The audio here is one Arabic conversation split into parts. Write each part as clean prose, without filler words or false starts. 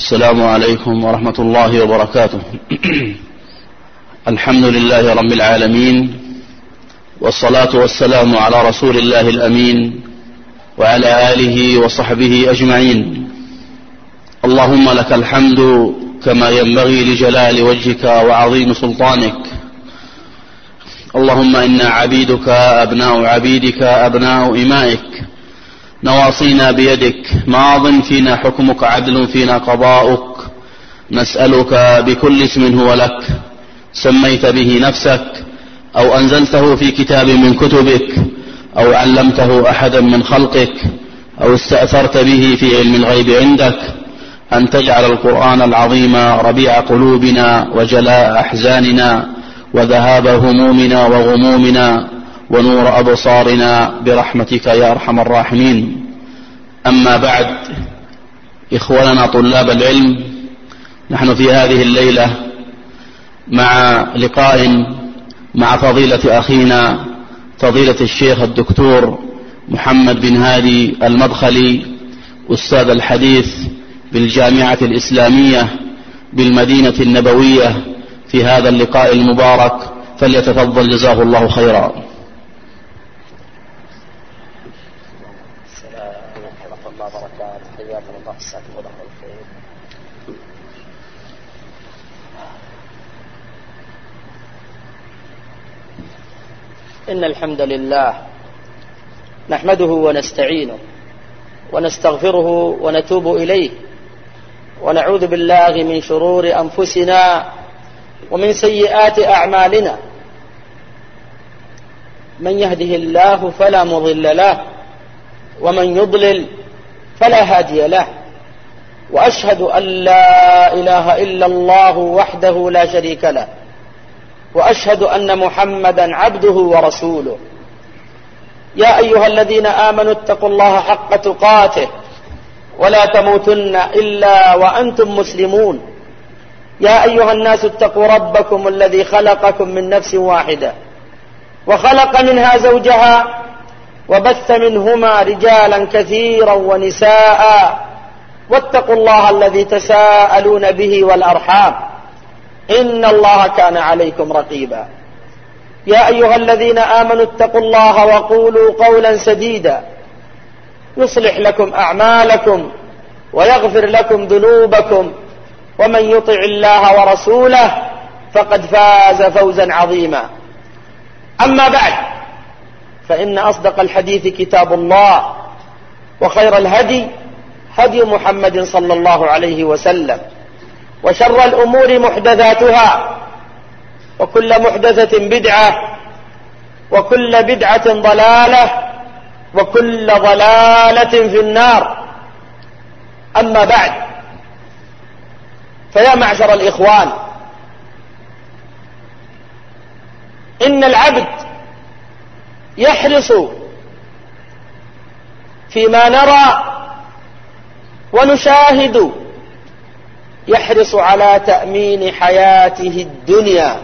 السلام عليكم ورحمة الله وبركاته. الحمد لله رب العالمين، والصلاة والسلام على رسول الله الأمين وعلى آله وصحبه أجمعين. اللهم لك الحمد كما ينبغي لجلال وجهك وعظيم سلطانك. اللهم إنا عبيدك أبناء عبيدك أبناء إمائك، نواصينا بيدك، ماض فينا حكمك، عدل فينا قضاؤك. نسألك بكل اسم هو لك سميت به نفسك أو أنزلته في كتاب من كتبك أو علمته أحدا من خلقك أو استأثرت به في علم الغيب عندك، أن تجعل القرآن العظيم ربيع قلوبنا وجلاء أحزاننا وذهاب همومنا وغمومنا ونور أبصارنا برحمتك يا أرحم الراحمين. أما بعد، إخواننا طلاب العلم، نحن في هذه الليلة مع لقاء مع فضيلة أخينا فضيلة الشيخ الدكتور محمد بن هادي المدخلي، أستاذ الحديث بالجامعة الإسلامية بالمدينة النبوية، في هذا اللقاء المبارك، فليتفضل جزاه الله خيرا. إن الحمد لله نحمده ونستعينه ونستغفره ونتوب إليه، ونعوذ بالله من شرور أنفسنا ومن سيئات أعمالنا. من يهده الله فلا مضل له، ومن يضلل فلا هادي له. وأشهد أن لا إله إلا الله وحده لا شريك له، وأشهد أن محمدا عبده ورسوله. يا أيها الذين آمنوا اتقوا الله حق تقاته ولا تموتن إلا وأنتم مسلمون. يا أيها الناس اتقوا ربكم الذي خلقكم من نفس واحدة وخلق منها زوجها وبث منهما رجالا كثيرا ونساء، واتقوا الله الذي تساءلون به والأرحام، إن الله كان عليكم رقيبا. يا أيها الذين آمنوا اتقوا الله وقولوا قولا سديدا يصلح لكم أعمالكم ويغفر لكم ذنوبكم، ومن يطع الله ورسوله فقد فاز فوزا عظيما. أما بعد، فإن أصدق الحديث كتاب الله، وخير الهدي هدي محمد صلى الله عليه وسلم، وشر الأمور محدثاتها، وكل محدثة بدعة، وكل بدعة ضلالة، وكل ضلالة في النار. أما بعد، فيا معشر الإخوان، إن العبد يحرص فيما نرى ونشاهد، يحرص على تأمين حياته الدنيا،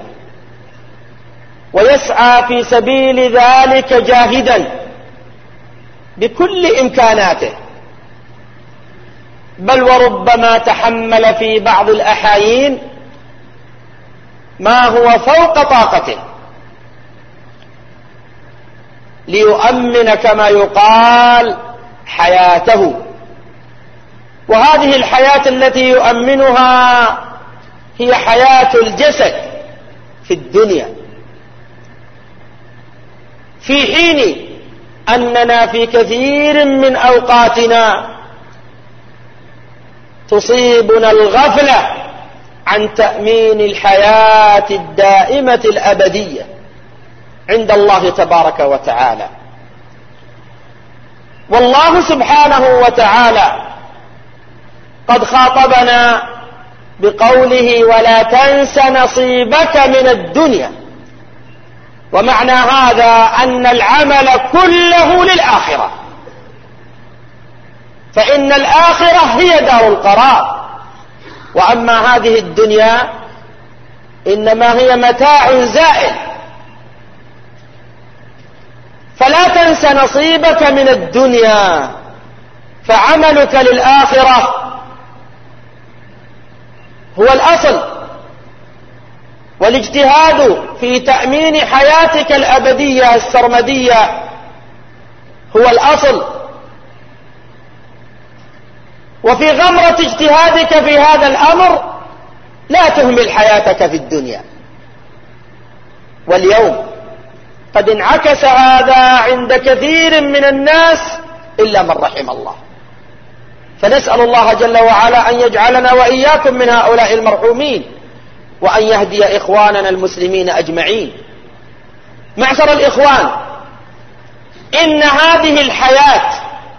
ويسعى في سبيل ذلك جاهدا بكل إمكاناته، بل وربما تحمل في بعض الأحايين ما هو فوق طاقته ليؤمن كما يقال حياته. وهذه الحياة التي يؤمنها هي حياة الجسد في الدنيا، في حين أننا في كثير من أوقاتنا تصيبنا الغفلة عن تأمين الحياة الدائمة الأبدية عند الله تبارك وتعالى. والله سبحانه وتعالى قد خاطبنا بقوله: ولا تنس نصيبك من الدنيا. ومعنى هذا أن العمل كله للآخرة، فإن الآخرة هي دار القرار، وأما هذه الدنيا إنما هي متاع زائل. فلا تنس نصيبك من الدنيا، فعملك للآخرة هو الأصل، والاجتهاد في تأمين حياتك الأبدية السرمدية هو الأصل. وفي غمرة اجتهادك في هذا الأمر لا تهمل حياتك في الدنيا. واليوم قد انعكس هذا عند كثير من الناس إلا من رحم الله، فنسأل الله جل وعلا أن يجعلنا وإياكم من هؤلاء المرحومين، وأن يهدي إخواننا المسلمين أجمعين. معشر الإخوان، إن هذه الحياة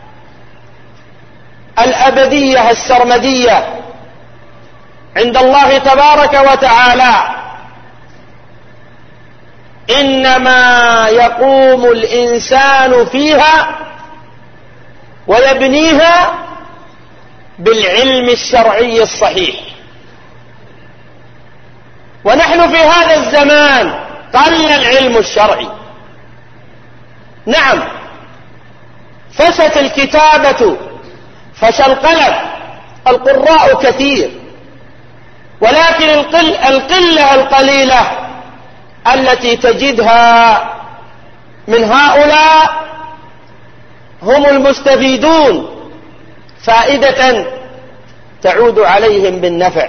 الأبدية السرمدية عند الله تبارك وتعالى إنما يقوم الإنسان فيها ويبنيها بالعلم الشرعي الصحيح. ونحن في هذا الزمان قل العلم الشرعي. نعم، فشت الكتابة، فشى القلم، القراء كثير، ولكن القلة القليلة التي تجدها من هؤلاء هم المستفيدون فائدة تعود عليهم بالنفع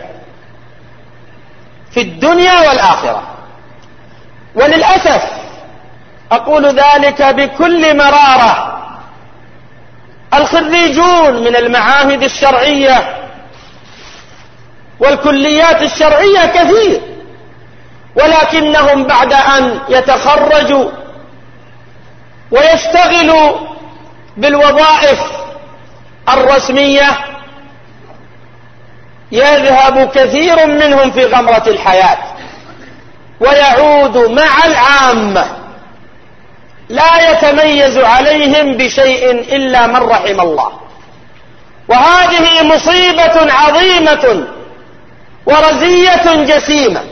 في الدنيا والآخرة. وللأسف أقول ذلك بكل مرارة، الخريجون من المعاهد الشرعية والكليات الشرعية كثير، ولكنهم بعد أن يتخرجوا ويشتغلوا بالوظائف الرسمية يذهب كثير منهم في غمرة الحياة ويعود مع العامة لا يتميز عليهم بشيء إلا من رحم الله. وهذه مصيبة عظيمة ورزية جسيمة.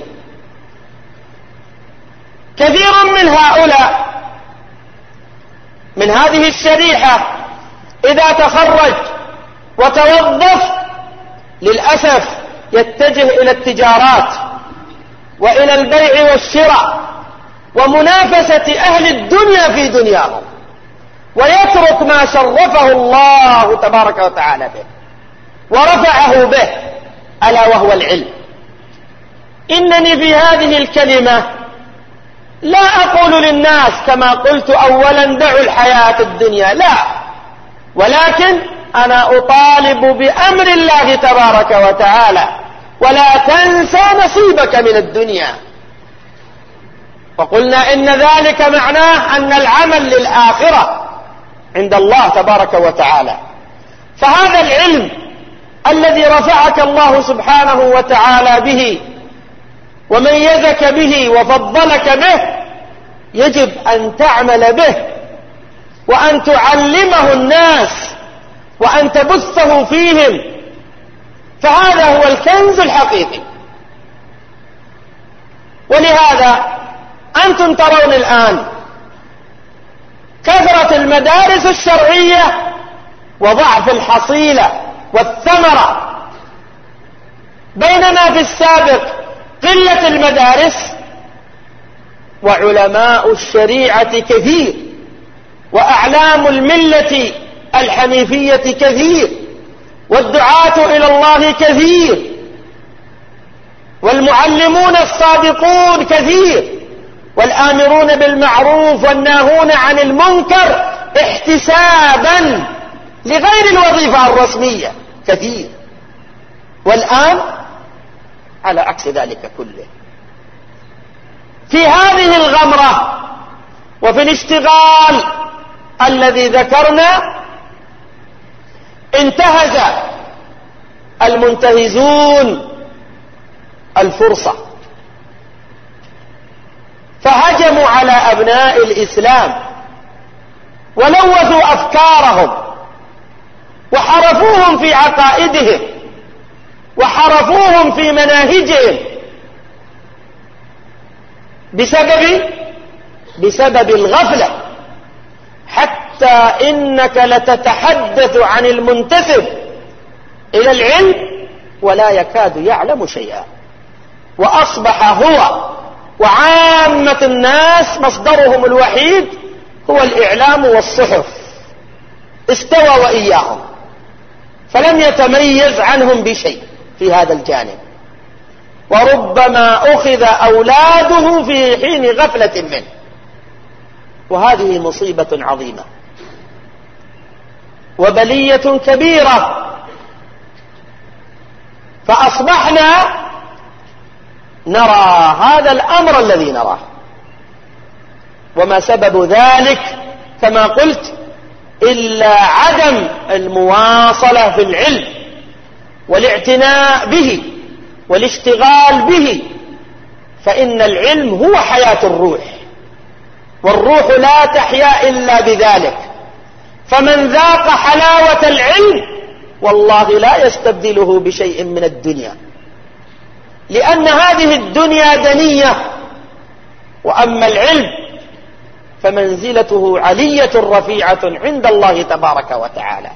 كثير من هؤلاء من هذه الشريحة إذا تخرج وتوظف للأسف يتجه إلى التجارات وإلى البيع والشراء ومنافسة أهل الدنيا في دنياهم، ويترك ما شرفه الله تبارك وتعالى به ورفعه به، ألا وهو العلم. إنني في هذه الكلمة لا أقول للناس كما قلت أولا دعوا الحياة الدنيا، لا، ولكن أنا أطالب بأمر الله تبارك وتعالى ولا تنسى نصيبك من الدنيا. وقلنا إن ذلك معناه أن العمل للآخرة عند الله تبارك وتعالى. فهذا العلم الذي رفعك الله سبحانه وتعالى به وميزك به وفضلك به يجب أن تعمل به وأن تعلمه الناس وأن تبثه فيهم، فهذا هو الكنز الحقيقي. ولهذا أنتم ترون الآن كثرة المدارس الشرعية وضعف الحصيلة والثمرة، بينما في السابق قلة المدارس وعلماء الشريعة كثير وأعلام الملة الحنيفية كثير والدعاة إلى الله كثير والمعلمون الصادقون كثير والآمرون بالمعروف والناهون عن المنكر احتسابا لغير الوظيفة الرسمية كثير. والآن على عكس ذلك كله، في هذه الغمرة وفي الاشتغال الذي ذكرنا انتهز المنتهزون الفرصة فهجموا على أبناء الإسلام ولوثوا أفكارهم وحرفوهم في عقائدهم وحرفوهم في مناهجهم بسبب الغفلة، حتى إنك لتتحدث عن المنتسب إلى العلم ولا يكاد يعلم شيئا، وأصبح هو وعامة الناس مصدرهم الوحيد هو الإعلام والصحف، استوى وإياهم، فلم يتميز عنهم بشيء في هذا الجانب، وربما أخذ أولاده في حين غفلة منه، وهذه مصيبة عظيمة وبلية كبيرة. فأصبحنا نرى هذا الأمر الذي نراه، وما سبب ذلك كما قلت إلا عدم المواصلة في العلم والاعتناء به والاشتغال به، فإن العلم هو حياة الروح، والروح لا تحيا إلا بذلك، فمن ذاق حلاوة العلم والله لا يستبدله بشيء من الدنيا، لأن هذه الدنيا دنية، وأما العلم فمنزلته علية رفيعة عند الله تبارك وتعالى.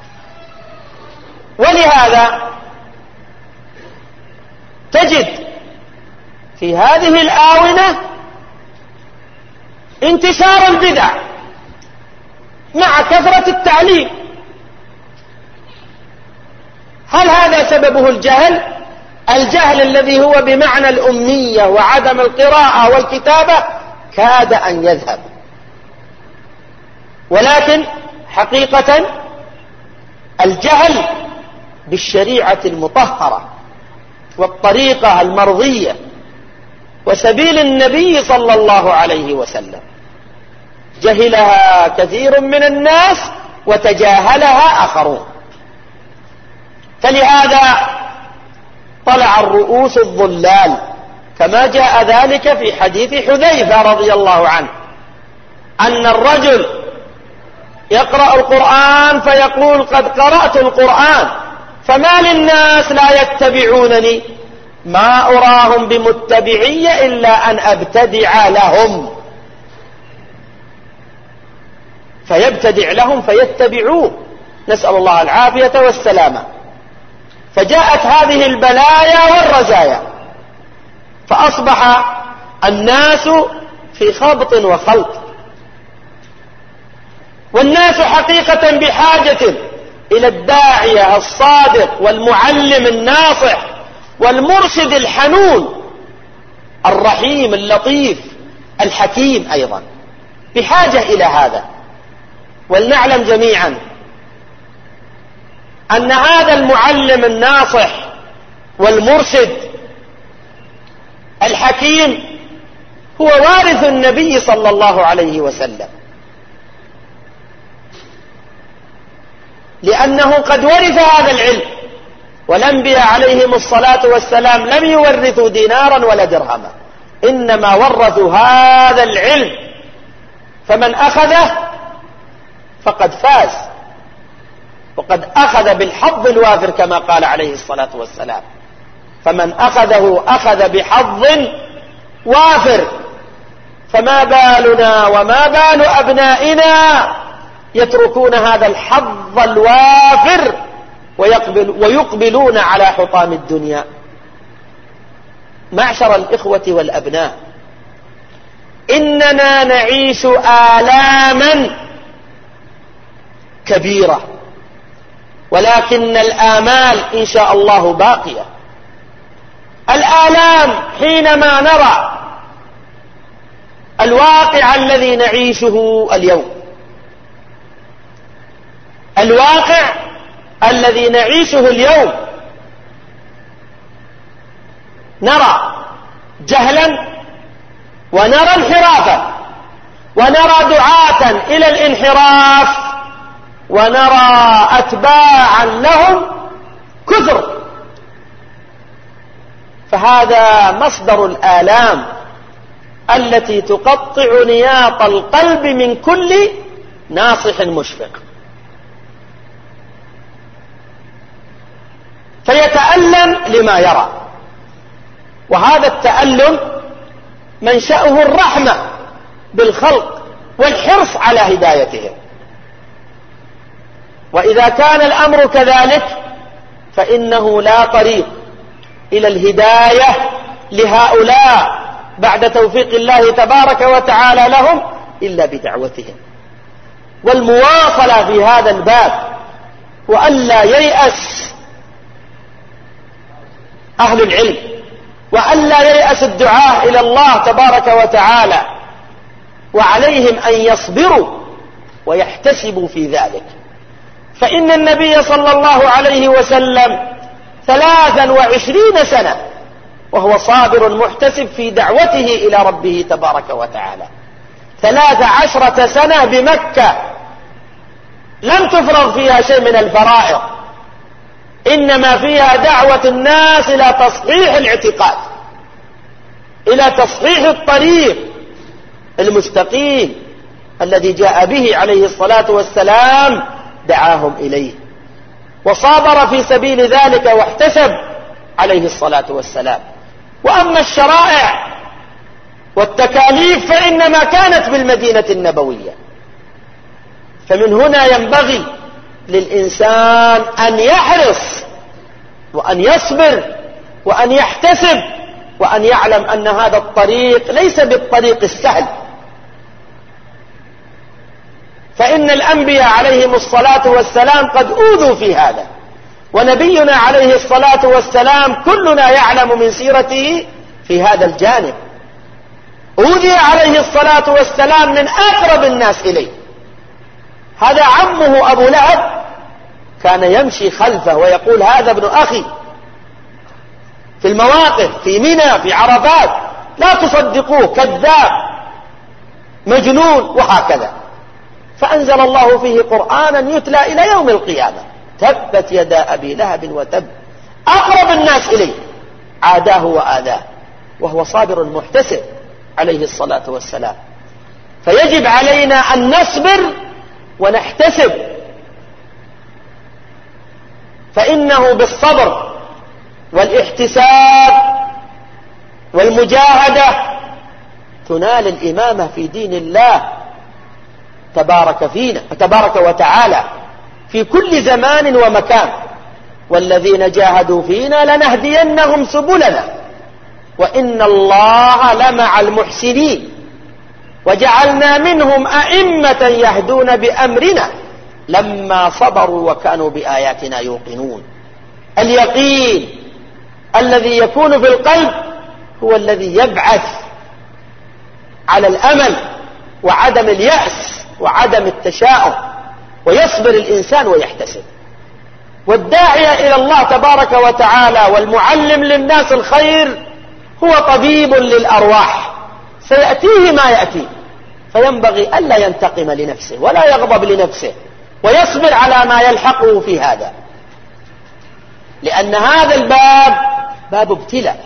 ولهذا تجد في هذه الآونة انتشار البدع مع كثرة التعليم. هل هذا سببه الجهل؟ الجهل الذي هو بمعنى الأمية وعدم القراءة والكتابة كاد أن يذهب، ولكن حقيقة الجهل بالشريعة المطهرة والطريقة المرضية وسبيل النبي صلى الله عليه وسلم جهلها كثير من الناس وتجاهلها آخرون. فلهذا طلع الرؤوس الضلال كما جاء ذلك في حديث حذيفة رضي الله عنه أن الرجل يقرأ القرآن فيقول قد قرأت القرآن فما للناس لا يتبعونني، ما أراهم بمتبعي إلا أن أبتدع لهم، فيبتدع لهم فيتبعوه، نسأل الله العافية والسلامة. فجاءت هذه البلايا والرزايا، فأصبح الناس في خبط وخلط، والناس حقيقة بحاجة إلى الداعية الصادق والمعلم الناصح والمرشد الحنون الرحيم اللطيف الحكيم، أيضا بحاجة إلى هذا. ولنعلم جميعا أن هذا المعلم الناصح والمرشد الحكيم هو وارث النبي صلى الله عليه وسلم، لأنه قد ورث هذا العلم، والأنبياء عليهم الصلاة والسلام لم يورثوا دينارا ولا درهما، إنما ورثوا هذا العلم، فمن أخذه فقد فاز، وقد أخذ بالحظ الوافر كما قال عليه الصلاة والسلام، فمن أخذه أخذ بحظ وافر. فما بالنا وما بال أبنائنا يتركون هذا الحظ الوافر ويقبلون على حطام الدنيا. معشر الإخوة والأبناء، إننا نعيش آلاما كبيرة، ولكن الآمال إن شاء الله باقية. الآلام حينما نرى الواقع الذي نعيشه اليوم، الواقع الذي نعيشه اليوم، نرى جهلا ونرى انحرافا ونرى دعاة إلى الانحراف ونرى أتباعا لهم كثر، فهذا مصدر الآلام التي تقطع نياط القلب من كل ناصح مشفق، فيتألم لما يرى، وهذا التألم منشأه الرحمة بالخلق والحرص على هدايتهم. وإذا كان الأمر كذلك فإنه لا طريق إلى الهداية لهؤلاء بعد توفيق الله تبارك وتعالى لهم إلا بدعوتهم والمواصلة في هذا الباب، وألا ييأس أهل العلم، وألا ييأس الدعاة إلى الله تبارك وتعالى، وعليهم أن يصبروا ويحتسبوا في ذلك. فإن النبي صلى الله عليه وسلم 23 سنة وهو صابر محتسب في دعوته إلى ربه تبارك وتعالى. 13 سنة بمكة لم تفرض فيها شيء من الفرائض، إنما فيها دعوة الناس إلى تصحيح الاعتقاد، إلى تصحيح الطريق المستقيم الذي جاء به عليه الصلاة والسلام، دعاهم إليه وصابر في سبيل ذلك واحتسب عليه الصلاة والسلام. وأما الشرائع والتكاليف فإنما كانت بالمدينة النبوية. فمن هنا ينبغي للإنسان أن يحرص وأن يصبر وأن يحتسب وأن يعلم أن هذا الطريق ليس بالطريق السهل. فإن الأنبياء عليهم الصلاة والسلام قد أوذوا في هذا، ونبينا عليه الصلاة والسلام كلنا يعلم من سيرته في هذا الجانب. أوذي عليه الصلاة والسلام من أقرب الناس إليه، هذا عمه أبو لهب كان يمشي خلفه ويقول هذا ابن أخي في المواقف، في منى، في عرفات، لا تصدقوه، كذاب، مجنون، وهكذا. فأنزل الله فيه قرآنا يتلى إلى يوم القيامة: تبت يدا أبي لهب وتب. أقرب الناس إليه عاداه وآذاه وهو صابر محتسب عليه الصلاة والسلام. فيجب علينا أن نصبر ونحتسب، فإنه بالصبر والاحتساب والمجاهدة تنال الإمامة في دين الله تبارك وتعالى في كل زمان ومكان. والذين جاهدوا فينا لنهدينهم سبلنا وإن الله لمع المحسنين وجعلنا منهم أئمة يهدون بأمرنا لما صبروا وكانوا بآياتنا يوقنون. اليقين الذي يكون في القلب هو الذي يبعث على الأمل وعدم اليأس وعدم التشاؤم، ويصبر الإنسان ويحتسب. والداعية إلى الله تبارك وتعالى والمعلم للناس الخير هو طبيب للأرواح، سيأتيه ما يأتيه، فينبغي ألا ينتقم لنفسه ولا يغضب لنفسه، ويصبر على ما يلحقه في هذا، لأن هذا الباب باب ابتلاء.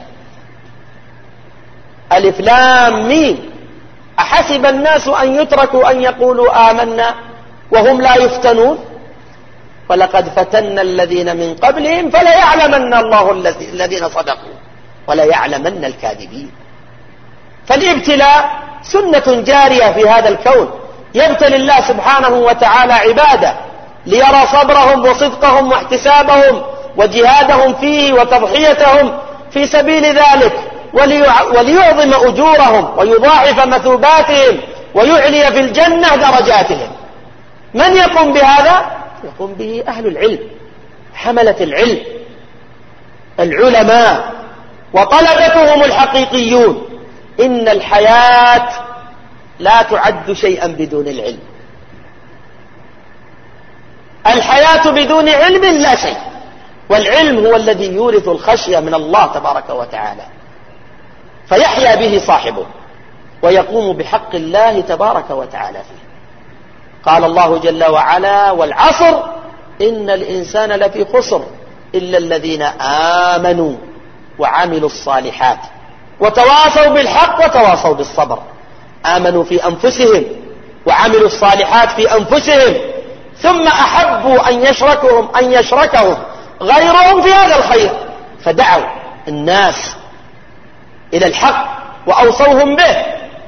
ألف لام ميم: أحسب الناس أن يتركوا أن يقولوا آمنا وهم لا يفتنون ولقد فتنا الذين من قبلهم فليعلمن الله الذين صدقوا وليعلمن الكاذبين. فالابتلاء سنة جارية في هذا الكون، يبتلي الله سبحانه وتعالى عباده ليرى صبرهم وصدقهم واحتسابهم وجهادهم فيه وتضحيتهم في سبيل ذلك، وليعظم أجورهم ويضاعف مثوباتهم ويعلي في الجنة درجاتهم. من يقوم بهذا؟ يقوم به أهل العلم، حملة العلم، العلماء وطلبتهم الحقيقيون. إن الحياة لا تعد شيئا بدون العلم، الحياة بدون علم لا شيء، والعلم هو الذي يورث الخشية من الله تبارك وتعالى، فيحيا به صاحبه ويقوم بحق الله تبارك وتعالى فيه. قال الله جل وعلا: والعصر إن الإنسان لفي خسر إلا الذين آمنوا وعملوا الصالحات وتواصوا بالحق وتواصوا بالصبر. آمنوا في أنفسهم وعملوا الصالحات في أنفسهم، ثم أحبوا أن يشركهم غيرهم في هذا الخير، فدعوا الناس إلى الحق وأوصوهم به،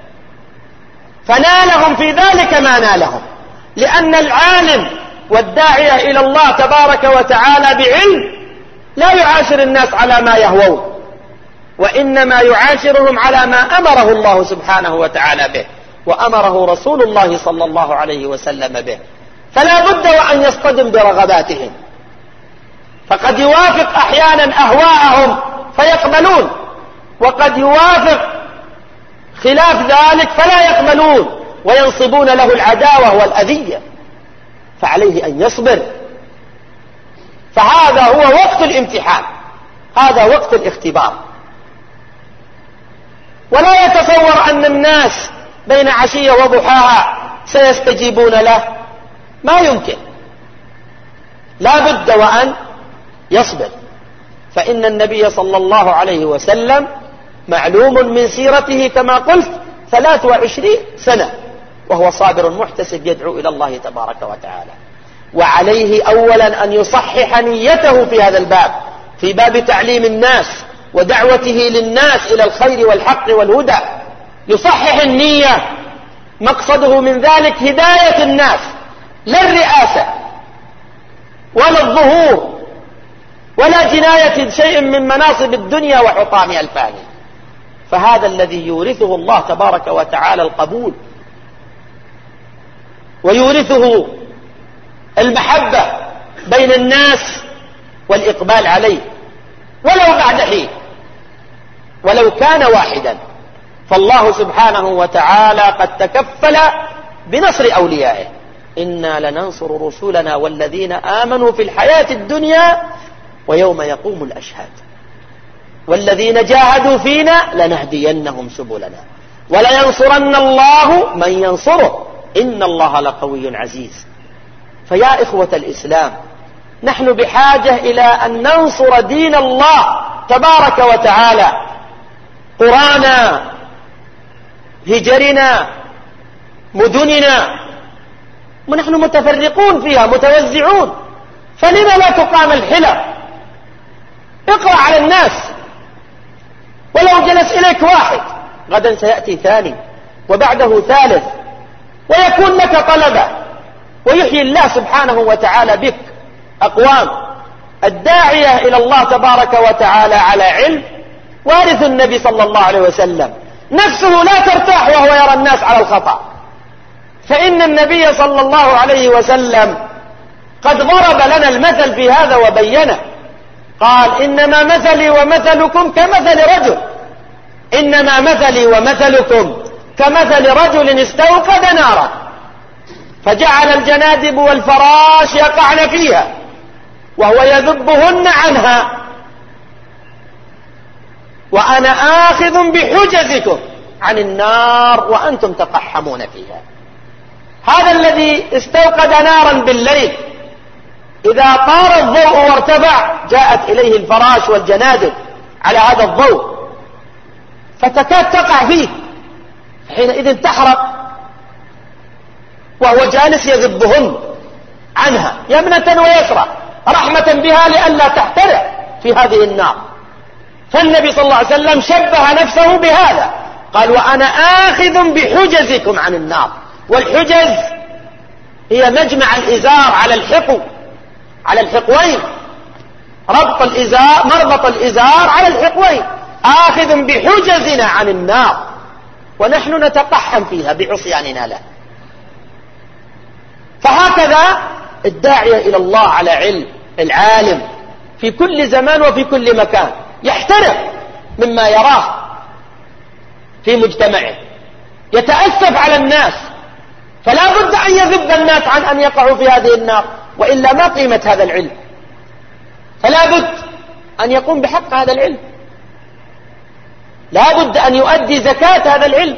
فنالهم في ذلك ما نالهم، لأن العالم والداعية إلى الله تبارك وتعالى بعلم لا يعاشر الناس على ما يهوون، وإنما يعاشرهم على ما أمره الله سبحانه وتعالى به وأمره رسول الله صلى الله عليه وسلم به. فلا بد وأن يصطدم برغباتهم، فقد يوافق أحيانا أهواءهم فيقبلون، وقد يوافق خلاف ذلك فلا يقبلون وينصبون له العداوة والأذية، فعليه أن يصبر. فهذا هو وقت الامتحان، هذا وقت الاختبار. ولا يتصور أن الناس بين عشية وضحاها سيستجيبون له، ما يمكن، لا بد وأن يصبر. فإن النبي صلى الله عليه وسلم معلوم من سيرته كما قلت 23 سنة وهو صابر محتسب يدعو إلى الله تبارك وتعالى. وعليه أولا أن يصحح نيته في هذا الباب، في باب تعليم الناس ودعوته للناس إلى الخير والحق والهدى، يصحح النية، مقصده من ذلك هداية الناس، لا الرئاسة ولا الظهور ولا جناية شيء من مناصب الدنيا وحطامها الفانية. فهذا الذي يورثه الله تبارك وتعالى القبول، ويورثه المحبة بين الناس والإقبال عليه ولو بعد حين، ولو كان واحدا. فالله سبحانه وتعالى قد تكفل بنصر أوليائه: إنا لننصر رسلنا والذين آمنوا في الحياة الدنيا ويوم يقوم الأشهاد والذين جاهدوا فينا لنهدينهم سبلنا ولينصرن الله من ينصره إن الله لقوي عزيز. فيا إخوة الإسلام، نحن بحاجة إلى أن ننصر دين الله تبارك وتعالى، قرانا، هجرنا، مدننا، ونحن متفرقون فيها متوزعون، فلما لا تقام الحلة؟ اقرأ على الناس، ولو جلس إليك واحد غدا سيأتي ثاني وبعده ثالث، ويكون لك طلبة، ويحيي الله سبحانه وتعالى بك أقوام. الداعية إلى الله تبارك وتعالى على علم وارث النبي صلى الله عليه وسلم، نفسه لا ترتاح وهو يرى الناس على الخطأ، فإن النبي صلى الله عليه وسلم قد ضرب لنا المثل في هذا وبينه، قال: إنما مثلي ومثلكم كمثل رجل، إنما مثلي ومثلكم كمثل رجل استوقد نارا فجعل الجنادب والفراش يقعن فيها وهو يذبهن عنها وأنا آخذ بحجزكم عن النار وأنتم تقحمون فيها. هذا الذي استوقد نارا بالليل إذا طار الضوء وارتفع جاءت إليه الفراش والجنادب على هذا الضوء فتكاد تقع فيه، حينئذ تحرق وهو جالس يذبهن عنها يمنة ويسرى رحمة بها لئلا تحترق في هذه النار. فالنبي صلى الله عليه وسلم شبه نفسه بهذا، قال: وأنا آخذ بحجزكم عن النار. والحجز هي مجمع الإزار على الحقو، على الحقوين، ربط الإزار، مربط الإزار على الحقوين، آخذ بحجزنا عن النار، ونحن نتقحم فيها بعصياننا له. فهكذا الداعية إلى الله على علم، العالم في كل زمان وفي كل مكان يحترق مما يراه في مجتمعه، يتأسف على الناس، فلا بد أن يذب الناس عن أن يقعوا في هذه النار، وإلا ما قيمة هذا العلم. فلا بد أن يقوم بحق هذا العلم، لا بد أن يؤدي زكاة هذا العلم.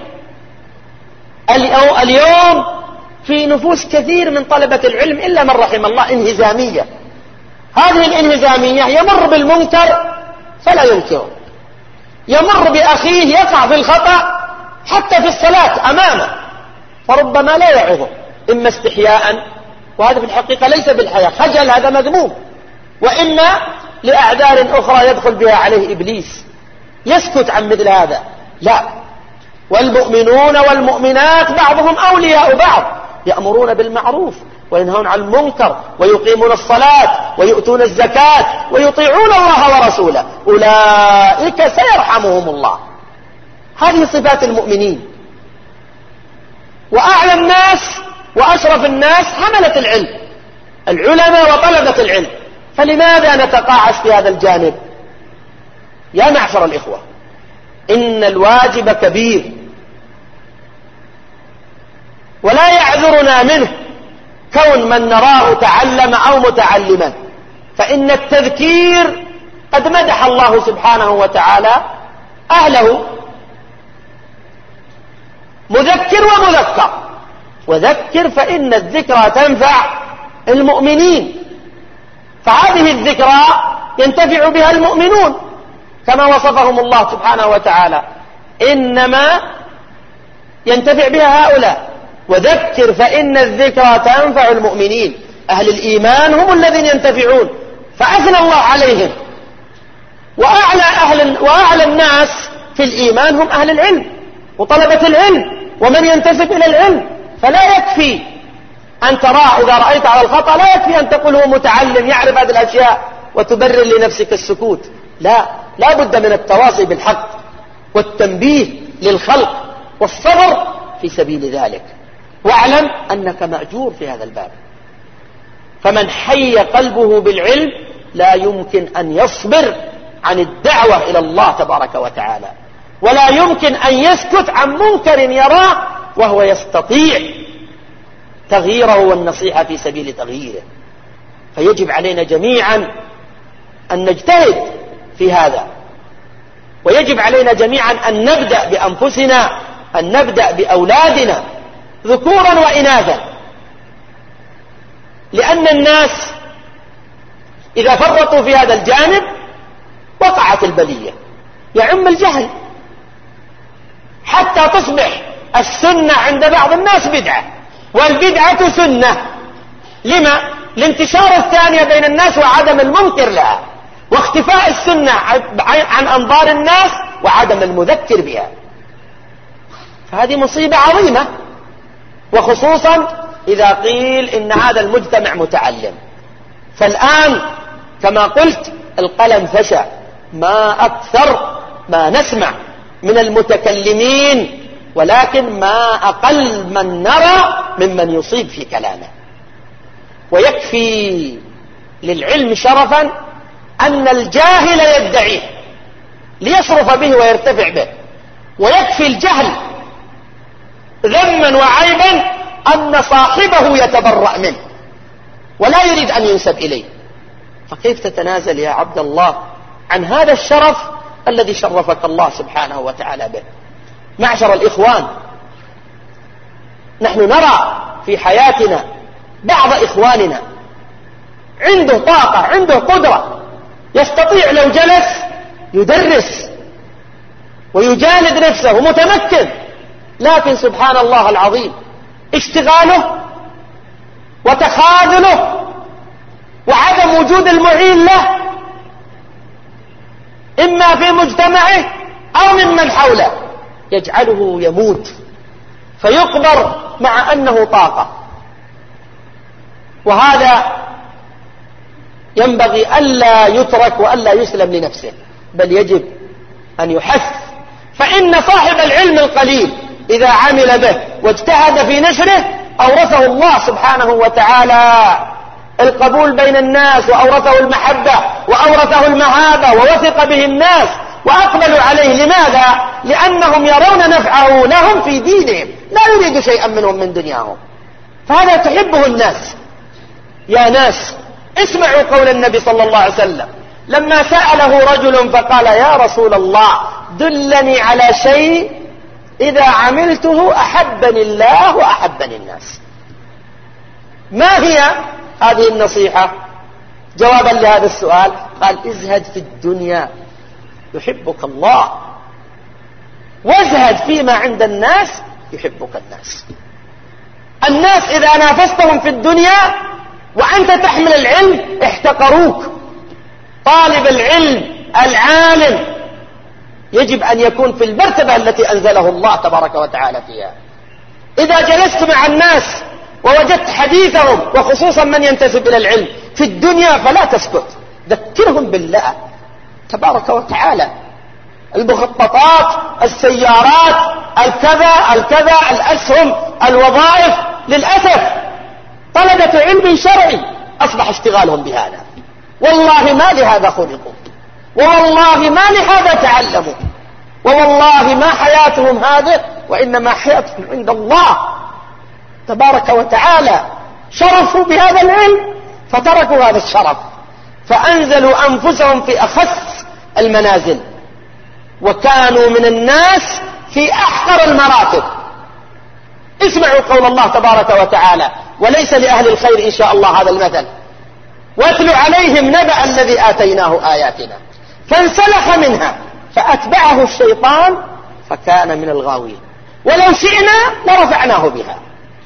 اليوم في نفوس كثير من طلبة العلم إلا من رحم الله انهزامية. هذه الانهزامية يمر بالمنكر فلا ينكره، يمر بأخيه يقع في الخطأ حتى في الصلاة أمامه فربما لا يعظه، إما استحياء، وهذا في الحقيقة ليس بالحياة، خجل، هذا مذموم، وإما لأعذار أخرى يدخل بها عليه إبليس يسكت عن مثل هذا. لا، والمؤمنون والمؤمنات بعضهم أولياء بعض، يأمرون بالمعروف وينهون عن المنكر ويقيمون الصلاة ويؤتون الزكاة ويطيعون الله ورسوله أولئك سيرحمهم الله. هذه صفات المؤمنين. وأعلى الناس وأشرف الناس حملة العلم، العلماء وطلبة العلم. فلماذا نتقاعس في هذا الجانب؟ يا معشر الإخوة، إن الواجب كبير ولا يعذرنا منه كون من نراه تعلم أو متعلما، فإن التذكير قد مدح الله سبحانه وتعالى أهله، مذكر ومذكر. وذكر فإن الذكرى تنفع المؤمنين، فهذه الذكرى ينتفع بها المؤمنون كما وصفهم الله سبحانه وتعالى، إنما ينتفع بها هؤلاء. وذكر فإن الذكرى تنفع المؤمنين، أهل الإيمان هم الذين ينتفعون، فأثنى الله عليهم. وأعلى الناس في الإيمان هم أهل العلم وطلبة العلم ومن ينتسب إلى العلم. فلا يكفي أن تراه إذا رأيت على الخطأ، لا يكفي أن تقول هو متعلم يعرف هذه الأشياء وتبرر لنفسك السكوت. لا بد من التواصي بالحق والتنبيه للخلق والصبر في سبيل ذلك. واعلم أنك مأجور في هذا الباب. فمن حي قلبه بالعلم لا يمكن أن يصبر عن الدعوة إلى الله تبارك وتعالى، ولا يمكن أن يسكت عن منكر يراه وهو يستطيع تغييره والنصيحة في سبيل تغييره. فيجب علينا جميعا أن نجتهد في هذا، ويجب علينا جميعا أن نبدأ بأنفسنا، أن نبدأ بأولادنا ذكورا وإناثا، لأن الناس إذا فرطوا في هذا الجانب وقعت البلية، يعم الجهل حتى تصبح السنة عند بعض الناس بدعة، والبدعة سنة. لما؟ لانتشار الثانية بين الناس وعدم المنكر لها، واختفاء السنة عن أنظار الناس وعدم المذكر بها. فهذه مصيبة عظيمة، وخصوصا إذا قيل إن هذا المجتمع متعلم. فالآن كما قلت القلم فشى، ما أكثر ما نسمع من المتكلمين، ولكن ما أقل من نرى ممن يصيب في كلامه. ويكفي للعلم شرفا أن الجاهل يدعيه ليشرف به ويرتفع به، ويكفي الجهل ذما وعيبا أن صاحبه يتبرأ منه ولا يريد أن ينسب إليه. فكيف تتنازل يا عبد الله عن هذا الشرف الذي شرفك الله سبحانه وتعالى به؟ معشر الإخوان، نحن نرى في حياتنا بعض إخواننا عنده طاقة، عنده قدرة، يستطيع لو جلس يدرس ويجالد نفسه متمكن، لكن سبحان الله العظيم اشتغاله وتخاذله وعدم وجود المعين له إما في مجتمعه أو ممن حوله يجعله يموت فيقبر مع أنه طاقة. وهذا ينبغي ألا يترك وألا يسلم لنفسه، بل يجب أن يحث. فإن صاحب العلم القليل إذا عمل به واجتهد في نشره أورثه الله سبحانه وتعالى القبول بين الناس، وأورثه المحبة وأورثه المهابة، ووثق به الناس وأقبلوا عليه. لماذا؟ لأنهم يرون نفعه لهم في دينهم، لا يريد شيئا منهم من دنياهم. فهذا تحبه الناس. يا ناس اسمعوا قول النبي صلى الله عليه وسلم لما سأله رجل فقال يا رسول الله دلني على شيء إذا عملته أحبني الله وأحبني الناس. ما هي هذه النصيحة؟ جوابا لهذا السؤال قال ازهد في الدنيا يحبك الله، وازهد فيما عند الناس يحبك الناس. الناس إذا نافستهم في الدنيا وأنت تحمل العلم احتقروك. طالب العلم العالم يجب أن يكون في المرتبة التي أنزله الله تبارك وتعالى فيها. إذا جلست مع الناس ووجدت حديثهم وخصوصا من ينتسب إلى العلم في الدنيا فلا تسكت، ذكرهم بالله تبارك وتعالى. المخططات، السيارات، الكذا، الأسهم، الوظائف، للأسف طلبة علم شرعي أصبح اشتغالهم بهذا. والله ما لهذا خلقوا، والله ما لهذا تعلموا، ووالله ما حياتهم هذه، وإنما حياتهم عند الله تبارك وتعالى. شرفوا بهذا العلم فتركوا هذا الشرف، فأنزلوا أنفسهم في أخس المنازل، وكانوا من الناس في أحقر المراتب. اسمعوا قول الله تبارك وتعالى: وليس لأهل الخير إن شاء الله هذا المثل، واتل عليهم نبأ الذي آتيناه آياتنا فانسلخ منها فأتبعه الشيطان فكان من الغاوين، ولو شئنا لرفعناه بها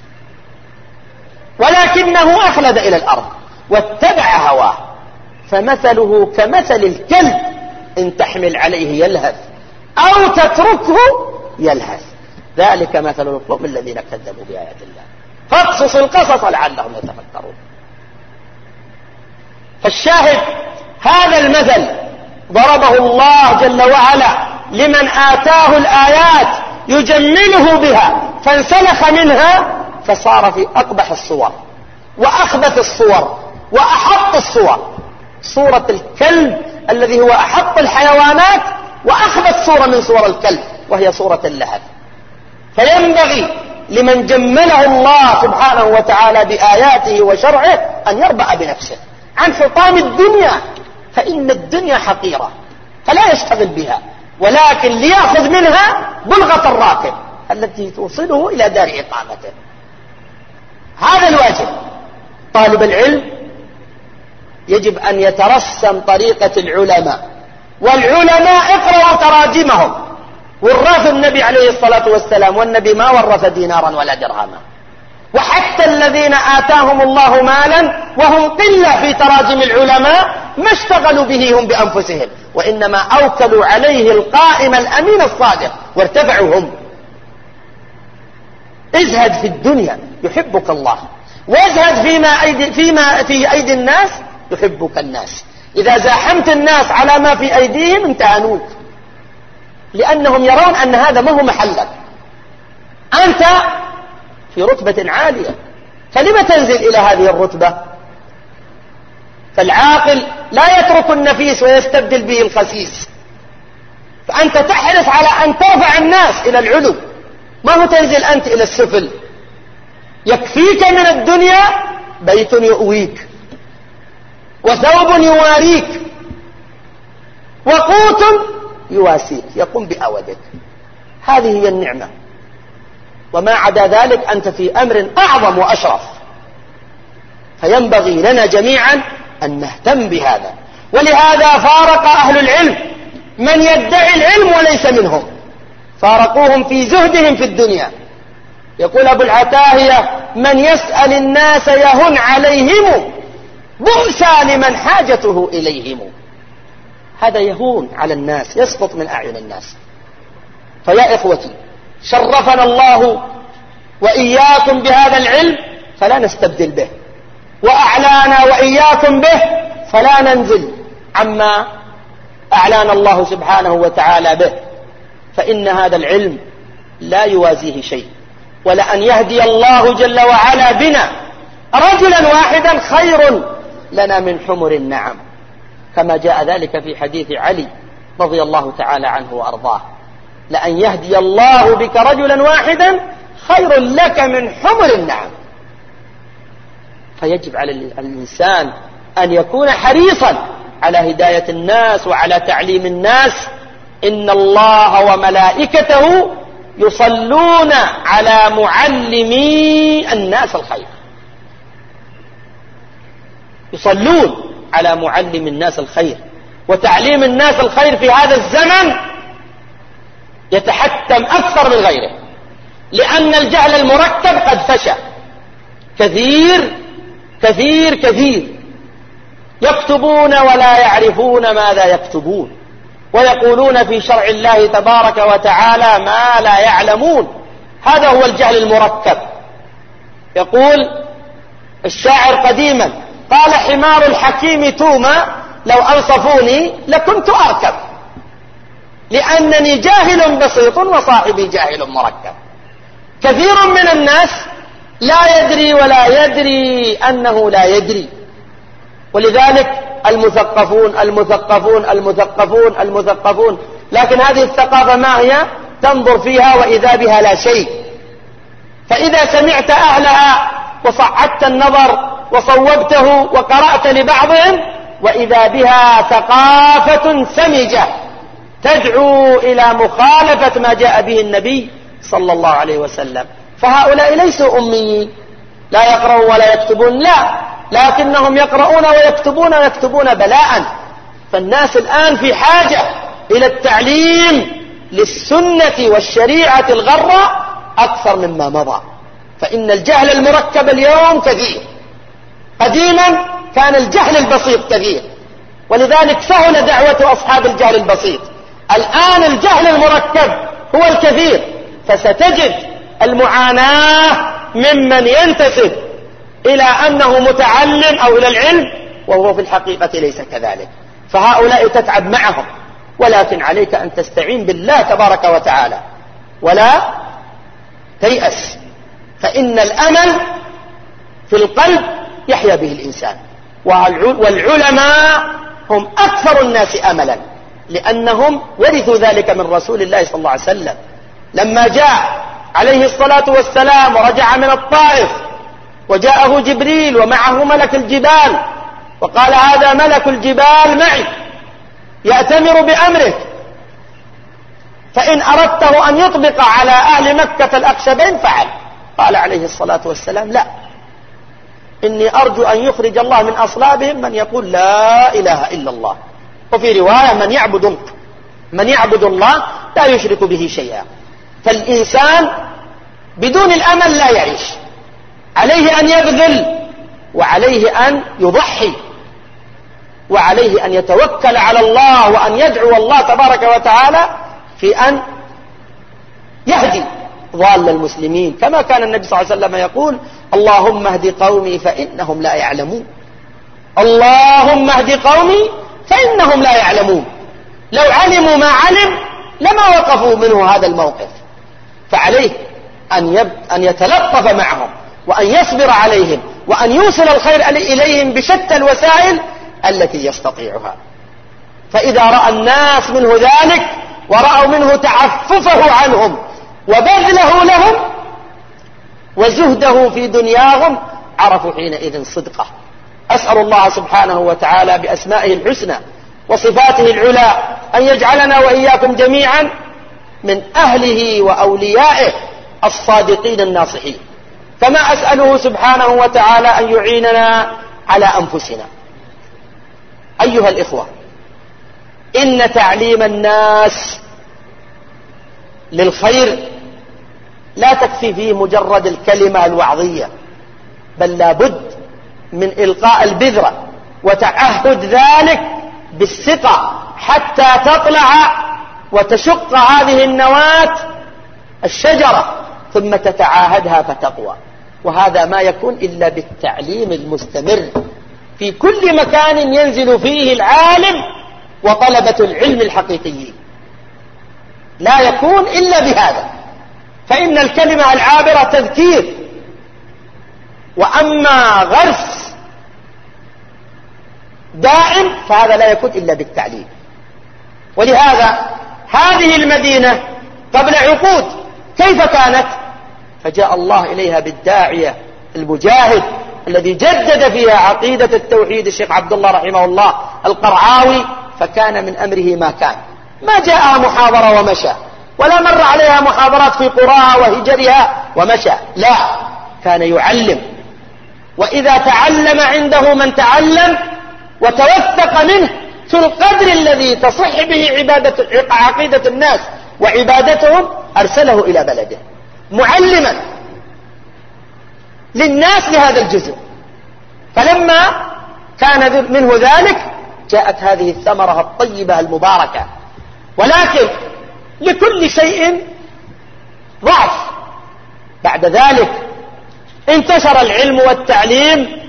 ولكنه أخلد إلى الأرض واتبع هواه فمثله كمثل الكلب إن تحمل عليه يلهث أو تتركه يلهث، ذلك مثل القوم الذين كذبوا بآيات الله فاقصص القصص لعلهم يتفكرون. فالشاهد هذا المثل ضربه الله جل وعلا لمن آتاه الآيات يجمله بها فانسلخ منها فصار في أقبح الصور وأخبث الصور وأحط الصور، صورة الكلب الذي هو أحط الحيوانات وأخبث صورة من صور الكلب وهي صورة اللهث. فينبغي لمن جمله الله سبحانه وتعالى بآياته وشرعه أن يربأ بنفسه عن حطام الدنيا، فإن الدنيا حقيرة فلا يشتغل بها، ولكن ليأخذ منها بلغة الراكب التي توصله إلى دار إقامته. هذا الواجب. طالب العلم يجب أن يترسم طريقة العلماء، والعلماء اقرأوا تراجمهم، ورث النبي عليه الصلاة والسلام، والنبي ما ورث دينارا ولا درهما. وحتى الذين آتاهم الله مالا وهم قلة في تراجم العلماء ما اشتغلوا به هم بأنفسهم، وإنما أوكلوا عليه القائم الأمين الصادق وارتفعوا هم. ازهد في الدنيا يحبك الله، وازهد فيما في أيدي الناس يحبك الناس. إذا زاحمت الناس على ما في أيديهم امتهنوك، لأنهم يرون أن هذا ما هو محلك، أنت في رتبة عالية، فلما تنزل إلى هذه الرتبة؟ فالعاقل لا يترك النفيس ويستبدل به الخسيس، فأنت تحرص على أن ترفع الناس إلى العلو، ما هو تنزل أنت إلى السفل. يكفيك من الدنيا بيت يؤويك، وثوب يواريك، وقوت يواسيك يقوم بأودك. هذه هي النعمة، وما عدا ذلك أنت في أمر أعظم وأشرف. فينبغي لنا جميعا أن نهتم بهذا. ولهذا فارق أهل العلم من يدعي العلم وليس منهم، فارقوهم في زهدهم في الدنيا. يقول أبو العتاهية: من يسأل الناس يهن عليهم بؤسا لمن حاجته إليهم. هذا يهون على الناس، يسقط من أعين الناس. فيا إخوتي، شرفنا الله وإياكم بهذا العلم فلا نستبدل به، وأعلانا وإياكم به فلا ننزل عما أعلانا الله سبحانه وتعالى به، فإن هذا العلم لا يوازيه شيء. ولأن يهدي الله جل وعلا بنا رجلا واحدا خير لنا من حمر النعم، كما جاء ذلك في حديث علي رضي الله تعالى عنه وأرضاه: لأن يهدي الله بك رجلا واحدا خير لك من حمر النعم. فيجب على الإنسان أن يكون حريصا على هداية الناس وعلى تعليم الناس. إن الله وملائكته يصلون على معلمي الناس الخير، يصلون على معلم الناس الخير. وتعليم الناس الخير في هذا الزمن يتحتم أكثر من غيره، لأن الجهل المركب قد فشى. كثير كثير كثير يكتبون ولا يعرفون ماذا يكتبون، ويقولون في شرع الله تبارك وتعالى ما لا يعلمون. هذا هو الجهل المركب. يقول الشاعر قديما: قال حمار الحكيم توما لو أنصفوني لكنت أركب، لأنني جاهل بسيط وصاحبي جاهل مركب. كثير من الناس لا يدري ولا يدري أنه لا يدري، ولذلك المثقفون المثقفون المثقفون المثقفون، لكن هذه الثقافة ما هي؟ تنظر فيها وإذا بها لا شيء. فإذا سمعت أهلها وصعدت النظر وصوبته وقرأت لبعضهم، وإذا بها ثقافة سمجة تدعو إلى مخالفة ما جاء به النبي صلى الله عليه وسلم. فهؤلاء ليسوا أميين لا يقرؤون ولا يكتبون، لا، لكنهم يقرؤون ويكتبون ويكتبون بلاء. فالناس الآن في حاجة إلى التعليم للسنة والشريعة الغراء أكثر مما مضى. فإن الجهل المركب اليوم كثير، قديما كان الجهل البسيط كثير، ولذلك سهل دعوة أصحاب الجهل البسيط. الآن الجهل المركب هو الكثير، فستجد المعاناة ممن ينتسب إلى أنه متعلم أو إلى العلم وهو في الحقيقة ليس كذلك. فهؤلاء تتعب معهم، ولكن عليك أن تستعين بالله تبارك وتعالى ولا تيأس، فإن الأمل في القلب يحيا به الإنسان. والعلماء هم أكثر الناس أملا، لأنهم ورثوا ذلك من رسول الله صلى الله عليه وسلم. لما جاء عليه الصلاة والسلام ورجع من الطائف وجاءه جبريل ومعه ملك الجبال وقال: هذا ملك الجبال معي يأتمر بأمرك، فإن أردته أن يطبق على أهل مكة الأخشبين فعل. قال عليه الصلاة والسلام: لا، إني أرجو أن يخرج الله من أصلابهم من يقول لا إله إلا الله. وفي رواية: من يعبد الله لا يشرك به شيئا. فالإنسان بدون الأمل لا يعيش، عليه أن يبذل، وعليه أن يضحي، وعليه أن يتوكل على الله، وأن يدعو الله تبارك وتعالى في أن يهدي ضال المسلمين، كما كان النبي صلى الله عليه وسلم يقول: اللهم اهد قومي فإنهم لا يعلمون. اللهم اهد قومي فإنهم لا يعلمون. لو علموا ما علم لما وقفوا منه هذا الموقف. فعليه أن يتلطف معهم، وأن يصبر عليهم، وأن يوصل الخير إليهم بشتى الوسائل التي يستطيعها. فإذا رأى الناس منه ذلك ورأوا منه تعففه عنهم وبذله لهم وزهده في دنياهم عرفوا حينئذ صدقه. أسأل الله سبحانه وتعالى بأسمائه الحسنى وصفاته العلى أن يجعلنا وإياكم جميعا من أهله وأوليائه الصادقين الناصحين، كما أسأله سبحانه وتعالى أن يعيننا على أنفسنا. أيها الإخوة، إن تعليم الناس للخير لا تكفي فيه مجرد الكلمة الوعظية، بل لا بد من إلقاء البذرة وتعهد ذلك بالثقة حتى تطلع وتشق هذه النواة الشجرة، ثم تتعاهدها فتقوى. وهذا ما يكون إلا بالتعليم المستمر في كل مكان ينزل فيه العالم وطلبة العلم الحقيقيين، لا يكون إلا بهذا. فإن الكلمة العابرة تذكير، وأما غرس دائم فهذا لا يكون إلا بالتعليم. ولهذا هذه المدينة قبل عقود كيف كانت؟ فجاء الله إليها بالداعية المجاهد الذي جدد فيها عقيدة التوحيد الشيخ عبد الله رحمه الله القرعاوي، فكان من أمره ما كان. ما جاء محاضرة ومشى، ولا مر عليها محاضرات في قراها وهجرها ومشى، لا، كان يعلم. وإذا تعلم عنده من تعلم وتوثق منه في القدر الذي تصح به عقيدة الناس وعبادتهم أرسله إلى بلده معلما للناس لهذا الجزء. فلما كان منه ذلك جاءت هذه الثمرة الطيبة المباركة. ولكن لكل شيء ضعف. بعد ذلك انتشر العلم والتعليم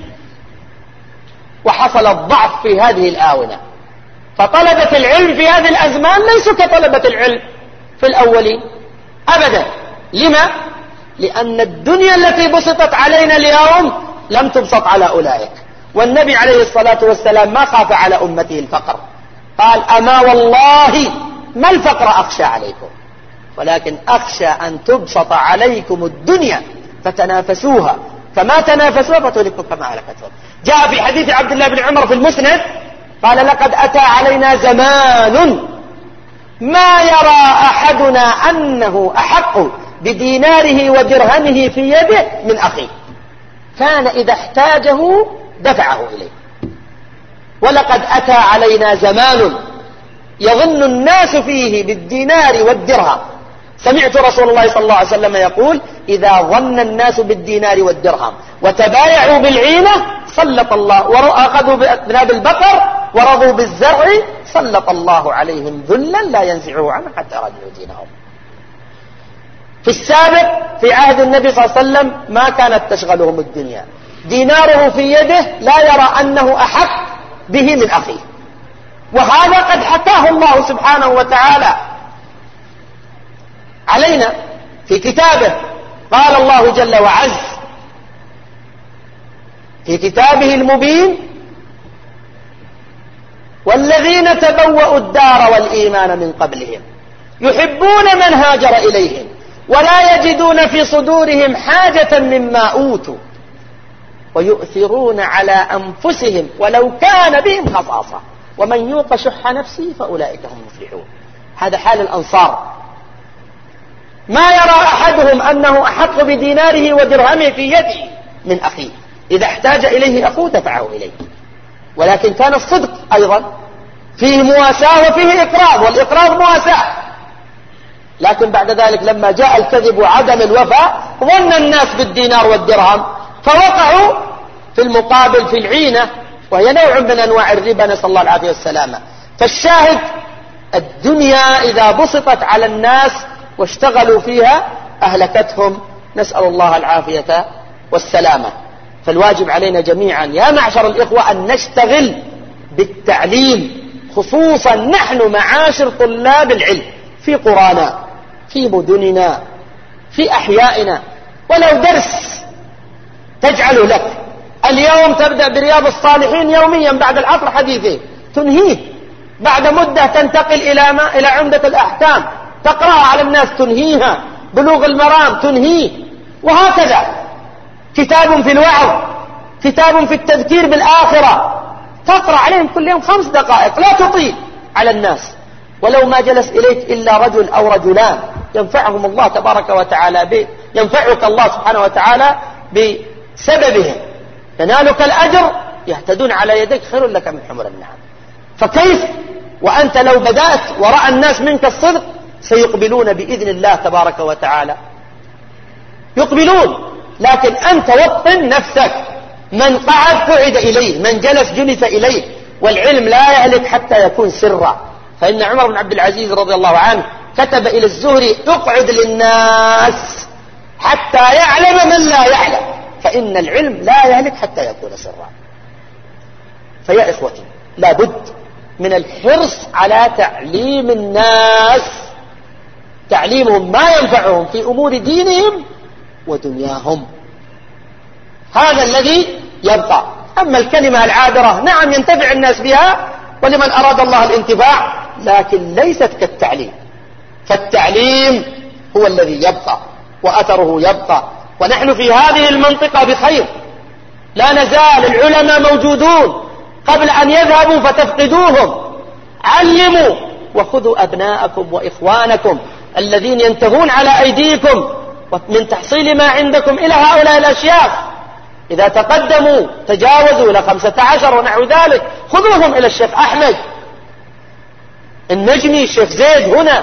وحصل الضعف في هذه الآونة، فطلبة العلم في هذه الأزمان ليسوا كطلبة العلم في الأولين أبدا. لما؟ لأن الدنيا التي بسطت علينا اليوم لم تبسط على أولئك، والنبي عليه الصلاة والسلام ما خاف على أمته الفقر، قال أما والله ما الفقر أخشى عليكم، ولكن أخشى أن تبسط عليكم الدنيا فتنافسوها كما تنافسوها فتهلككم كما هلكتهم. جاء في حديث عبد الله بن عمر في المسند قال لقد أتى علينا زمان ما يرى أحدنا أنه أحق بديناره ودرهمه في يده من أخيه، كان إذا احتاجه دفعه إليه. ولقد أتى علينا زمان يظن الناس فيه بالدينار والدرهم. سمعت رسول الله صلى الله عليه وسلم يقول إذا ظن الناس بالدينار والدرهم وتبايعوا بالعينة سلط الله، وأخذوا بأذناب البقر ورضوا بالزرع سلط الله عليهم ذلا لا ينزعه عنه حتى رجعوا دينهم. في السابق في عهد النبي صلى الله عليه وسلم ما كانت تشغلهم الدنيا، ديناره في يده لا يرى أنه أحق به من أخيه، وهذا قد حكاه الله سبحانه وتعالى علينا في كتابه. قال الله جل وعز في كتابه المبين والذين تبوأوا الدار والإيمان من قبلهم يحبون من هاجر إليهم ولا يجدون في صدورهم حاجة مما أوتوا ويؤثرون على أنفسهم ولو كان بهم خصاصة ومن يوق شح نفسه فأولئك هم المفلحون. هذا حال الأنصار، ما يرى أحدهم أنه أحق بديناره ودرهمه في يده من أخيه، إذا احتاج إليه أخوه دفعه إليه. ولكن كان الصدق أيضا فيه مواساة وفيه إقراض، والإقراض مواساة. لكن بعد ذلك لما جاء الكذب وعدم الوفاء ظن الناس بالدينار والدرهم فوقعوا في المقابل في العينة، وهي نوع من أنواع الربا، نسأل الله العافية والسلامة. فالشاهد الدنيا إذا بسطت على الناس واشتغلوا فيها أهلكتهم، نسأل الله العافية والسلامة. فالواجب علينا جميعا يا معشر الإخوة أن نشتغل بالتعليم، خصوصا نحن معاشر طلاب العلم في قرانا، في مدننا، في أحيائنا، ولو درس تجعله لك. اليوم تبدأ برياض الصالحين يوميا بعد العصر حديثه تنهيه، بعد مدة تنتقل إلى عمدة الأحكام تقرأها على الناس تنهيها، بلوغ المرام تنهيه، وهكذا. كتاب في الوعظ، كتاب في التذكير بالآخرة، تقرأ عليهم كل يوم 5 دقائق، لا تطيل على الناس. ولو ما جلس إليك إلا رجل أو رجلان ينفعهم الله تبارك وتعالى به، ينفعك الله سبحانه وتعالى بسببهم، ينالك الأجر، يهتدون على يديك، خير لك من حمر النعم. فكيف وأنت لو بدأت ورأى الناس منك الصدق سيقبلون بإذن الله تبارك وتعالى، يقبلون. لكن أنت وطن نفسك، من قعد قعد إليه، من جلس جلس إليه. والعلم لا يهلك حتى يكون سرا، فإن عمر بن عبد العزيز رضي الله عنه كتب إلى الزهري اقعد للناس حتى يعلم من لا يعلم، فإن العلم لا يهلك حتى يكون سرا. فيا إخوتي لابد من الحرص على تعليم الناس، تعليمهم ما ينفعهم في أمور دينهم ودنياهم، هذا الذي يبقى. أما الكلمة العابرة نعم ينتفع الناس بها ولمن أراد الله الانتفاع، لكن ليست كالتعليم. فالتعليم هو الذي يبقى وأثره يبقى، ونحن في هذه المنطقة بخير، لا نزال العلماء موجودون، قبل أن يذهبوا فتفقدوهم. علموا وخذوا أبناءكم وإخوانكم الذين ينتهون على أيديكم من تحصيل ما عندكم إلى هؤلاء الأشياخ، إذا تقدموا تجاوزوا إلى 15 ونحو ذلك خذوهم إلى الشيخ أحمد النجمي، الشيخ زيد هنا،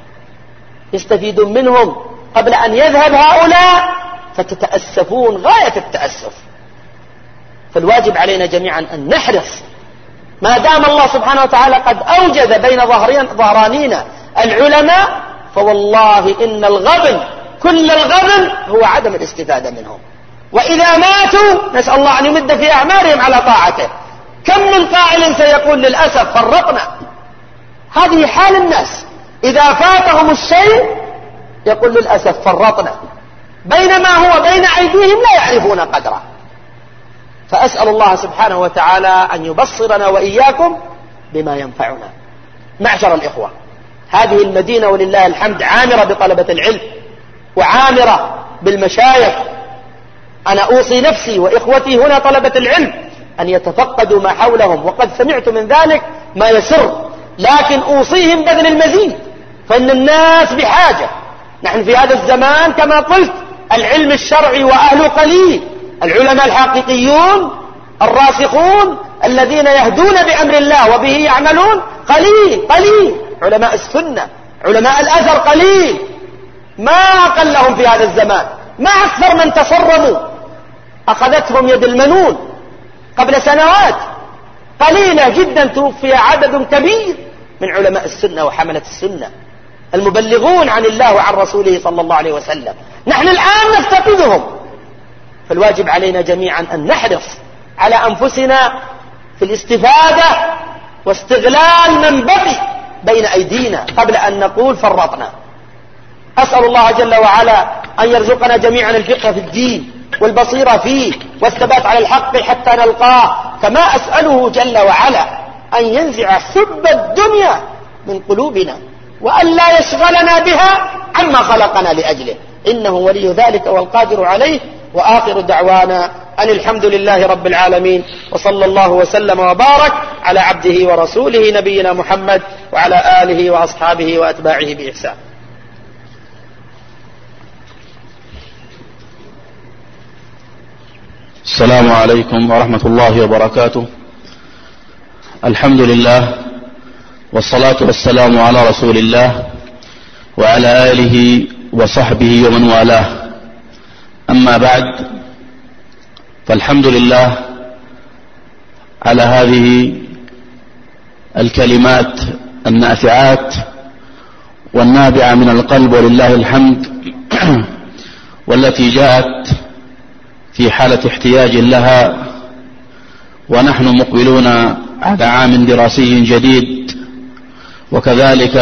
يستفيدون منهم قبل أن يذهب هؤلاء فتتأسفون غاية التأسف. فالواجب علينا جميعا أن نحرص، ما دام الله سبحانه وتعالى قد أوجد بين ظهرانينا العلماء، فوالله إن الغبن كل الغبن هو عدم الاستفادة منهم. وإذا ماتوا نسأل الله أن يمد في أعمارهم على طاعته. كم من قائل سيقول للأسف فرطنا. هذه حال الناس، إذا فاتهم الشيء يقول للأسف فرطنا، بينما هو بين أيديهم لا يعرفون قدره. فأسأل الله سبحانه وتعالى أن يبصرنا وإياكم بما ينفعنا. معشر الإخوة، هذه المدينة ولله الحمد عامرة بطلبة العلم وعامرة بالمشايخ. أنا أوصي نفسي وإخوتي هنا طلبة العلم أن يتفقدوا ما حولهم، وقد سمعت من ذلك ما يسر، لكن أوصيهم بذل المزيد، فإن الناس بحاجة. نحن في هذا الزمان كما قلت العلم الشرعي وأهله قليل، العلماء الحقيقيون الراسخون الذين يهدون بأمر الله وبه يعملون قليل. علماء السنة علماء الأثر قليل، ما أقلهم في هذا الزمان، ما أكثر من تصرموا أخذتهم يد المنون قبل سنوات قليلة جدا. توفي عدد كبير من علماء السنة وحملة السنة المبلغون عن الله وعن رسوله صلى الله عليه وسلم. نحن الآن نفتقدهم، فالواجب علينا جميعا أن نحرص على أنفسنا في الاستفادة واستغلال من بقي بين أيدينا قبل أن نقول فرطنا. أسأل الله جل وعلا أن يرزقنا جميعا الفقه في الدين والبصيرة فيه والثبات على الحق حتى نلقاه، كما أسأله جل وعلا أن ينزع حب الدنيا من قلوبنا وأن لا يشغلنا بها عما خلقنا لأجله، إنه ولي ذلك والقادر عليه. وآخر دعوانا أن الحمد لله رب العالمين، وصلى الله وسلم وبارك على عبده ورسوله نبينا محمد وعلى آله وأصحابه وأتباعه بإحسان. السلام عليكم ورحمة الله وبركاته. الحمد لله والصلاة والسلام على رسول الله وعلى آله وصحبه ومن والاه. أما بعد، فالحمد لله على هذه الكلمات النافعات والنابعة من القلب ولله الحمد، والتي جاءت في حالة احتياج لها، ونحن مقبلون على عام دراسي جديد، وكذلك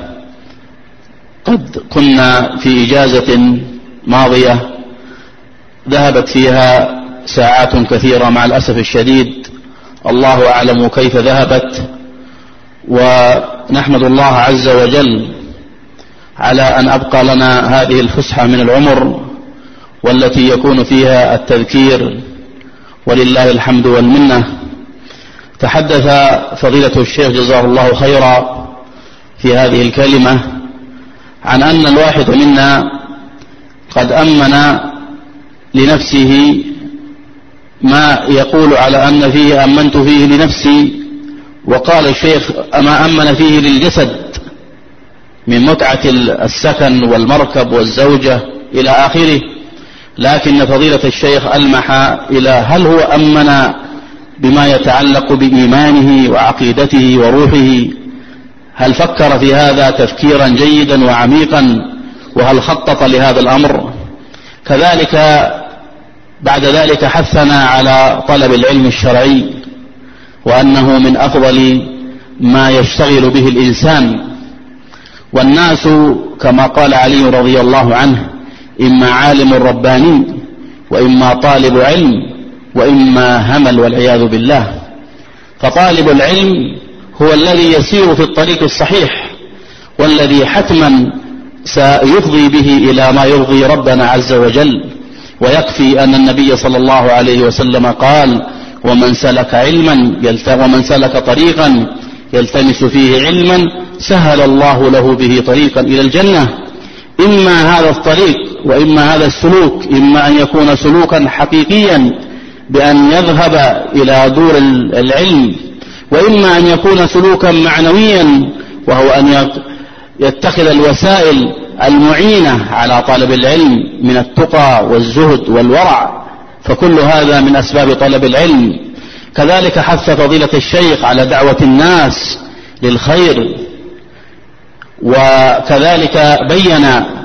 قد كنا في إجازة ماضية ذهبت فيها ساعات كثيرة مع الأسف الشديد، الله أعلم كيف ذهبت. ونحمد الله عز وجل على أن أبقى لنا هذه الفسحة من العمر والتي يكون فيها التذكير، ولله الحمد والمنة. تحدث فضيلة الشيخ جزاه الله خيرا في هذه الكلمة عن أن الواحد منا قد أمن لنفسه ما يقول على أن فيه أمنت فيه لنفسي، وقال الشيخ ما أمن فيه للجسد من متعة السكن والمركب والزوجة إلى آخره. لكن فضيلة الشيخ ألمح إلى هل هو أمن بما يتعلق بإيمانه وعقيدته وروحه؟ هل فكر في هذا تفكيرا جيدا وعميقا؟ وهل خطط لهذا الأمر؟ كذلك بعد ذلك حثنا على طلب العلم الشرعي، وأنه من أفضل ما يشتغل به الإنسان. والناس كما قال علي رضي الله عنه إما عالم رباني وإما طالب علم وإما همل والعياذ بالله. فطالب العلم هو الذي يسير في الطريق الصحيح، والذي حتما سيفضي به إلى ما يرضي ربنا عز وجل. ويكفي أن النبي صلى الله عليه وسلم قال ومن سلك طريقا يلتمس فيه علما سهل الله له به طريقا إلى الجنة. إما هذا الطريق وإما هذا السلوك، إما أن يكون سلوكا حقيقيا بأن يذهب إلى دور العلم، وإما أن يكون سلوكا معنويا وهو أن يتخذ الوسائل المعينة على طلب العلم من التقى والزهد والورع، فكل هذا من أسباب طلب العلم. كذلك حث فضيلة الشيخ على دعوة الناس للخير، وكذلك بين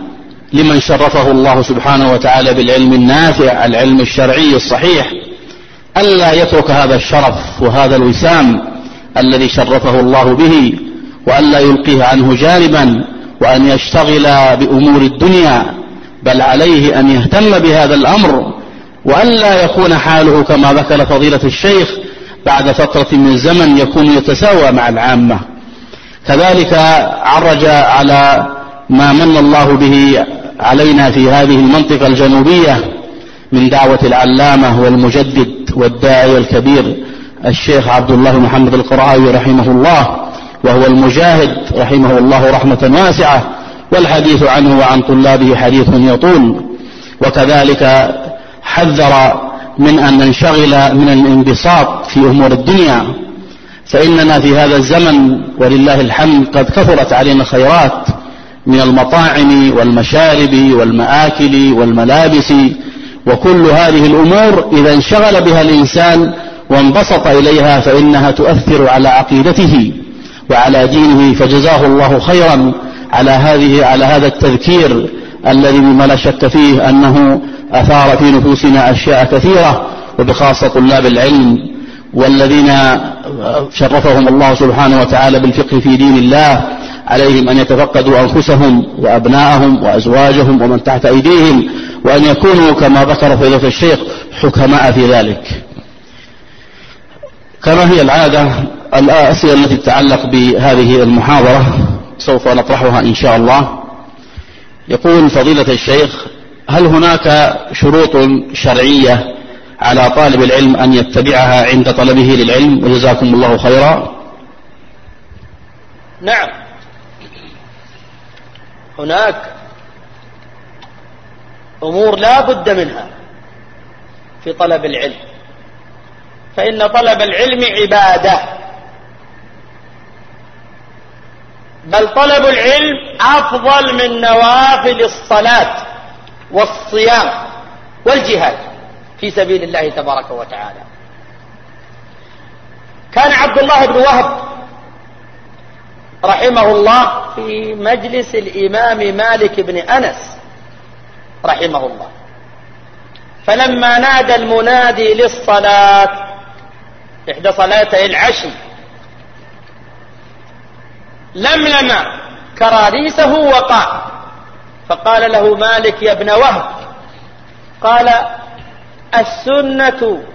لمن شرفه الله سبحانه وتعالى بالعلم النافع العلم الشرعي الصحيح ألا يترك هذا الشرف وهذا الوسام الذي شرفه الله به، وألا يلقيه عنه جانبا وأن يشتغل بأمور الدنيا، بل عليه أن يهتم بهذا الأمر، وألا يكون حاله كما ذكر فضيلة الشيخ بعد فترة من الزمن يكون يتساوى مع العامة. كذلك عرج على ما من الله به علينا في هذه المنطقة الجنوبية من دعوة العلامة والمجدد والداعي الكبير الشيخ عبد الله محمد القرعاوي رحمه الله، وهو المجاهد رحمه الله رحمة واسعة، والحديث عنه وعن طلابه حديث يطول. وكذلك حذر من أن ننشغل من الانبساط في أمور الدنيا، فإننا في هذا الزمن ولله الحمد قد كثرت علينا خيرات من المطاعم والمشارب والمآكل والملابس، وكل هذه الأمور إذا انشغل بها الإنسان وانبسط إليها فإنها تؤثر على عقيدته وعلى دينه، فجزاه الله خيرا على هذا التذكير الذي مما لا شك فيه أنه أثار في نفوسنا أشياء كثيرة، وبخاصة طلاب العلم والذين شرفهم الله سبحانه وتعالى بالفقه في دين الله، عليهم أن يتفقدوا أنفسهم وأبناءهم وأزواجهم ومن تحت أيديهم، وأن يكونوا كما ذكر فضيلة الشيخ حكماء في ذلك. كما هي العادة الأسئلة التي تتعلق بهذه المحاضرة سوف نطرحها إن شاء الله. يقول فضيلة الشيخ: هل هناك شروط شرعية على طالب العلم أن يتبعها عند طلبه للعلم؟ وجزاكم الله خيرا. نعم، هناك أمور لا بد منها في طلب العلم، فإن طلب العلم عبادة، بل طلب العلم أفضل من نوافل الصلاة والصيام والجهاد في سبيل الله تبارك وتعالى. كان عبد الله بن وهب رحمه الله في مجلس الإمام مالك بن أنس رحمه الله، فلما نادى المنادي للصلاة إحدى صلاتي العشي لملم كراريسه وقام، فقال له مالك: يا ابن وهب، قال: السنة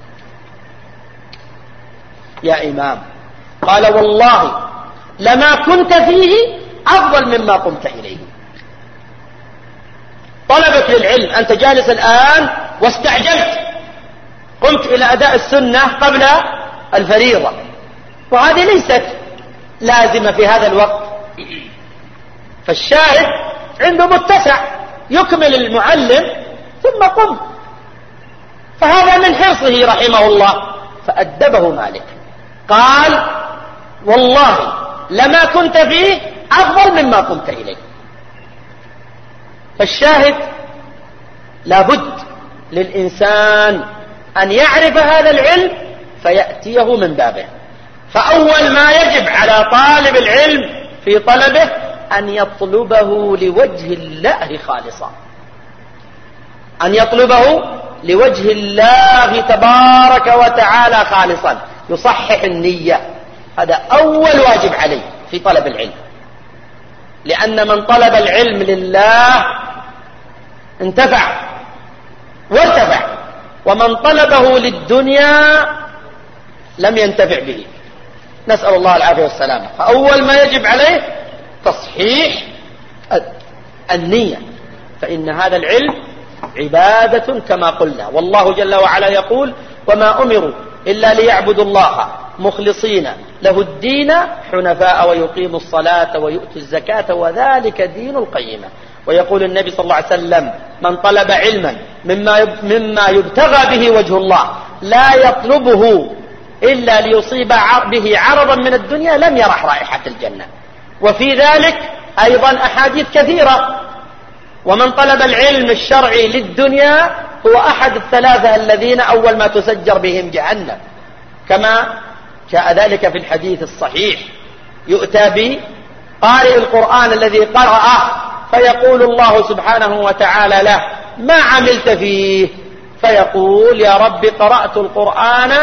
يا إمام. قال: والله لما كنت فيه أفضل مما قمت إليه. طلبك للعلم، أنت جالس الآن واستعجلت، قمت إلى أداء السنة قبل الفريضة، وهذه ليست لازمة في هذا الوقت، فالشاهد عنده متسع يكمل المعلم ثم قم، فهذا من حرصه رحمه الله، فأدبه مالك، قال: والله لما كنت فيه أفضل مما قمت إليه. فالشاهد لابد للإنسان أن يعرف هذا العلم فيأتيه من بابه. فأول ما يجب على طالب العلم في طلبه أن يطلبه لوجه الله خالصا، أن يطلبه لوجه الله تبارك وتعالى خالصا، يصحح النية، هذا أول واجب عليه في طلب العلم، لأن من طلب العلم لله انتفع وارتفع، ومن طلبه للدنيا لم ينتفع به، نسأل الله العافية والسلامة. فأول ما يجب عليه تصحيح النية، فإن هذا العلم عبادة كما قلنا، والله جل وعلا يقول: وما أمروا إلا ليعبدوا الله مخلصين له الدين حنفاء ويقيموا الصلاة ويؤتوا الزكاة وذلك دين القيمة. ويقول النبي صلى الله عليه وسلم: من طلب علما مما يبتغى به وجه الله لا يطلبه إلا ليصيب به عرضا من الدنيا لم يرح رائحة الجنة. وفي ذلك أيضا أحاديث كثيرة. ومن طلب العلم الشرعي للدنيا هو أحد الثلاثة الذين أول ما تسجر بهم جهنم، كما جاء ذلك في الحديث الصحيح: يؤتى بقارئ القرآن الذي قرأه فيقول الله سبحانه وتعالى له: ما عملت فيه؟ فيقول: يا رب قرأت القرآن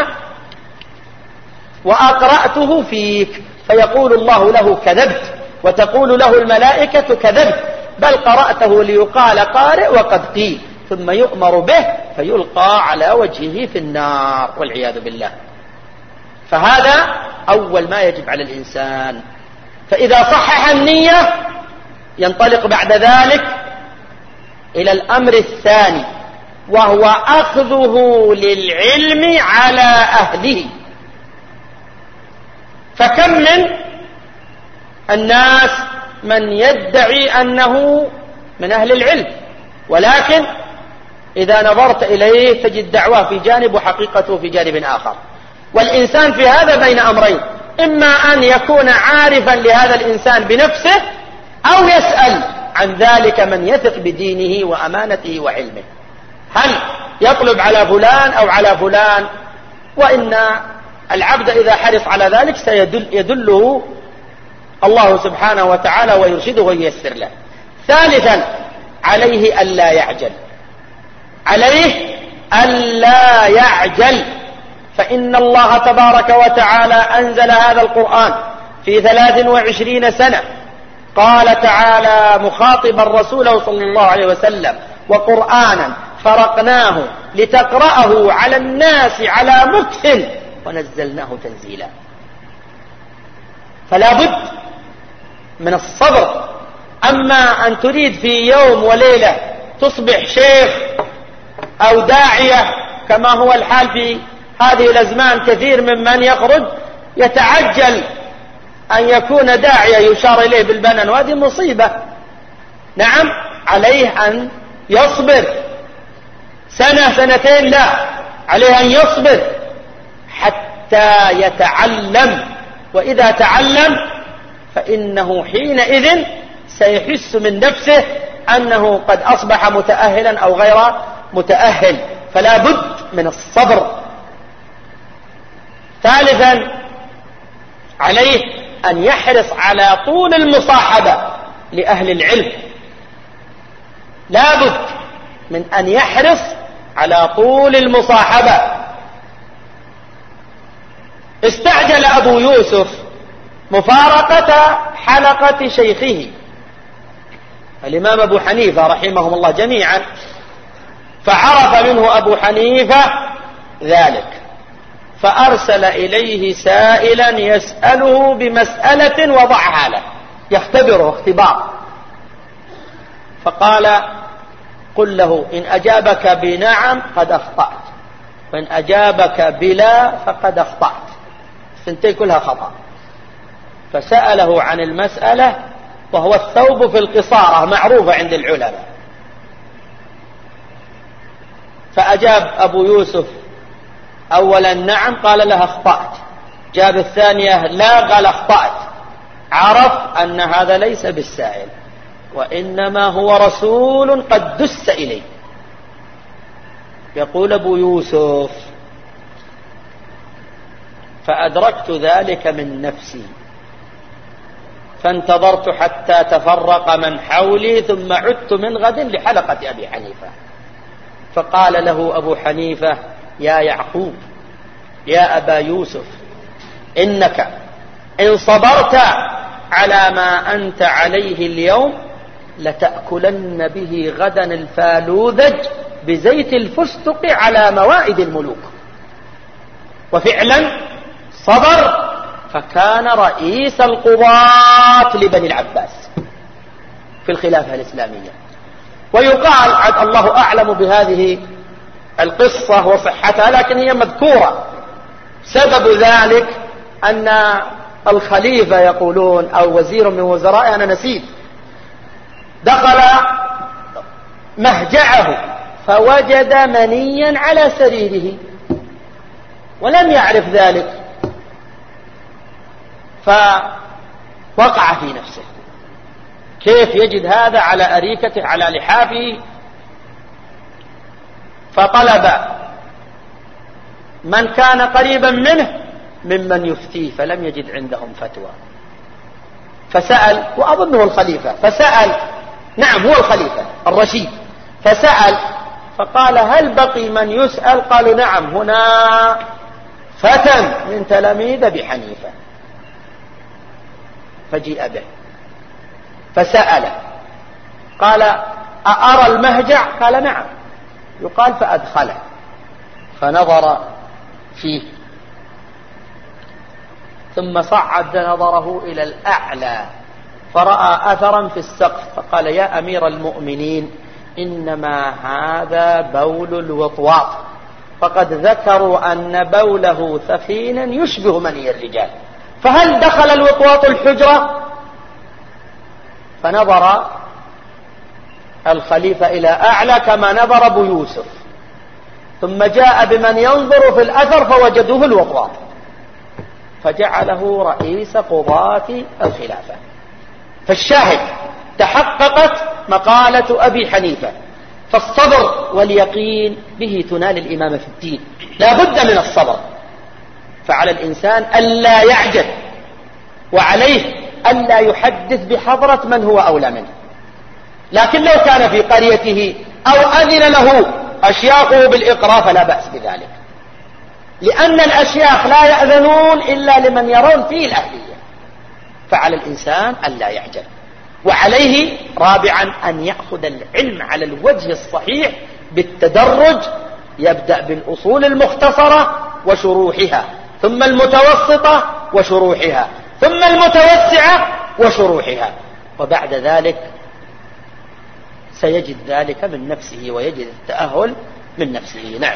وأقرأته فيك. فيقول الله له: كذبت. وتقول له الملائكة: كذبت، بل قرأته ليقال قارئ وقد قيل. ثم يؤمر به فيلقى على وجهه في النار والعياذ بالله. فهذا أول ما يجب على الإنسان. فإذا صحح النية ينطلق بعد ذلك إلى الأمر الثاني، وهو أخذه للعلم على أهله. فكم من الناس من يدعي أنه من أهل العلم، ولكن إذا نظرت إليه تجد دعواه في جانب وحقيقته في جانب آخر. والإنسان في هذا بين أمرين: إما أن يكون عارفا لهذا الإنسان بنفسه، أو يسأل عن ذلك من يثق بدينه وأمانته وعلمه. هل يطلب على فلان أو على فلان؟ وإن العبد إذا حرص على ذلك سيدله الله سبحانه وتعالى ويرشده وييسر له. ثالثا: عليه ألا يعجل، عليه ألا يعجل. فإن الله تبارك وتعالى أنزل هذا القرآن في 23 سنة. قال تعالى مخاطبا رسوله صلى الله عليه وسلم: وقرآنا فرقناه لتقرأه على الناس على مكث ونزلناه تنزيلا. فلا بد من الصبر. أما أن تريد في يوم وليلة تصبح شيخ أو داعية، كما هو الحال في هذه الأزمان، كثير ممن يخرج يتعجل أن يكون داعية يشار إليه بالبنان، وهذه مصيبة. نعم، عليه أن يصبر سنة سنتين، لا، عليه أن يصبر حتى يتعلم. وإذا تعلم فإنه حينئذ سيحس من نفسه أنه قد أصبح متأهلا أو غير متأهل. فلا بد من الصبر. ثالثا: عليه أن يحرص على طول المصاحبة لأهل العلم. لا بد من أن يحرص على طول المصاحبة. استعجل أبو يوسف مفارقة حلقة شيخه الإمام أبو حنيفة رحمهم الله جميعا، فعرف منه أبو حنيفة ذلك، فأرسل إليه سائلا يسأله بمسألة وضعها له، يختبره اختبار. فقال: قل له إن أجابك بنعم قد أخطأت، وإن أجابك بلا فقد أخطأت. الثنتين كلها خطأ. فسأله عن المسألة، وهو الثوب في القصارة معروفة عند العلماء. فأجاب أبو يوسف أولا نعم، قال لها أخطأت. جاب الثانية لا، قال أخطأت. عرف أن هذا ليس بالسائل، وإنما هو رسول قد دس إليه. يقول أبو يوسف: فأدركت ذلك من نفسي، فانتظرت حتى تفرق من حولي، ثم عدت من غد لحلقة أبي حنيفة. فقال له أبو حنيفة: يا يعقوب، يا أبا يوسف، إنك إن صبرت على ما أنت عليه اليوم لتأكلن به غدا الفالوذج بزيت الفستق على موائد الملوك. وفعلا صبر، فكان رئيس القضاة لبني العباس في الخلافة الإسلامية. ويقال عد الله أعلم بهذه القصة وصحتها، لكن هي مذكورة. سبب ذلك أن الخليفة يقولون أو وزير من وزرائه، أنا نسيت، دخل مهجعه فوجد منيا على سريره ولم يعرف ذلك، فوقع في نفسه كيف يجد هذا على أريكته على لحافه. فطلب من كان قريبا منه ممن يفتيه، فلم يجد عندهم فتوى. فسأل، وأظنه الخليفة، فسأل نعم هو الخليفة الرشيد. فسأل فقال هل بقي من يسأل؟ قالوا نعم، هنا فتى من تلاميذ أبي حنيفة. فجيء به فسأله قال أأرى المهجع؟ قال نعم. يقال فأدخله فنظر فيه ثم صعد نظره إلى الأعلى فرأى أثرا في السقف فقال يا أمير المؤمنين إنما هذا بول الوطواط، فقد ذكروا أن بوله ثخينا يشبه مني الرجال، فهل دخل الوطواط الحجرة؟ فنظر الخليفة إلى أعلى كما نظر أبو يوسف، ثم جاء بمن ينظر في الأثر فوجدوه الوطواط، فجعله رئيس قضاة الخلافة. فالشاهد تحققت مقالة أبي حنيفة، فالصبر واليقين به تنال الإمامة في الدين، لا بد من الصبر. فعلى الإنسان ألا يعجل، وعليه ألا يحدث بحضرة من هو أولى منه. لكن لو كان في قريته أو أذن له أشياخه بالإقراء فلا بأس بذلك، لأن الأشياخ لا يأذنون إلا لمن يرون فيه الأهلية. فعلى الإنسان ألا يعجل، وعليه رابعا أن يأخذ العلم على الوجه الصحيح بالتدرج، يبدأ بالأصول المختصرة وشروحها، ثم المتوسطة وشروحها، ثم المتوسعة وشروحها، وبعد ذلك سيجد ذلك من نفسه ويجد التأهل من نفسه. نعم.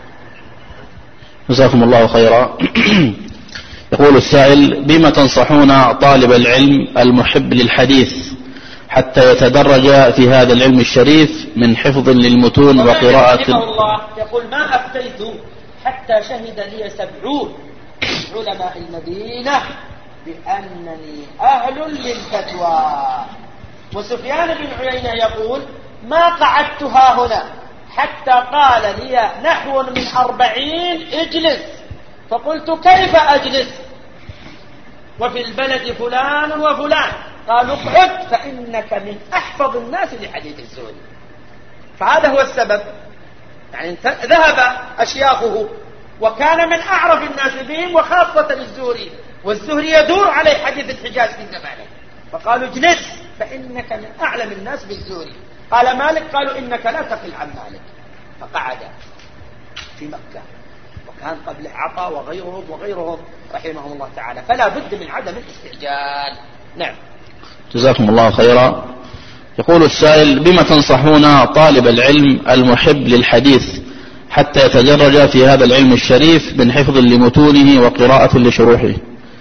جزاكم الله خيرا. يقول السائل بما تنصحون طالب العلم المحب للحديث حتى يتدرج في هذا العلم الشريف من حفظ للمتون وقراءة؟ الله يقول ما أفتيت حتى شهد لي 70 علماء المدينة بأنني أهل للفتوى. وسفيان بن عيينة يقول ما قعدتها هنا حتى قال لي نحو من 40 اجلس، فقلت كيف أجلس وفي البلد فلان وفلان؟ قالوا اقعد فإنك من أحفظ الناس لحديث الزهري. فهذا هو السبب، يعني ذهب أشياخه وكان من أعرف الناس بهم وخاصة الزهري، والزهري يدور عليه حديث الحجاز في زمانه، فقالوا اجلس فإنك من أعلم الناس بالزهري. قال مالك قالوا إنك لا تقل عن مالك، فقعد في مكة، وكان قبله عطاء وغيرهم رحمهم الله تعالى. فلا بد من عدم الاستعجال. نعم. جزاكم الله خيرا. يقول السائل بما تنصحون طالب العلم المحب للحديث حتى يتدرج في هذا العلم الشريف من حفظ لمتونه وقراءة لشروحه؟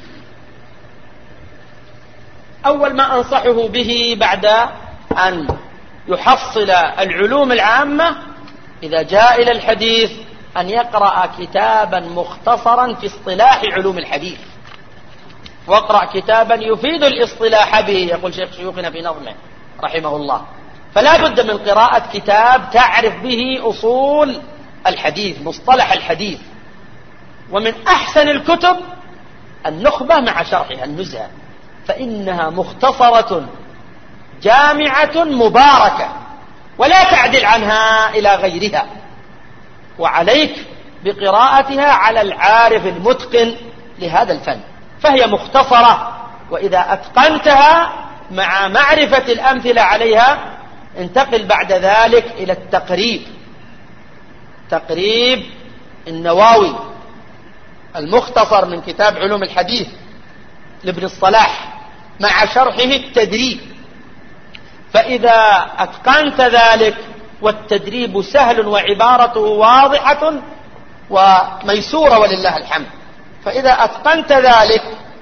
أول ما أنصحه به بعد أن يحصل العلوم العامة إذا جاء إلى الحديث أن يقرأ كتابا مختصرا في اصطلاح علوم الحديث، واقرأ كتابا يفيد الاصطلاح به، يقول شيخ شيوخنا في نظمه رحمه الله. فلا بد من قراءة كتاب تعرف به أصول الحديث، مصطلح الحديث. ومن أحسن الكتب النخبة مع شرحها النزهة، فإنها مختصرة جامعة مباركة ولا تعدل عنها إلى غيرها، وعليك بقراءتها على العارف المتقن لهذا الفن، فهي مختصرة، وإذا أتقنتها مع معرفة الأمثلة عليها انتقل بعد ذلك إلى التقريب، تقريب النووي المختصر من كتاب علوم الحديث لابن الصلاح مع شرحه التدريب. فإذا أتقنت ذلك والتدريب سهل وعبارته واضحة وميسورة ولله الحمد، فإذا أتقنت ذلك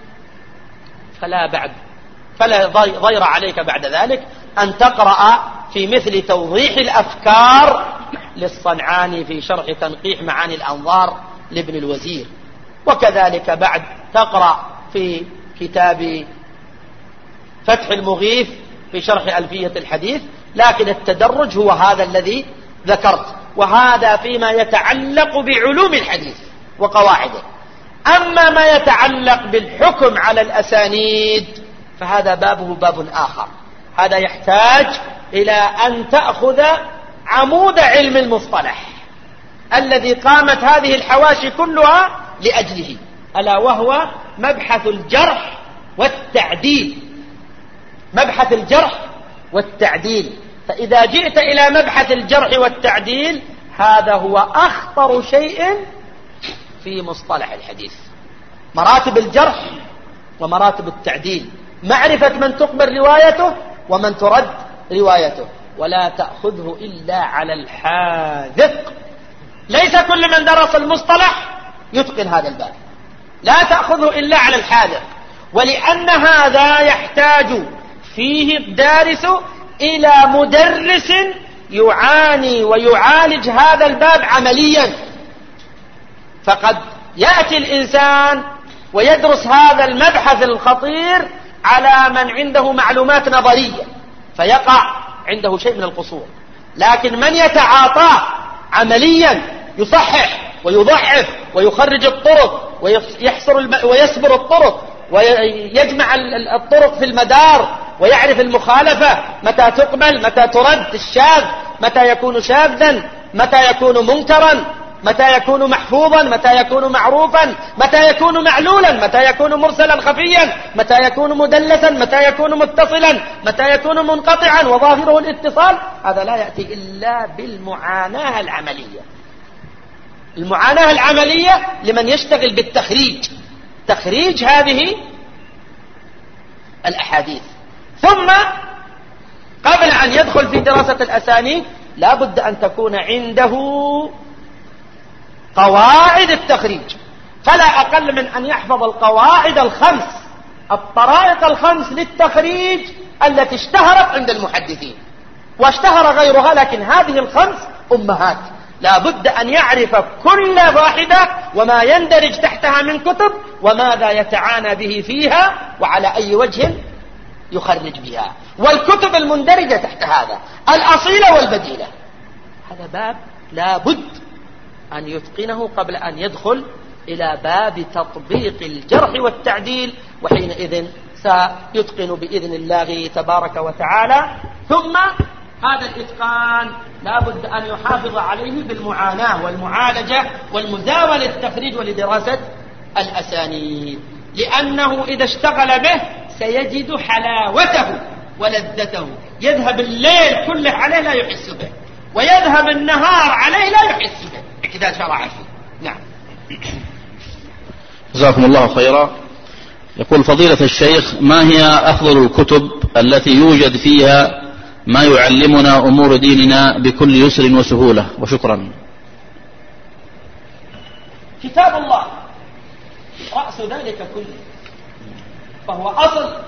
فلا ضير عليك بعد ذلك أن تقرأ في مثل توضيح الأفكار للصنعاني في شرح تنقيح معاني الأنظار لابن الوزير، وكذلك بعد تقرأ في كتاب فتح المغيث في شرح ألفية الحديث. لكن التدرج هو هذا الذي ذكرت، وهذا فيما يتعلق بعلوم الحديث وقواعده. أما ما يتعلق بالحكم على الأسانيد فهذا بابه باب آخر، هذا يحتاج إلى أن تأخذ عمود علم المصطلح الذي قامت هذه الحواشي كلها لأجله، ألا وهو مبحث الجرح والتعديل. مبحث الجرح والتعديل. فإذا جئت إلى مبحث الجرح والتعديل هذا هو أخطر شيء في مصطلح الحديث. مراتب الجرح ومراتب التعديل، معرفة من تقبل روايته ومن ترد روايته، ولا تأخذه إلا على الحاذق. ليس كل من درس المصطلح يتقن هذا الباب، لا تأخذه إلا على الحاذق. ولأن هذا يحتاج فيه الدارس إلى مدرس يعاني ويعالج هذا الباب عمليا. فقد يأتي الإنسان ويدرس هذا المبحث الخطير على من عنده معلومات نظرية فيقع عنده شيء من القصور، لكن من يتعاطاه عمليا يصحح ويضعف ويخرج الطرق ويسبر الطرق ويجمع الطرق في المدار ويعرف المخالفة متى تقبل متى ترد، الشاذ متى يكون شاذا، متى يكون منكرا، متى يكون محفوظا، متى يكون معروفا، متى يكون معلولا، متى يكون مرسلا خفيا، متى يكون مدلسا، متى يكون متصلا، متى يكون منقطعا وظاهره الاتصال. هذا لا يأتي إلا بالمعاناة العملية. المعاناة العملية لمن يشتغل بالتخريج، تخريج هذه الأحاديث. ثم قبل أن يدخل في دراسة الأسانيد لا بد أن تكون عنده قواعد التخريج، فلا أقل من أن يحفظ القواعد الخمس، الطرائق الخمس للتخريج التي اشتهرت عند المحدثين واشتهر غيرها، لكن هذه الخمس أمهات لا بد أن يعرف كل واحدة وما يندرج تحتها من كتب وماذا يتعانى به فيها وعلى أي وجه يخرج بها، والكتب المندرجة تحت هذا الأصيلة والبديلة. هذا باب لا بد أن يتقنه قبل أن يدخل إلى باب تطبيق الجرح والتعديل، وحينئذ سيتقن بإذن الله تبارك وتعالى. ثم هذا الإتقان لا بد أن يحافظ عليه بالمعاناة والمعالجة والمزاولة للتخريج ولدراسة الأسانيد، لأنه إذا اشتغل به سيجد حلاوته ولذته. يذهب الليل كله عليه لا يحس به، ويذهب النهار عليه لا يحس به إذا شرع فيه. نعم. جزاكم الله خيرا. يقول فضيلة الشيخ: ما هي أفضل الكتب التي يوجد فيها ما يعلمنا أمور ديننا بكل يسر وسهولة؟ وشكرا. كتاب الله رأس ذلك كله، فهو أصل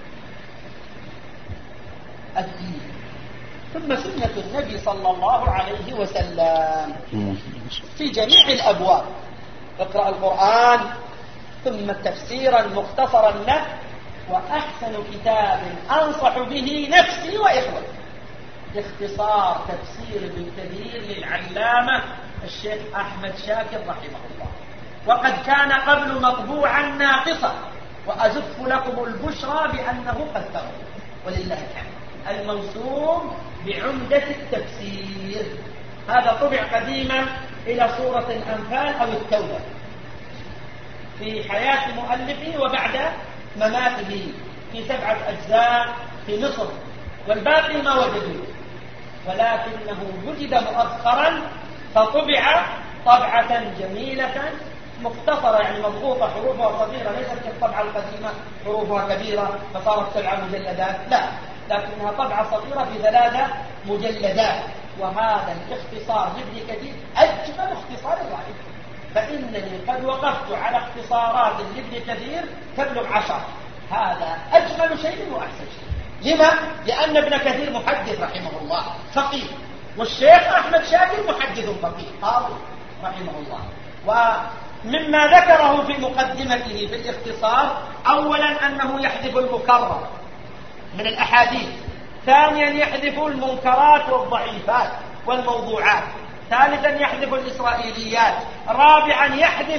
الدين، ثم سنة النبي صلى الله عليه وسلم في جميع الأبواب. اقرأ القرآن ثم تفسيرا مختصرا له، وأحسن كتاب أنصح به نفسي وإخوتي اختصار تفسير ابن كثير للعلامة الشيخ أحمد شاكر رحمه الله، وقد كان قبل مطبوعا ناقصا، وأزف لكم البشرى بأنه قد تم ولله الحمد، الموسوم بعمدة التفسير. هذا طبع قديما إلى سورة الأنفال أو التوبة في حياة مؤلفه وبعد مماته في 7 أجزاء في مصر، والباقي ما وجدوه، ولكنه وجد مؤخرا فطبع طبعة جميلة مختصرة، يعني مضغوطة، حروفها صغيرة، ليست كالطبعة القديمة حروفها كبيرة فصارت 7 مجلدات، لا، لكنها طبعة صغيرة في 3 مجلدات. وهذا الاختصار لابن كثير أجمل اختصار رأيته، فإنني قد وقفت على اختصارات لابن كثير تبلغ 10. هذا أجمل شيء وأحسن شيء. لما؟ لأن ابن كثير محدث رحمه الله فقيه، والشيخ أحمد شاكر محدث فقيه قاضي رحمه الله. ومما ذكره في مقدمته في الاختصار: أولا أنه يحذف المكرر من الأحاديث، ثانيا يحذف المنكرات والضعيفات والموضوعات، ثالثا يحذف الإسرائيليات، رابعا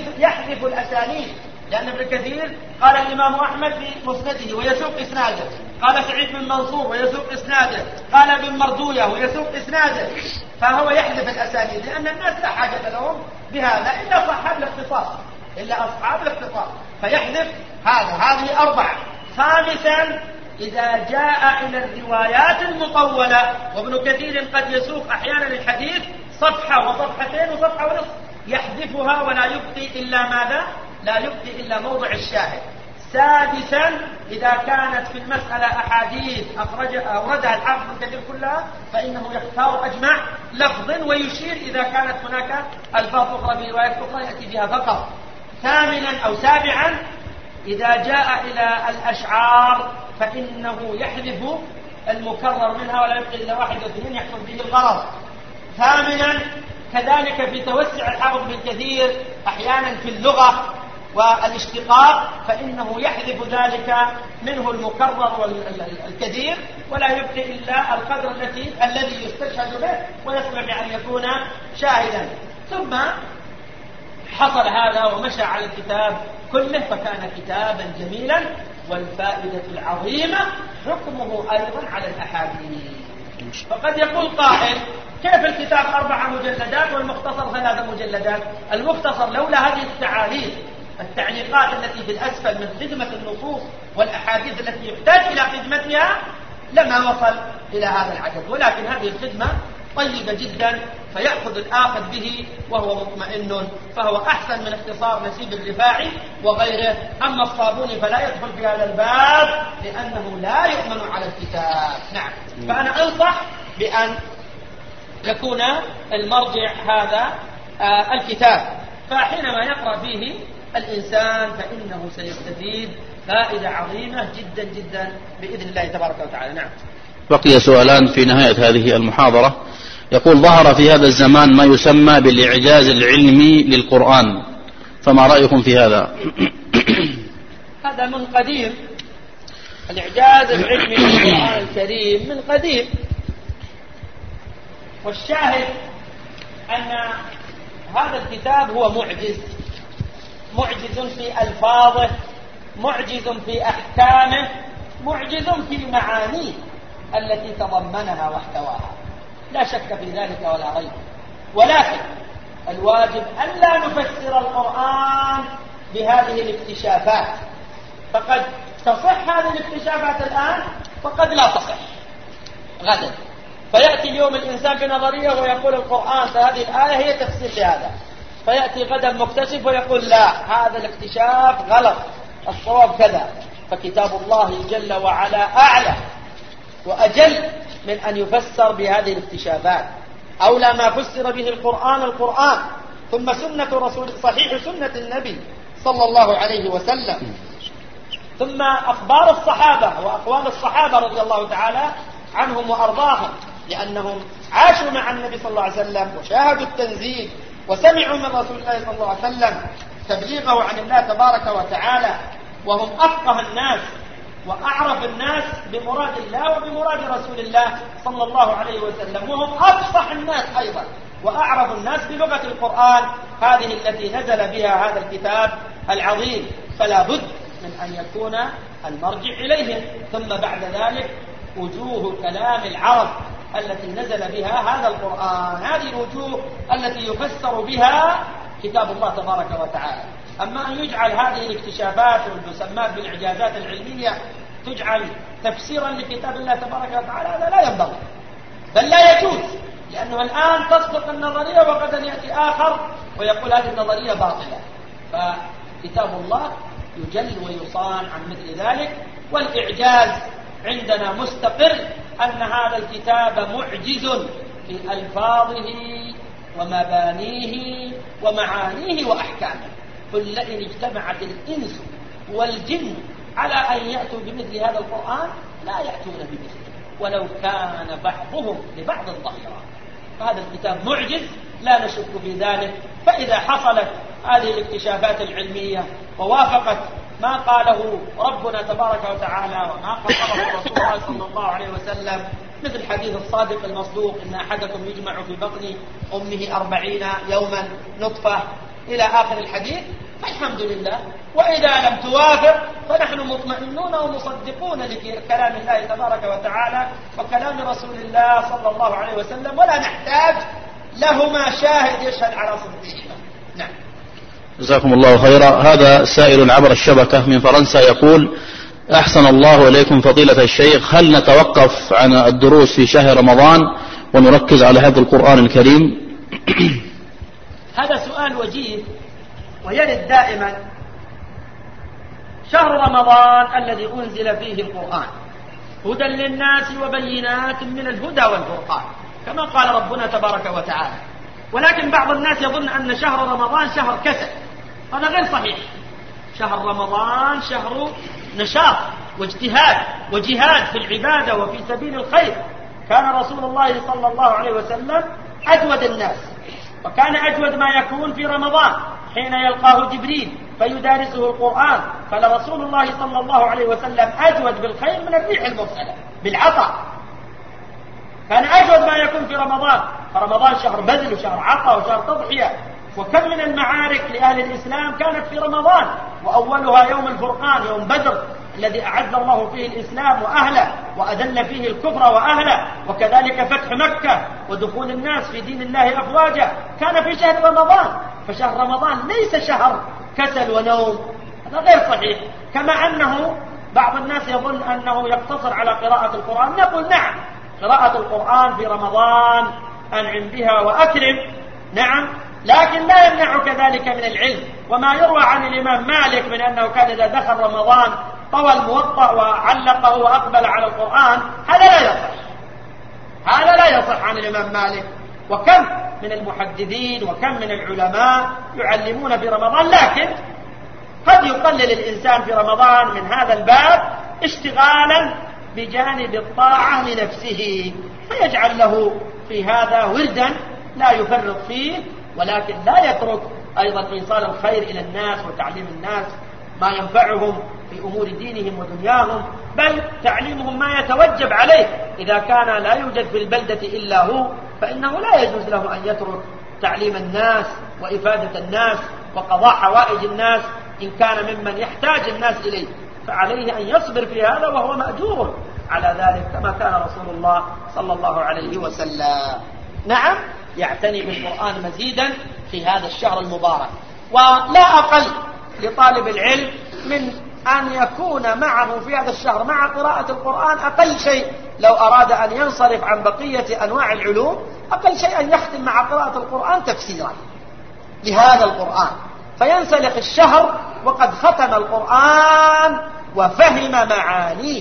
يحذف الأسانيد، لأن ابن كثير قال الإمام أحمد في مسنده ويسوق إسناده قال سعيد بن منصور ويسوق إسناده، قال ابن مردوية ويسوق إسناده، فهو يحذف الأسانيد لأن الناس لا حاجة لهم بهذا إلا صحاب الاختصاص، إلا أصحاب الاختصاص، فيحذف هذه 4. خامسا إذا جاء إلى الروايات المطولة، وابن كثير قد يسوق أحيانا الحديث صفحة وصفحتين وصفحة ونصف، يحذفها ولا يبقي إلا ماذا؟ لا يبقي إلا موضع الشاهد. سادسا إذا كانت في المسألة أحاديث أوردها الحافظ ابن كثير كلها فإنه يختار أجمع لفظ ويشير إذا كانت هناك ألفاظ أخرى في روايات أخرى يأتي بها فقط. ثامنا أو سابعا إذا جاء إلى الأشعار فإنه يحذف المكرر منها ولا يبقي إلا 1 أو 2 يحصل به الغرض. ثامنا كذلك في توسع الحافظ ابن كثير أحيانا في اللغة والاشتقاق فإنه يحذف ذلك منه المكرر والكثير ولا يبقي إلا القدر الذي يستشهد به ويصلح أن يكون شاهدا. ثم حصل هذا ومشى على الكتاب كله فكان كتابا جميلا. والفائدة العظيمة حكمه أيضا على الأحاديث. فقد يقول قائل كيف الكتاب 4 مجلدات والمختصر 3 مجلدات؟ المختصر لولا هذه التعليقات التي في الأسفل من خدمة النصوص والأحاديث التي يحتاج إلى خدمتها لما وصل إلى هذا العدد، ولكن هذه الخدمة طيبة جدا فيأخذ الآخذ به وهو مطمئن، فهو أحسن من اختصار نسيب الرفاعي وغيره. أما الصابوني فلا يدخل في هذا الباب لأنه لا يؤمن على الكتاب. نعم، فأنا أنصح بأن يكون المرجع هذا الكتاب، فحينما يقرأ فيه الإنسان فإنه سيستفيد فائدة عظيمة جدا جدا بإذن الله تبارك وتعالى. نعم. بقي سؤالان في نهاية هذه المحاضرة. يقول ظهر في هذا الزمان ما يسمى بالإعجاز العلمي للقرآن، فما رأيكم في هذا؟ هذا من قديم، الإعجاز العلمي للقرآن الكريم من قديم، والشاهد أن هذا الكتاب هو معجز في ألفاظه، معجز في أحكامه، معجز في معانيه التي تضمنها واحتواها، لا شك في ذلك ولا ريب. ولكن الواجب ألا نفسر القرآن بهذه الاكتشافات، فقد تصح هذه الاكتشافات الآن وقد لا تصح غدا. فيأتي اليوم الإنسان بنظرية ويقول القرآن فهذه الآية هي تفسير لهذا، فيأتي غدا مكتشف ويقول لا هذا الاكتشاف غلط، الصواب كذا. فكتاب الله جل وعلا أعلى وأجل من أن يفسر بهذه الاكتشافات. أولى ما فسر به القرآن ثم سنة رسول صحيح سنة النبي صلى الله عليه وسلم، ثم أخبار الصحابة وأقوال الصحابة رضي الله تعالى عنهم وأرضاهم، لأنهم عاشوا مع النبي صلى الله عليه وسلم وشاهدوا التنزيل وسمعوا من رسول الله صلى الله عليه وسلم تبليغه عن الله تبارك وتعالى، وهم أفقه الناس وأعرف الناس بمراد الله وبمراد رسول الله صلى الله عليه وسلم، وهم أفصح الناس أيضا وأعرف الناس بلغة القرآن هذه التي نزل بها هذا الكتاب العظيم، فلا بد من أن يكون المرجع إليهم. ثم بعد ذلك وجوه كلام العرب التي نزل بها هذا القرآن، هذه الوجوه التي يفسر بها كتاب الله تبارك وتعالى. أما أن يجعل هذه الاكتشافات والمسمات بالإعجازات العلمية تجعل تفسيرا لكتاب الله تبارك وتعالى هذا لا ينبغي بل لا يجوز، لأنه الآن تصدق النظرية وغدا يأتي آخر ويقول هذه النظرية باطلة. فكتاب الله يجل ويصان عن مثل ذلك، والإعجاز عندنا مستقر أن هذا الكتاب معجز في ألفاظه ومبانيه ومعانيه وأحكامه. قل لئن اجتمعت الإنس والجن على أن يأتوا بمثل هذا القرآن لا يأتون بمثله ولو كان بعضهم لبعض ظهيرا. فهذا الكتاب معجز لا نشك في ذلك. فإذا حصلت هذه الاكتشافات العلمية ووافقت ما قاله ربنا تبارك وتعالى وما قاله رسول الله صلى الله عليه وسلم، مثل حديث الصادق المصدوق إن أحدكم يجمع في بطن أمه 40 يوما نطفة إلى آخر الحديث، فالحمد لله. وإذا لم توافق فنحن مطمئنون ومصدقون لكلام الله تبارك وتعالى وكلام رسول الله صلى الله عليه وسلم، ولا نحتاج لهما شاهد يشهد على صدقهما. نعم. جزاكم الله خيرا. هذا سائل عبر الشبكة من فرنسا يقول: أحسن الله إليكم فضيلة الشيخ، هل نتوقف عن الدروس في شهر رمضان ونركز على حفظ القرآن الكريم؟ هذا سؤال وجيه ويرد دائما. شهر رمضان الذي أنزل فيه القرآن هدى للناس وبينات من الهدى والفرقان كما قال ربنا تبارك وتعالى، ولكن بعض الناس يظن أن شهر رمضان شهر كسل. هذا غير صحيح. شهر رمضان شهر نشاط واجتهاد وجهاد في العبادة وفي سبيل الخير. كان رسول الله صلى الله عليه وسلم أجود الناس، وكان أجود ما يكون في رمضان حين يلقاه جبريل فيدارسه القرآن. فلرسول الله صلى الله عليه وسلم أجود بالخير من الريح المرسلة بالعطاء. كان أجود ما يكون في رمضان. فرمضان شهر بذل وشهر عطاء وشهر تضحية، وكم من المعارك لأهل الإسلام كانت في رمضان، وأولها يوم الفرقان، يوم بدر الذي أعز الله فيه الإسلام وأهله وأذل فيه الكفر وأهله، وكذلك فتح مكة ودخول الناس في دين الله أفواجا كان في شهر رمضان. فشهر رمضان ليس شهر كسل ونوم، هذا غير صحيح. كما أنه بعض الناس يظن أنه يقتصر على قراءة القرآن، نقول نعم، قراءة القرآن في رمضان أنعم بها وأكرم، نعم، لكن لا يمنعك ذلك من العلم. وما يروى عن الإمام مالك من أنه كان إذا دخل رمضان طوى الموطأ وعلقه وأقبل على القرآن، هذا لا يصح. هذا لا يصح عن الإمام مالك. وكم من المحدثين وكم من العلماء يعلمون في رمضان، لكن قد يقلل الإنسان في رمضان من هذا الباب اشتغالا بجانب الطاعة لنفسه، فيجعل له في هذا وردا لا يفرط فيه، ولكن لا يترك أيضا إيصال الخير إلى الناس وتعليم الناس ما ينفعهم في أمور دينهم ودنياهم، بل تعليمهم ما يتوجب عليه. إذا كان لا يوجد في البلدة إلا هو فإنه لا يجوز له أن يترك تعليم الناس وإفادة الناس وقضاء حوائج الناس إن كان ممن يحتاج الناس إليه، فعليه أن يصبر في هذا وهو مأجور على ذلك كما كان رسول الله صلى الله عليه وسلم. نعم، يعتني بالقرآن مزيدا في هذا الشهر المبارك. ولا أقل لطالب العلم من أن يكون معه في هذا الشهر مع قراءة القرآن أقل شيء، لو أراد أن ينصرف عن بقية أنواع العلوم أقل شيء أن يختم مع قراءة القرآن تفسيرا لهذا القرآن، فينسلخ الشهر وقد ختم القرآن وفهم معانيه.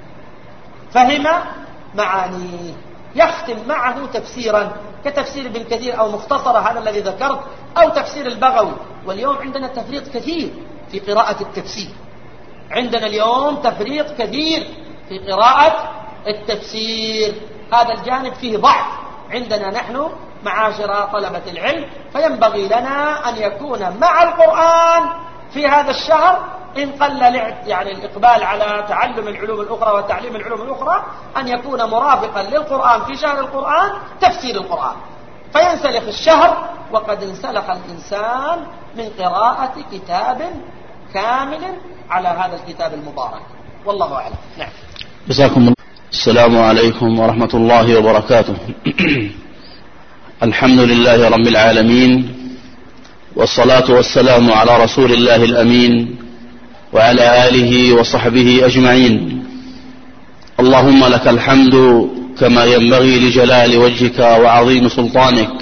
فهم معانيه، يختم معه تفسيرا كتفسير ابن كثير أو مختصرة هذا الذي ذكرت، أو تفسير البغوي. واليوم عندنا تفريط كثير في قراءة التفسير، عندنا اليوم تفريط كثير في قراءة التفسير. هذا الجانب فيه ضعف عندنا نحن معاشر طلبة العلم، فينبغي لنا أن يكون مع القرآن في هذا الشهر إن قل يعني الإقبال على تعلم العلوم الأخرى وتعليم العلوم الأخرى، أن يكون مرافقا للقرآن في شهر القرآن تفسير القرآن، فينسلخ الشهر وقد انسلخ الإنسان من قراءة كتاب كامل على هذا الكتاب المبارك، والله أعلم. نعم. جزاكم الله. السلام عليكم ورحمة الله وبركاته. الحمد لله رب العالمين، والصلاة والسلام على رسول الله الأمين وعلى آله وصحبه أجمعين. اللهم لك الحمد كما ينبغي لجلال وجهك وعظيم سلطانك.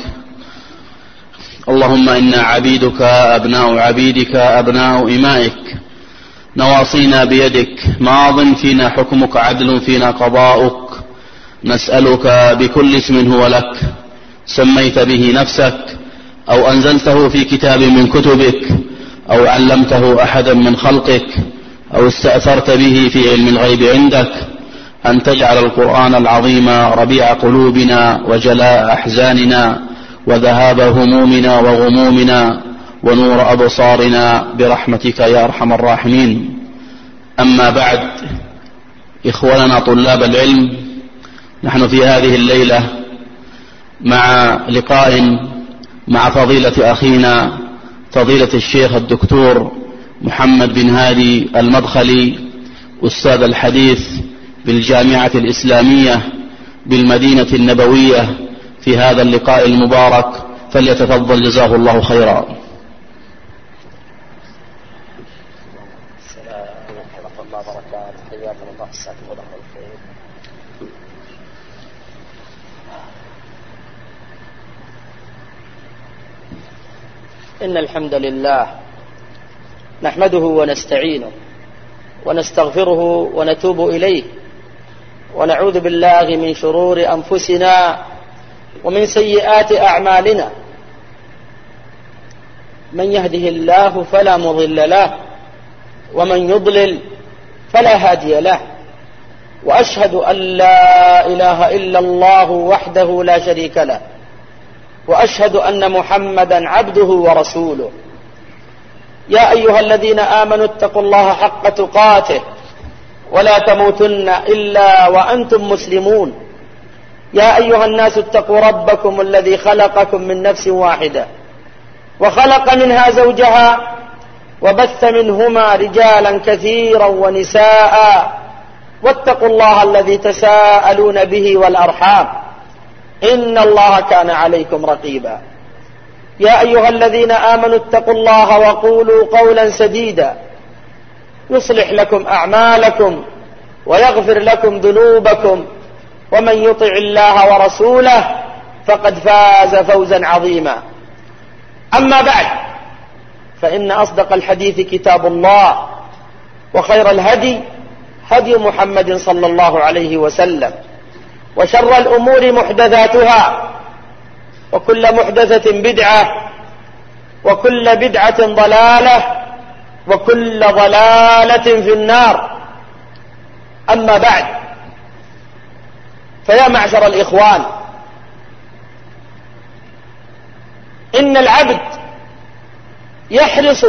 اللهم إنا عبيدك أبناء عبيدك أبناء إمائك، نواصينا بيدك، ماض فينا حكمك، عدل فينا قضاؤك. نسألك بكل اسم هو لك سميت به نفسك أو أنزلته في كتاب من كتبك أو علمته أحدا من خلقك أو استأثرت به في علم الغيب عندك، أن تجعل القرآن العظيم ربيع قلوبنا وجلاء أحزاننا وذهاب همومنا وغمومنا ونور أبصارنا برحمتك يا أرحم الراحمين. أما بعد، إخواننا طلاب العلم، نحن في هذه الليلة مع لقاء مع فضيلة أخينا فضيلة الشيخ الدكتور محمد بن هادي المدخلي، أستاذ الحديث بالجامعة الإسلامية بالمدينة النبوية، في هذا اللقاء المبارك، فليتفضل جزاه الله خيرا. إن الحمد لله نحمده ونستعينه ونستغفره ونتوب إليه، ونعوذ بالله من شرور أنفسنا ومن سيئات أعمالنا. من يهده الله فلا مضل له، ومن يضلل فلا هادي له، وأشهد أن لا إله إلا الله وحده لا شريك له، وأشهد أن محمدا عبده ورسوله. يا أيها الذين آمنوا اتقوا الله حق تقاته ولا تموتن إلا وأنتم مسلمون. يا أيها الناس اتقوا ربكم الذي خلقكم من نفس واحدة وخلق منها زوجها وبث منهما رجالا كثيرا ونساء، واتقوا الله الذي تساءلون به والأرحام، إن الله كان عليكم رقيبا. يا أيها الذين آمنوا اتقوا الله وقولوا قولا سديدا يصلح لكم أعمالكم ويغفر لكم ذنوبكم، ومن يطع الله ورسوله فقد فاز فوزا عظيما. أما بعد، فإن أصدق الحديث كتاب الله، وخير الهدي هدي محمد صلى الله عليه وسلم، وشر الأمور محدثاتها، وكل محدثة بدعة، وكل بدعة ضلالة، وكل ضلالة في النار. أما بعد، فيا معشر الإخوان، إن العبد يحرص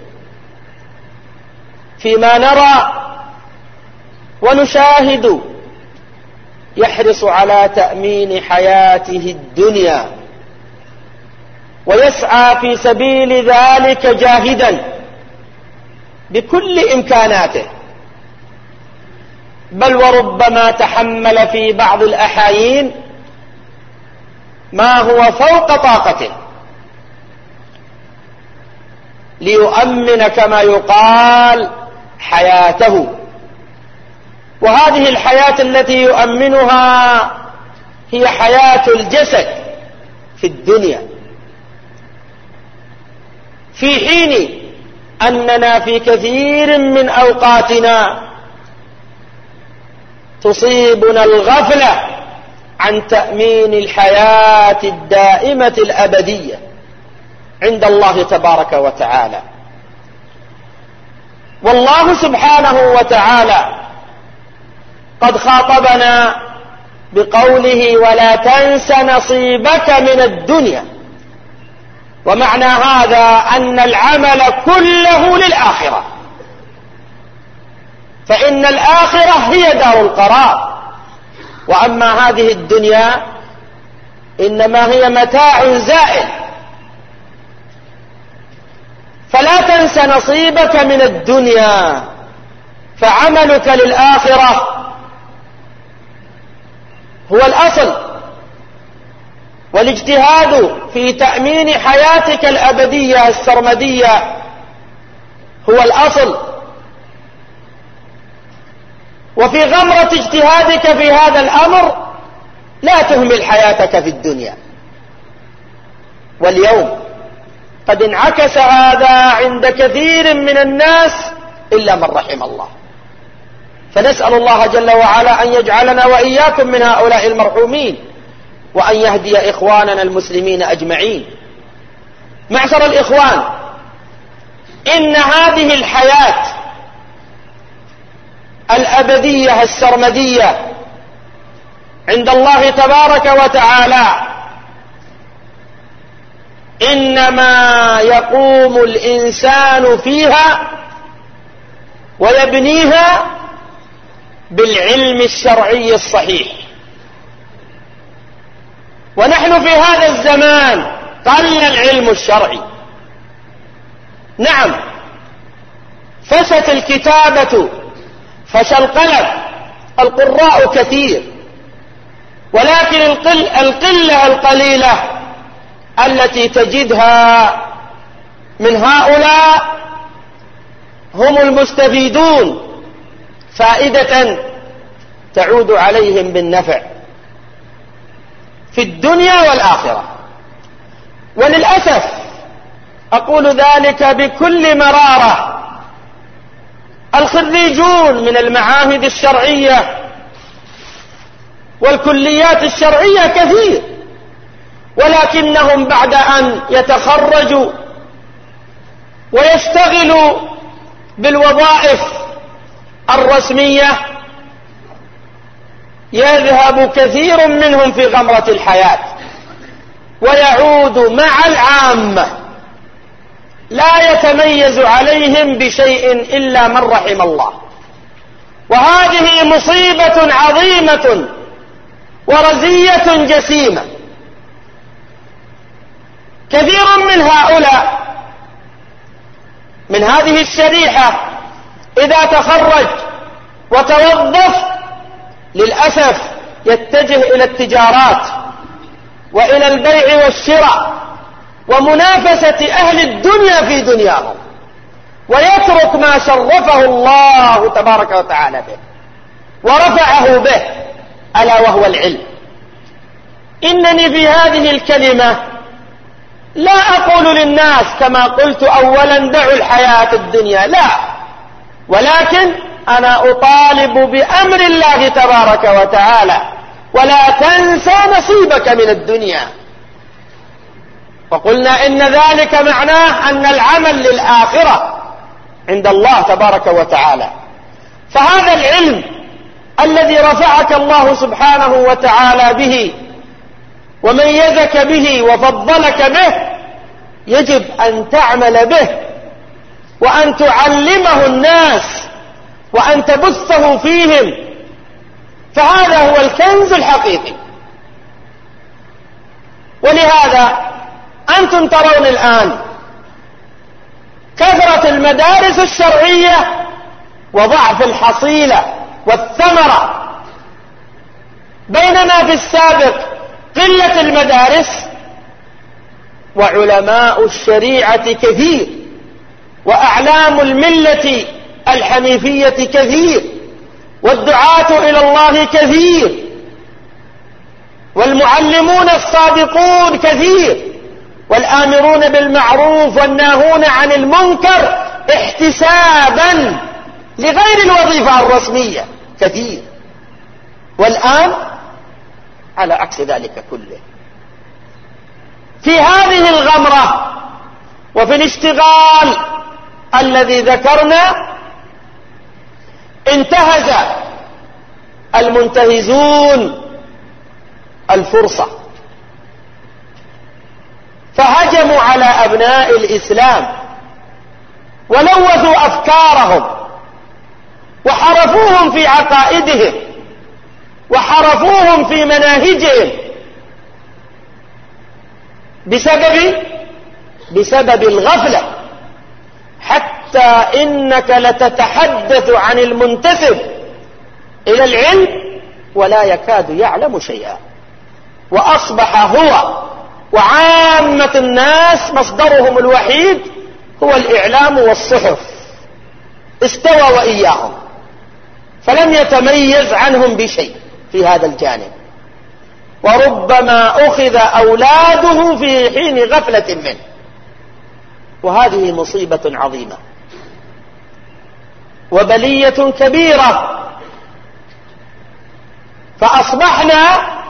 فيما نرى ونشاهد، يحرص على تأمين حياته الدنيا، ويسعى في سبيل ذلك جاهدا بكل إمكاناته، بل وربما تحمل في بعض الأحايين ما هو فوق طاقته ليؤمن كما يقال حياته. وهذه الحياة التي يؤمنها هي حياة الجسد في الدنيا، في حين أننا في كثير من أوقاتنا تصيبنا الغفلة عن تأمين الحياة الدائمة الأبدية عند الله تبارك وتعالى. والله سبحانه وتعالى قد خاطبنا بقوله: ولا تنس نصيبك من الدنيا. ومعنى هذا أن العمل كله للآخرة، فإن الآخرة هي دار القرار، وأما هذه الدنيا إنما هي متاع زائل. فلا تنس نصيبك من الدنيا، فعملك للآخرة هو الأصل، والاجتهاد في تأمين حياتك الأبدية السرمدية هو الأصل. وفي غمرة اجتهادك في هذا الأمر لا تهمل حياتك في الدنيا. واليوم قد انعكس هذا عند كثير من الناس إلا من رحم الله، فنسأل الله جل وعلا أن يجعلنا وإياكم من هؤلاء المرحومين، وأن يهدي إخواننا المسلمين أجمعين. معشر الإخوان، إن هذه الحياة الأبدية السرمدية عند الله تبارك وتعالى إنما يقوم الإنسان فيها ويبنيها بالعلم الشرعي الصحيح. ونحن في هذا الزمان قل العلم الشرعي. نعم، فشت الكتابة، فشى القلم، القراء كثير، ولكن القلة القليلة التي تجدها من هؤلاء هم المستفيدون فائدة تعود عليهم بالنفع في الدنيا والآخرة. وللأسف أقول ذلك بكل مرارة، الخريجون من المعاهد الشرعية والكليات الشرعية كثير، ولكنهم بعد أن يتخرجوا ويشتغلوا بالوظائف الرسمية يذهب كثير منهم في غمرة الحياة ويعود مع العامة لا يتميز عليهم بشيء إلا من رحم الله. وهذه مصيبة عظيمة ورزية جسيمة. كثير من هؤلاء من هذه الشريحة إذا تخرج وتوظف للأسف يتجه إلى التجارات وإلى البيع والشراء ومنافسة أهل الدنيا في دنياهم، ويترك ما شرفه الله تبارك وتعالى به ورفعه به، ألا وهو العلم. إنني في هذه الكلمة لا أقول للناس كما قلت أولا دعوا الحياة الدنيا، لا، ولكن أنا أطالب بأمر الله تبارك وتعالى ولا تنسى نصيبك من الدنيا. وقلنا إن ذلك معناه أن العمل للآخرة عند الله تبارك وتعالى. فهذا العلم الذي رفعك الله سبحانه وتعالى به وميزك به وفضلك به يجب أن تعمل به وأن تعلمه الناس وأن تبثه فيهم، فهذا هو الكنز الحقيقي. ولهذا أنتم ترون الآن كثرة المدارس الشرعية وضعف الحصيلة والثمرة، بينما في السابق قلة المدارس وعلماء الشريعة كثير وأعلام الملة الحنيفية كثير والدعاة إلى الله كثير والمعلمون الصادقون كثير والآمرون بالمعروف والناهون عن المنكر احتسابا لغير الوظيفة الرسمية كثير. والآن على عكس ذلك كله، في هذه الغمرة وفي الاشتغال الذي ذكرنا انتهز المنتهزون الفرصة فهجموا على أبناء الإسلام ولوثوا أفكارهم وحرفوهم في عقائدهم وحرفوهم في مناهجهم بسبب الغفلة، حتى إنك لتتحدث عن المنتسب إلى العلم ولا يكاد يعلم شيئا، وأصبح هو وعامة الناس مصدرهم الوحيد هو الإعلام والصحف، استوى وإياهم، فلم يتميز عنهم بشيء في هذا الجانب، وربما أخذ أولاده في حين غفلة منه، وهذه مصيبة عظيمة وبلية كبيرة. فأصبحنا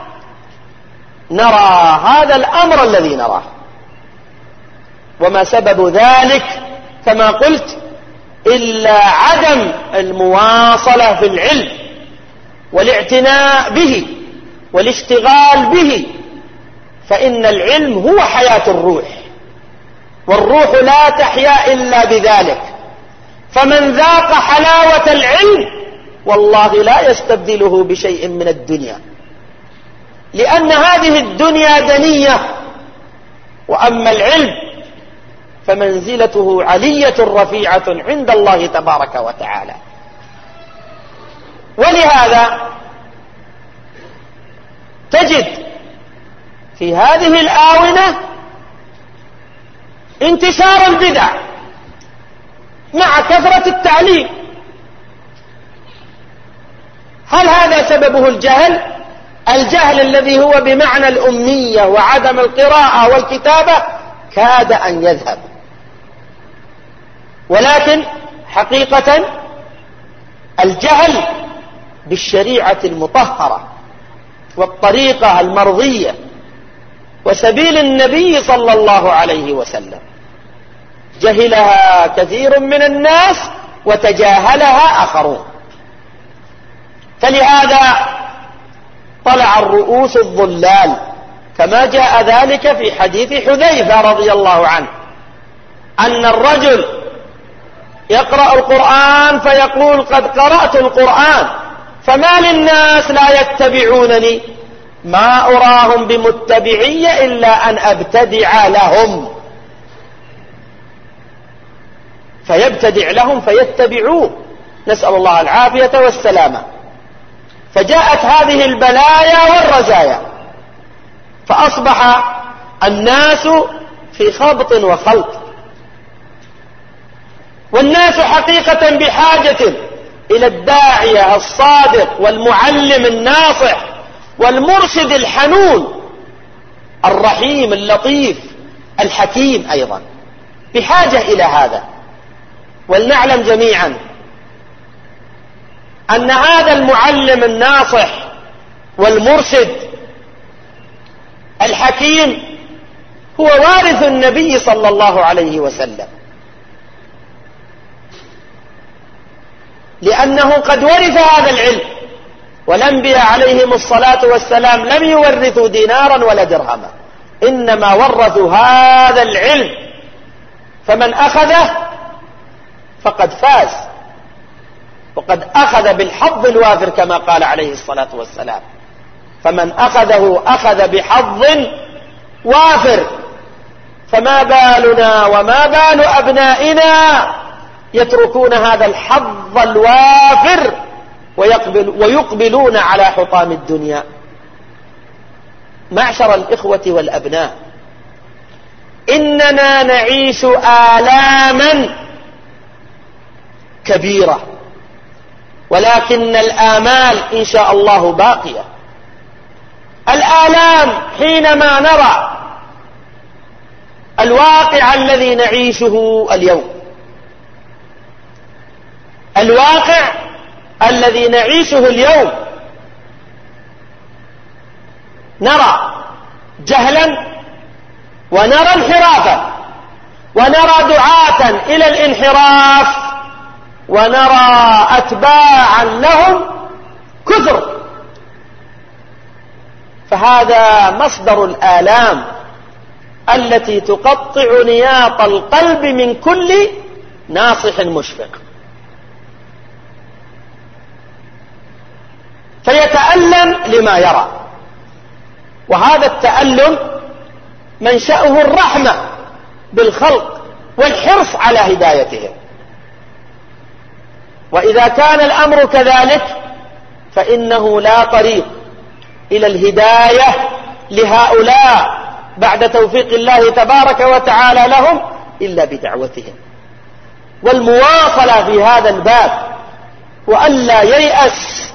نرى هذا الأمر الذي نراه، وما سبب ذلك كما قلت إلا عدم المواصلة في العلم والاعتناء به والاشتغال به، فإن العلم هو حياة الروح، والروح لا تحيا إلا بذلك. فمن ذاق حلاوة العلم والله لا يستبدله بشيء من الدنيا، لأن هذه الدنيا دنية، وأما العلم فمنزلته علية رفيعة عند الله تبارك وتعالى. ولهذا تجد في هذه الآونة انتشار البدع مع كثرة التعليم. هل هذا سببه الجهل؟ الجهل الذي هو بمعنى الأمية وعدم القراءة والكتابة كاد أن يذهب، ولكن حقيقة الجهل بالشريعة المطهرة والطريقة المرضية وسبيل النبي صلى الله عليه وسلم جهلها كثير من الناس وتجاهلها آخرون. فلهذا طلع الرؤوس الضلال كما جاء ذلك في حديث حذيفة رضي الله عنه أن الرجل يقرأ القرآن فيقول قد قرأت القرآن فما للناس لا يتبعونني، ما أراهم بمتبعي إلا أن أبتدع لهم، فيبتدع لهم فيتبعوه، نسأل الله العافية والسلامة. فجاءت هذه البلايا والرزايا فأصبح الناس في خبط وخلط، والناس حقيقة بحاجة إلى الداعية الصادق والمعلم الناصح والمرشد الحنون الرحيم اللطيف الحكيم أيضا، بحاجة إلى هذا. ولنعلم جميعا أن هذا المعلم الناصح والمرشد الحكيم هو وارث النبي صلى الله عليه وسلم، لأنه قد ورث هذا العلم، والأنبياء عليهم الصلاة والسلام لم يورثوا دينارا ولا درهما، إنما ورثوا هذا العلم، فمن أخذه فقد فاز وقد أخذ بالحظ الوافر كما قال عليه الصلاة والسلام، فمن أخذه أخذ بحظ وافر. فما بالنا وما بال أبنائنا يتركون هذا الحظ الوافر ويقبلون على حطام الدنيا. معشر الإخوة والأبناء، إننا نعيش آلاما كبيرة، ولكن الآمال إن شاء الله باقية. الآلام حينما نرى الواقع الذي نعيشه اليوم، الواقع الذي نعيشه اليوم، نرى جهلا ونرى انحرافا ونرى دعاة إلى الانحراف ونرى أتباعا لهم كثر، فهذا مصدر الآلام التي تقطع نياط القلب من كل ناصح مشفق، فيتألم لما يرى. وهذا التألم منشأه الرحمة بالخلق والحرص على هدايتهم، وإذا كان الأمر كذلك فإنه لا طريق إلى الهداية لهؤلاء بعد توفيق الله تبارك وتعالى لهم إلا بدعوتهم والمواصلة في هذا الباب، وألا ييأس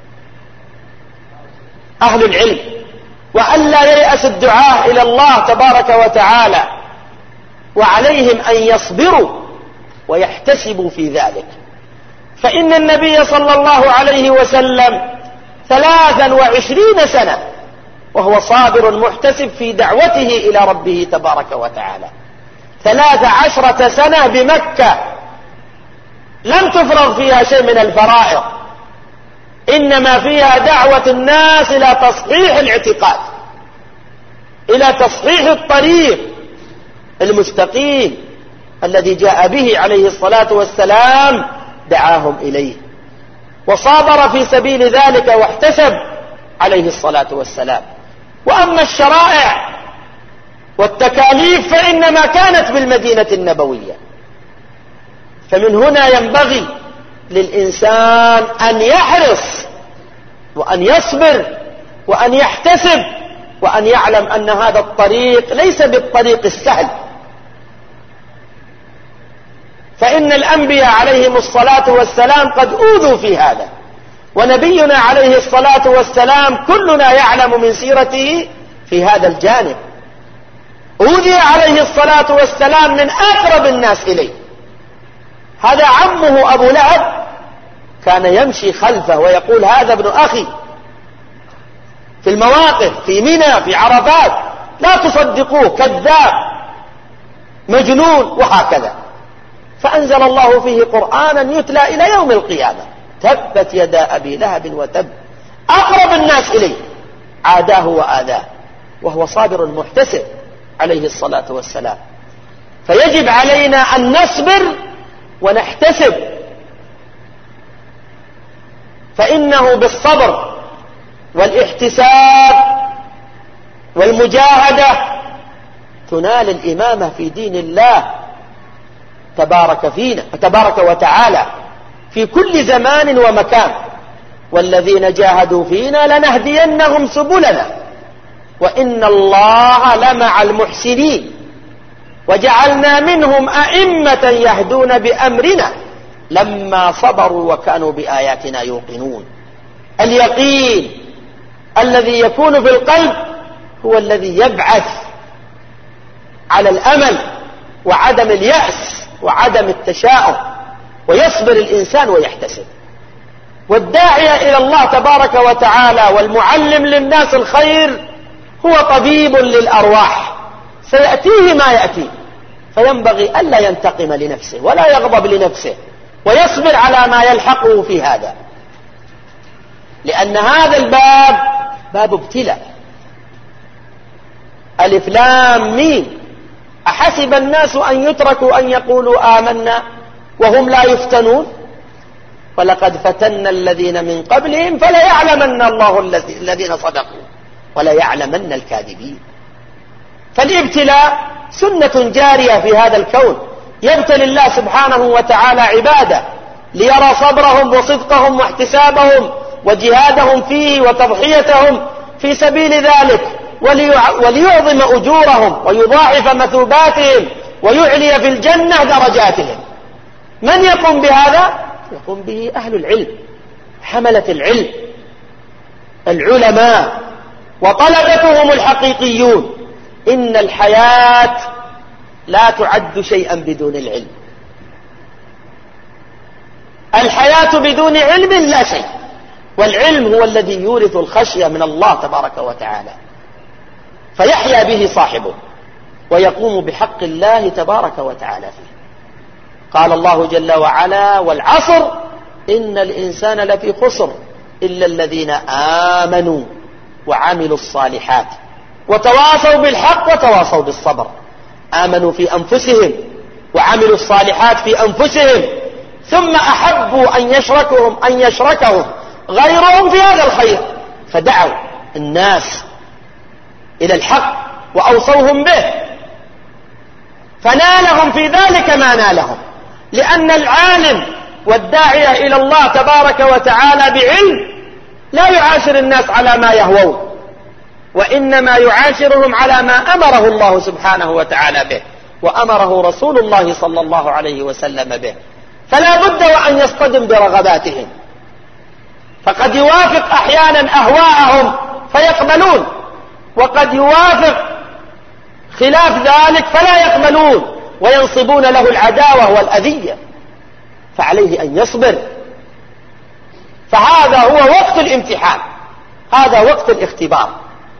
أهل العلم وألا ييأس الدعاء إلى الله تبارك وتعالى، وعليهم أن يصبروا ويحتسبوا في ذلك. فإن النبي صلى الله عليه وسلم 23 سنة وهو صابر محتسب في دعوته إلى ربه تبارك وتعالى. 13 سنة بمكة لم تفرض فيها شيء من الفرائض، إنما فيها دعوة الناس إلى تصحيح الاعتقاد، إلى تصحيح الطريق المستقيم الذي جاء به عليه الصلاة والسلام، دعاهم إليه وصابر في سبيل ذلك واحتسب عليه الصلاة والسلام. وأما الشرائع والتكاليف فإنما كانت بالمدينة النبوية. فمن هنا ينبغي للإنسان أن يحرص وأن يصبر وأن يحتسب وأن يعلم أن هذا الطريق ليس بالطريق السهل. فإن الأنبياء عليهم الصلاة والسلام قد أوذوا في هذا، ونبينا عليه الصلاة والسلام كلنا يعلم من سيرته في هذا الجانب. أوذي عليه الصلاة والسلام من أقرب الناس إليه. هذا عمه أبو لهب كان يمشي خلفه ويقول هذا ابن أخي في المواقف، في منى، في عرفات، لا تصدقوه، كذاب، مجنون، وهكذا. فأنزل الله فيه قرآنا يتلى إلى يوم القيامة: تبت يدا أبي لهب وتب. أقرب الناس إليه عاداه وآذاه وهو صابر محتسب عليه الصلاة والسلام. فيجب علينا أن نصبر ونحتسب، فإنه بالصبر والاحتساب والمجاهدة تنال الإمامة في دين الله تبارك وتعالى في كل زمان ومكان. والذين جاهدوا فينا لنهدينهم سبلنا وإن الله لمع المحسنين وجعلنا منهم أئمة يهدون بأمرنا لما صبروا وكانوا بآياتنا يوقنون. اليقين الذي يكون في القلب هو الذي يبعث على الأمل وعدم اليأس وعدم التشاؤم، ويصبر الإنسان ويحتسب. والداعية إلى الله تبارك وتعالى والمعلم للناس الخير هو طبيب للأرواح، سيأتيه ما يأتي، فينبغي ألا ينتقم لنفسه ولا يغضب لنفسه، ويصبر على ما يلحقه في هذا، لأن هذا الباب باب ابتلاء. ألف لام ميم: أحسب الناس أن يتركوا أن يقولوا آمنا وهم لا يفتنون ولقد فتنا الذين من قبلهم فليعلمن الله الذين صدقوا وليعلمن الكاذبين. فالابتلاء سنة جارية في هذا الكون، يبتلي الله سبحانه وتعالى عباده ليرى صبرهم وصدقهم واحتسابهم وجهادهم فيه وتضحيتهم في سبيل ذلك، وليعظم أجورهم ويضاعف مثوباتهم ويعلي في الجنة درجاتهم. من يقوم بهذا؟ يقوم به أهل العلم، حملة العلم، العلماء وطلبتهم الحقيقيون. إن الحياة لا تعد شيئا بدون العلم. الحياة بدون علم لا شيء، والعلم هو الذي يورث الخشية من الله تبارك وتعالى، فيحيا به صاحبه ويقوم بحق الله تبارك وتعالى فيه. قال الله جل وعلا: والعصر إن الإنسان لفي خسر إلا الذين آمنوا وعملوا الصالحات وتواصوا بالحق وتواصوا بالصبر. آمنوا في أنفسهم وعملوا الصالحات في أنفسهم، ثم أحبوا أن يشركهم غيرهم في هذا الخير، فدعوا الناس إلى الحق وأوصوهم به، فنالهم في ذلك ما نالهم، لأن العالم والداعية إلى الله تبارك وتعالى بعلم لا يعاشر الناس على ما يهوون، وإنما يعاشرهم على ما أمره الله سبحانه وتعالى به وأمره رسول الله صلى الله عليه وسلم به. فلا بد وأن يصطدم برغباتهم، فقد يوافق أحيانا أهواءهم فيقبلون، وقد يوافق خلاف ذلك فلا يقبلون وينصبون له العداوة والأذية، فعليه أن يصبر. فهذا هو وقت الامتحان، هذا وقت الاختبار.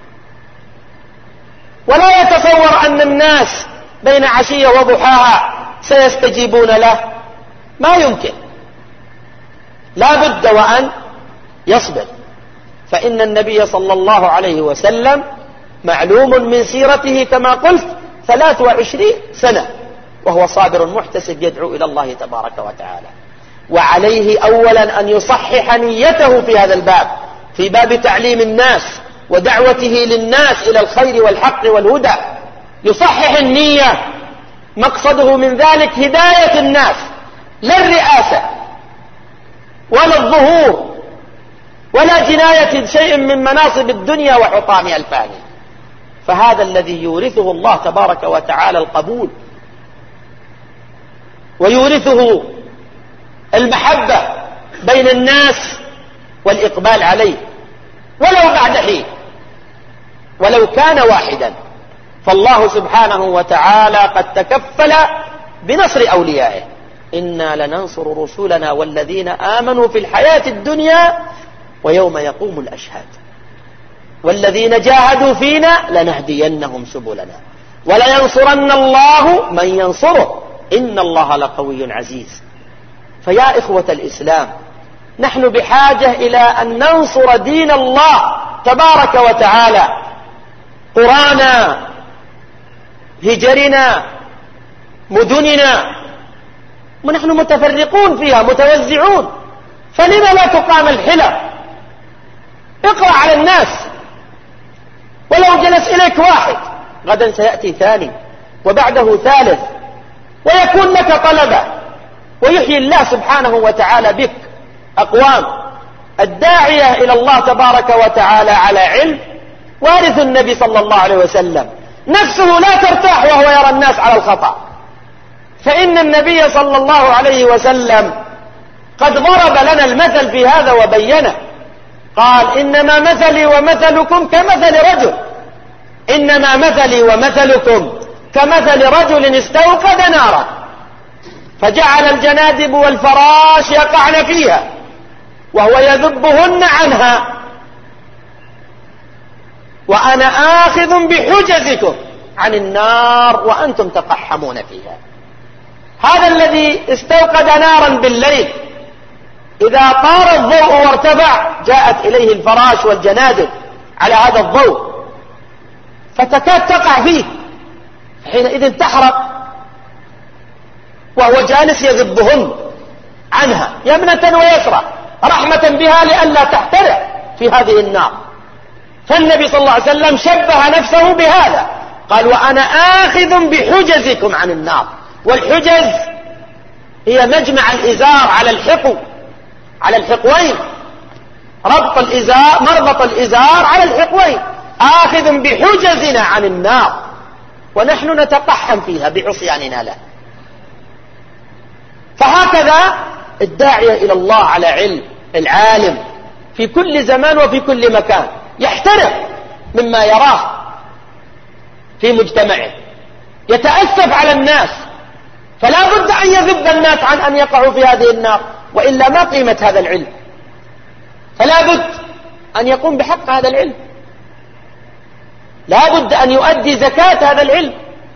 ولا يتصور أن الناس بين عشية وضحاها سيستجيبون له، ما يمكن، لا بد وأن يصبر. فإن النبي صلى الله عليه وسلم معلوم من سيرته كما قلت 23 سنة وهو صابر محتسب يدعو إلى الله تبارك وتعالى. وعليه أولا أن يصحح نيته في هذا الباب، في باب تعليم الناس ودعوته للناس إلى الخير والحق والهدى، يصحح النية، مقصده من ذلك هداية الناس، لا الرئاسة ولا الظهور ولا جناية شيء من مناصب الدنيا وحطامها الفاني. فهذا الذي يورثه الله تبارك وتعالى القبول، ويورثه المحبة بين الناس والإقبال عليه ولو بعد حين، ولو كان واحدا. فالله سبحانه وتعالى قد تكفل بنصر أوليائه: إنا لننصر رسلنا والذين آمنوا في الحياة الدنيا ويوم يقوم الأشهاد، والذين جاهدوا فينا لنهدينهم سبلنا ولينصرن الله من ينصره إن الله لقوي عزيز. فيا إخوة الإسلام، نحن بحاجة إلى أن ننصر دين الله تبارك وتعالى، قرانا، هجرنا، مدننا، ونحن متفرقون فيها متوزعون، فلما لا تقام الحلة؟ اقرأ على الناس، ولو جلس إليك واحد غدا سيأتي ثاني وبعده ثالث، ويكون لك طلبة، ويحيي الله سبحانه وتعالى بك أقوام. الداعية إلى الله تبارك وتعالى على علم وارث النبي صلى الله عليه وسلم، نفسه لا ترتاح وهو يرى الناس على الخطأ، فإن النبي صلى الله عليه وسلم قد ضرب لنا المثل في هذا وبينه، قال: إنما مثلي ومثلكم كمثل رجل، إنما مثلي ومثلكم كمثل رجل استوقد نارا فجعل الجنادب والفراش يقعن فيها وهو يذبهن عنها وأنا آخذ بحجزكم عن النار وأنتم تقحمون فيها. هذا الذي استوقد نارا بالليل إذا طار الضوء وارتفع جاءت إليه الفراش والجنادب على هذا الضوء فتكاد تقع فيه، حينئذ تحرق وهو جالس يذبهن عنها يمنة ويسرى رحمة بها لئلا تحترق في هذه النار. فالنبي صلى الله عليه وسلم شبه نفسه بهذا، قال: وأنا آخذ بحجزكم عن النار. والحجز هي مجمع الإزار على الحقو، على الحقوين، مربط الإزار على الحقوين، آخذ بحجزنا عن النار، ونحن نتقحم فيها بعصياننا له. فهكذا الداعية إلى الله على علم، العالم في كل زمان وفي كل مكان يحترق مما يراه في مجتمعه، يتأسف على الناس، فلا بد أن يذب الناس عن أن يقعوا في هذه النار، وإلا ما قيمة هذا العلم. فلا بد أن يقوم بحق هذا العلم، لا بد أن يؤدي زكاة هذا العلم.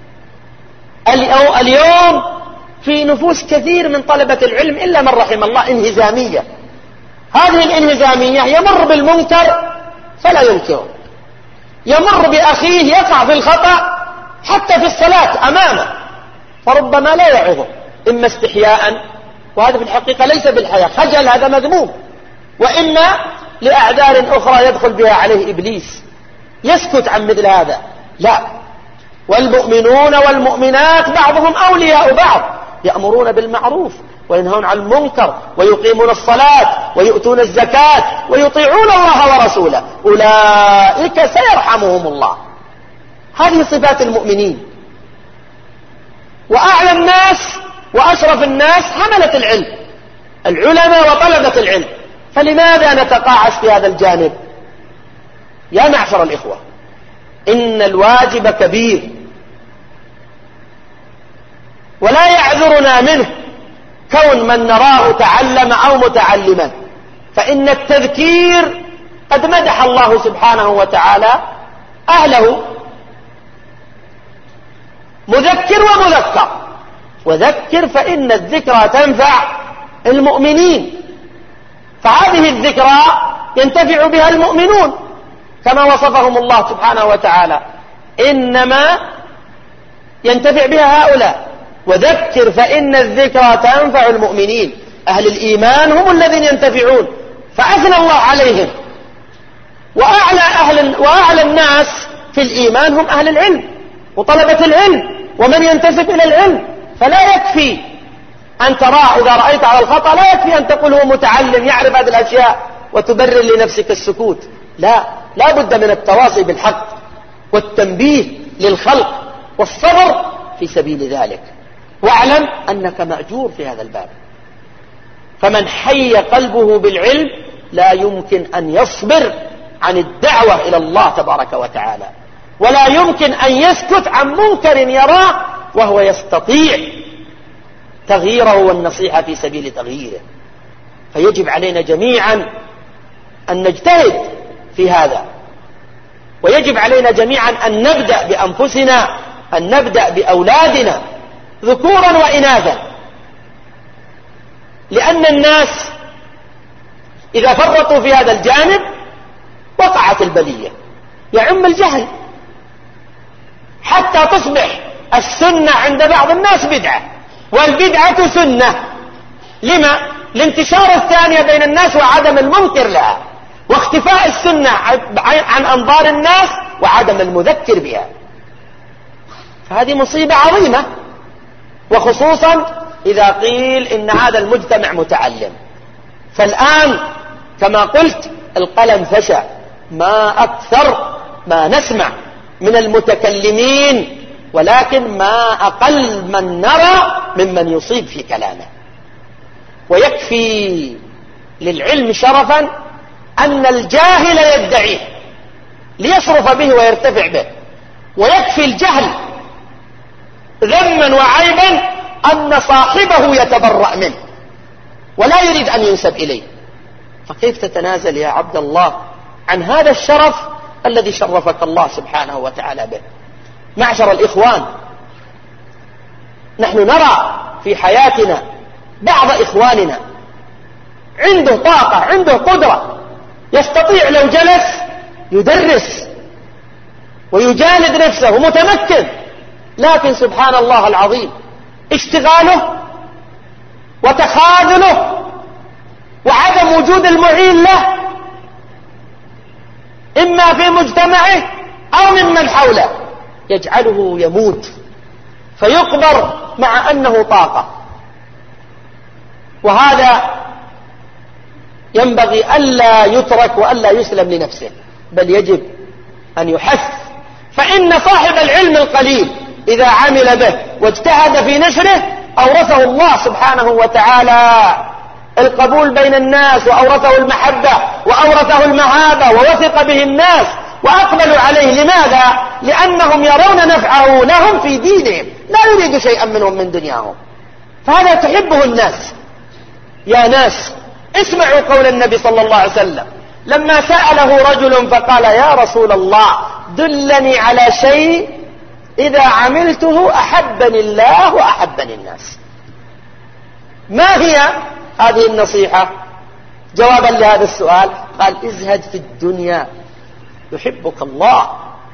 اليوم في نفوس كثير من طلبة العلم إلا من رحم الله انهزامية. هذه الانهزامية يمر بالمنكر فلا ينكره، يمر بأخيه يقع في الخطأ حتى في الصلاة أمامه فربما لا يعظه، إما استحياء، وهذا في الحقيقة ليس بالحياء، خجل، هذا مذموم، وإما لأعذار أخرى يدخل بها عليه إبليس يسكت عن مثل هذا. لا، والمؤمنون والمؤمنات بعضهم أولياء بعض، يأمرون بالمعروف وينهون عن المنكر ويقيمون الصلاة ويؤتون الزكاة ويطيعون الله ورسوله، أولئك سيرحمهم الله. هذه صفات المؤمنين. وأعلى الناس وأشرف الناس حملة العلم، العلماء وطلبة العلم. فلماذا نتقاعس في هذا الجانب؟ يا معشر الإخوة، إن الواجب كبير ولا يعذرنا منه كون من نراه تعلم أو متعلما، فإن التذكير قد مدح الله سبحانه وتعالى أهله، مذكر ومذكر، وذكر فإن الذكرى تنفع المؤمنين. فهذه الذكرى ينتفع بها المؤمنون كما وصفهم الله سبحانه وتعالى، إنما ينتفع بها هؤلاء. وذكر فإن الذكرى تنفع المؤمنين، أهل الإيمان هم الذين ينتفعون، فأثنى الله عليهم. وأعلى الناس في الإيمان هم أهل العلم، وطلبة العلم ومن ينتسب إلى العلم. فلا يكفي أن تراه إذا رأيت على الخطأ، لا يكفي أن تقول هو متعلم يعرف هذه الأشياء وتبرر لنفسك السكوت. لا بد من التواصي بالحق والتنبيه للخلق والصبر في سبيل ذلك. واعلم أنك مأجور في هذا الباب. فمن حي قلبه بالعلم لا يمكن أن يصبر عن الدعوة إلى الله تبارك وتعالى، ولا يمكن أن يسكت عن منكر يراه وهو يستطيع تغييره والنصيحة في سبيل تغييره. فيجب علينا جميعا أن نجتهد في هذا، ويجب علينا جميعا أن نبدأ بأنفسنا، أن نبدأ بأولادنا ذكورا وإناثا، لأن الناس إذا فرطوا في هذا الجانب وقعت البلية، يعم الجهل حتى تصبح السنة عند بعض الناس بدعة، والبدعة سنة. لما؟ لانتشار الثانية بين الناس وعدم المنكر لها، واختفاء السنة عن أنظار الناس وعدم المذكر بها. فهذه مصيبة عظيمة، وخصوصا إذا قيل إن هذا المجتمع متعلم. فالآن كما قلت القلم فشى، ما أكثر ما نسمع من المتكلمين، ولكن ما أقل من نرى ممن يصيب في كلامه. ويكفي للعلم شرفا أن الجاهل يدعيه ليشرف به ويرتفع به، ويكفي الجهل ذما وعيبا أن صاحبه يتبرأ منه ولا يريد أن ينسب إليه. فكيف تتنازل يا عبد الله عن هذا الشرف الذي شرفك الله سبحانه وتعالى به؟ معشر الإخوان، نحن نرى في حياتنا بعض إخواننا عنده طاقة، عنده قدرة، يستطيع لو جلس يدرس ويجالد نفسه متمكن، لكن سبحان الله العظيم اشتغاله وتخاذله وعدم وجود المعين له إما في مجتمعه أو ممن حوله يجعله يموت فيقبر مع أنه طاقة. وهذا ينبغي ألا يترك وألا يسلم لنفسه، بل يجب أن يحث. فإن صاحب العلم القليل إذا عمل به واجتهد في نشره أورثه الله سبحانه وتعالى القبول بين الناس، وأورثه المحبة، وأورثه المهابة، ووثق به الناس وأقبلوا عليه. لماذا؟ لأنهم يرون نفعه لهم في دينهم، لا يريد شيئا منهم من دنياهم. فهذا تحبه الناس. يا ناس اسمعوا قول النبي صلى الله عليه وسلم لما سأله رجل فقال يا رسول الله دلني على شيء إذا عملته أحبني الله وأحبني الناس. ما هي هذه النصيحة؟ جوابا لهذا السؤال قال ازهد في الدنيا يحبك الله،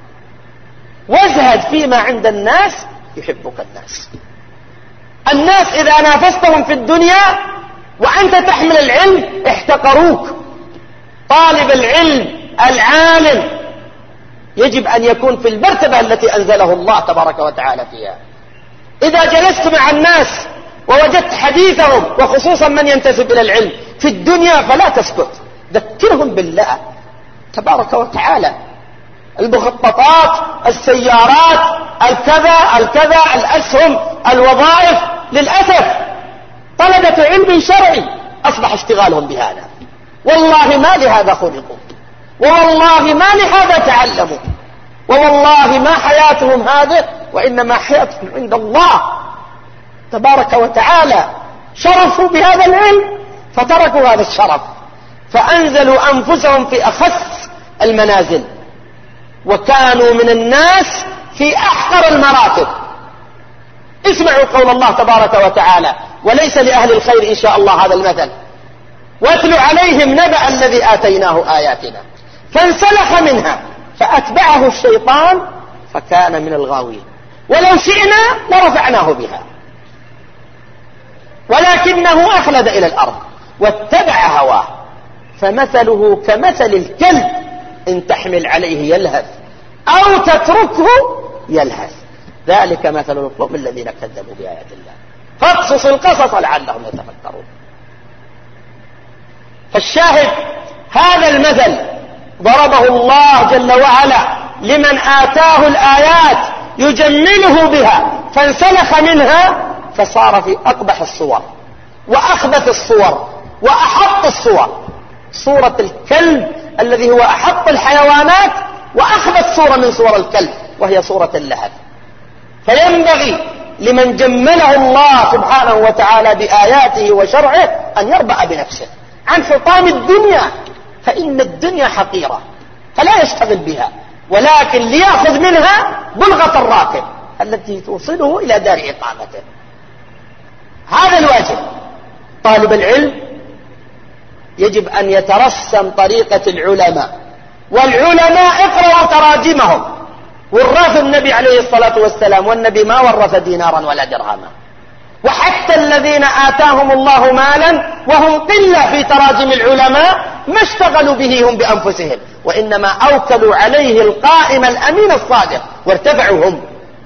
وازهد فيما عند الناس يحبك الناس. الناس إذا نافستهم في الدنيا وأنت تحمل العلم احتقروك. طالب العلم العالم يجب أن يكون في المرتبة التي أنزله الله تبارك وتعالى فيها. إذا جلست مع الناس ووجدت حديثهم وخصوصا من ينتسب إلى العلم في الدنيا فلا تسكت، ذكرهم بالله تبارك وتعالى. المخططات، السيارات، الكذا الأسهم، الوظائف، للأسف طلبة علم شرعي أصبح اشتغالهم بهذا. والله ما لهذا خلقوا، والله ما لهذا تعلموا، ووالله ما حياتهم هذه، وإنما حياتهم عند الله تبارك وتعالى. شرفوا بهذا العلم فتركوا هذا الشرف، فأنزلوا أنفسهم في أخس المنازل، وكانوا من الناس في أحقر المراتب. اسمعوا قول الله تبارك وتعالى وليس لأهل الخير إن شاء الله هذا المثل واتل عليهم نبأ الذي آتيناه آياتنا فانسلخ منها فأتبعه الشيطان فكان من الغاوين ولو شئنا لرفعناه بها ولكنه أخلد إلى الأرض واتبع هواه فمثله كمثل الكلب إن تحمل عليه يلهث أو تتركه يلهث ذلك مثل القوم الذين كذبوا بآيات الله فاقصص القصص لعلهم يتفكرون. فالشاهد هذا المثل ضربه الله جل وعلا لمن آتاه الآيات يجمله بها فانسلخ منها فصار في أقبح الصور وأخبث الصور وأحط الصور. صورة الكلب الذي هو أحط الحيوانات وأخبث صورة من صور الكلب وهي صورة اللهب. فينبغي لمن جمله الله سبحانه وتعالى بآياته وشرعه أن يربأ بنفسه عن حطام الدنيا، فإن الدنيا حقيرة فلا يشتغل بها، ولكن ليأخذ منها بلغة الراكب التي توصله إلى دار إقامته. هذا الواجب. طالب العلم يجب أن يترسم طريقة العلماء، والعلماء اقرأوا تراجمهم، ورث النبي عليه الصلاة والسلام، والنبي ما ورث دينارا ولا درهما. وحتى الذين آتاهم الله مالا وهم قلة في تراجم العلماء ما اشتغلوا به هم بأنفسهم، وإنما أوكلوا عليه القائم الأمين الصادق وارتفعوا هم.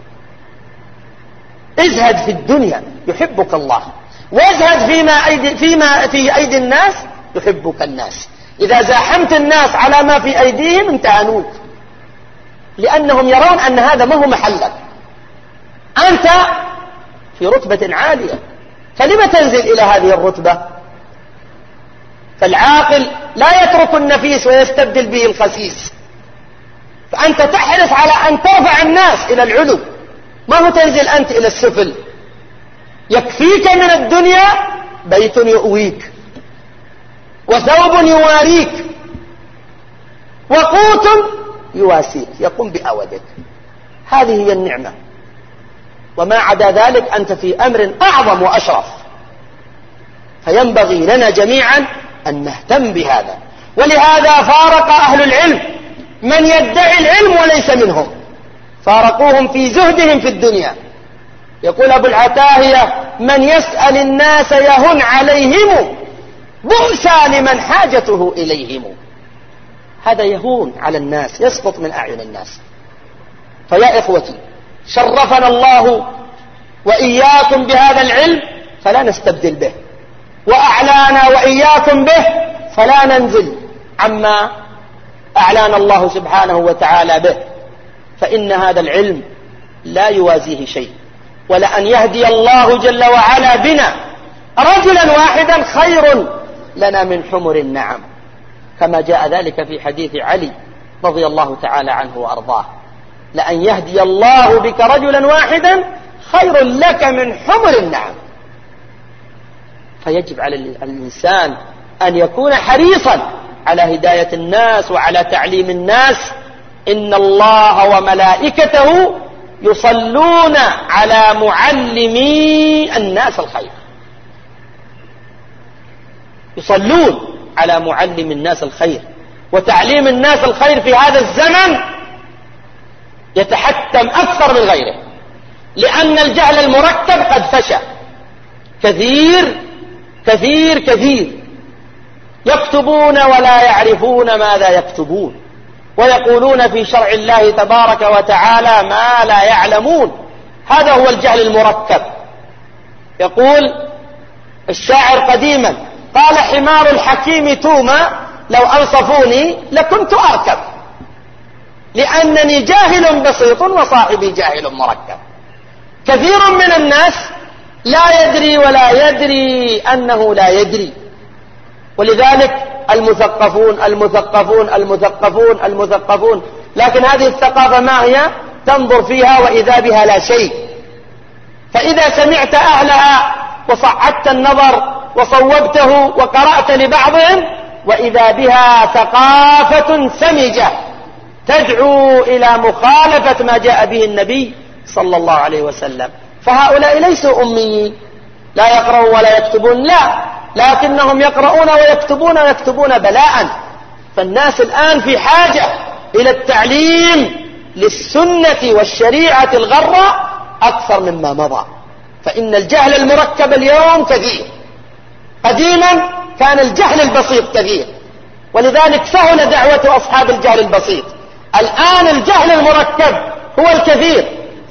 ازهد في الدنيا يحبك الله، وازهد فيما في أيدي الناس يحبك الناس. إذا زاحمت الناس على ما في أيديهم امتهنوك، لأنهم يرون أن هذا ما هو محلك، أنت في رتبة عالية، فلما تنزل إلى هذه الرتبة؟ فالعاقل لا يترك النفيس ويستبدل به الخسيس، فأنت تحرص على أن ترفع الناس إلى العلو، ما هو تنزل أنت إلى السفل. يكفيك من الدنيا بيت يؤويك، وثوب يواريك، وقوت يواسيك يقوم بأودك. هذه هي النعمة، وما عدا ذلك أنت في أمر أعظم وأشرف. فينبغي لنا جميعا أن نهتم بهذا. ولهذا فارق أهل العلم من يدعي العلم وليس منهم، فارقوهم في زهدهم في الدنيا. يقول أبو العتاهية: من يسأل الناس يهن عليهم، بؤسى لمن حاجته إليهم. هذا يهون على الناس، يسقط من أعين الناس. فيا إخوتي، شرفنا الله وإياكم بهذا العلم فلا نستبدل به، وأعلانا وإياكم به فلا ننزل عما أعلان الله سبحانه وتعالى به، فإن هذا العلم لا يوازيه شيء. ولأن يهدي الله جل وعلا بنا رجلا واحدا خير لنا من حمر النعم، كما جاء ذلك في حديث علي رضي الله تعالى عنه وأرضاه: لأن يهدي الله بك رجلا واحدا خير لك من حمر النعم. فيجب على الإنسان أن يكون حريصا على هداية الناس وعلى تعليم الناس. إن الله وملائكته يصلون على معلمي الناس الخير، يصلون على معلم الناس الخير. وتعليم الناس الخير في هذا الزمن يتحتم أكثر من غيره، لأن الجهل المركب قد فشى. كثير كثير كثير يكتبون ولا يعرفون ماذا يكتبون، ويقولون في شرع الله تبارك وتعالى ما لا يعلمون. هذا هو الجهل المركب. يقول الشاعر قديما: قال حمار الحكيم توما لو أنصفوني لكنت أركب، لأنني جاهل بسيط وصاحبي جاهل مركب. كثير من الناس لا يدري ولا يدري أنه لا يدري، ولذلك المثقفون المثقفون المثقفون المثقفون. لكن هذه الثقافة ما هي؟ تنظر فيها وإذا بها لا شيء. فإذا سمعت أهلها وصعدت النظر وصوبته وقرأت لبعضهم، وإذا بها ثقافة سمجة تدعو إلى مخالفة ما جاء به النبي صلى الله عليه وسلم. فهؤلاء ليسوا أميين لا يقرؤون ولا يكتبون، لا، لكنهم يقرؤون ويكتبون ويكتبون بلاء. فالناس الآن في حاجة إلى التعليم للسنة والشريعة الغراء أكثر مما مضى. فإن الجهل المركب اليوم كثير. قديما كان الجهل البسيط كثير، ولذلك سهل دعوة أصحاب الجهل البسيط. الآن الجهل المركب هو الكثير،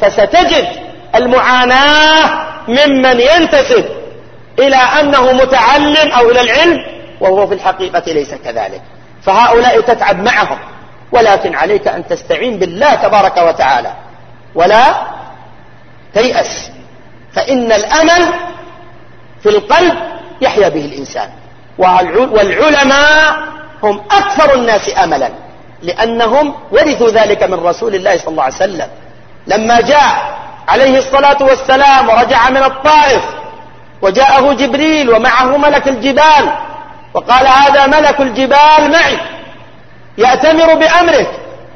فستجد المعاناة ممن ينتسب إلى أنه متعلم أو إلى العلم وهو في الحقيقة ليس كذلك. فهؤلاء تتعب معهم، ولكن عليك أن تستعين بالله تبارك وتعالى ولا تيأس، فإن الأمل في القلب يحيا به الإنسان. والعلماء هم أكثر الناس أملا، لأنهم ورثوا ذلك من رسول الله صلى الله عليه وسلم لما جاء عليه الصلاة والسلام ورجع من الطائف وجاءه جبريل ومعه ملك الجبال وقال هذا ملك الجبال معي يأتمر بأمرك،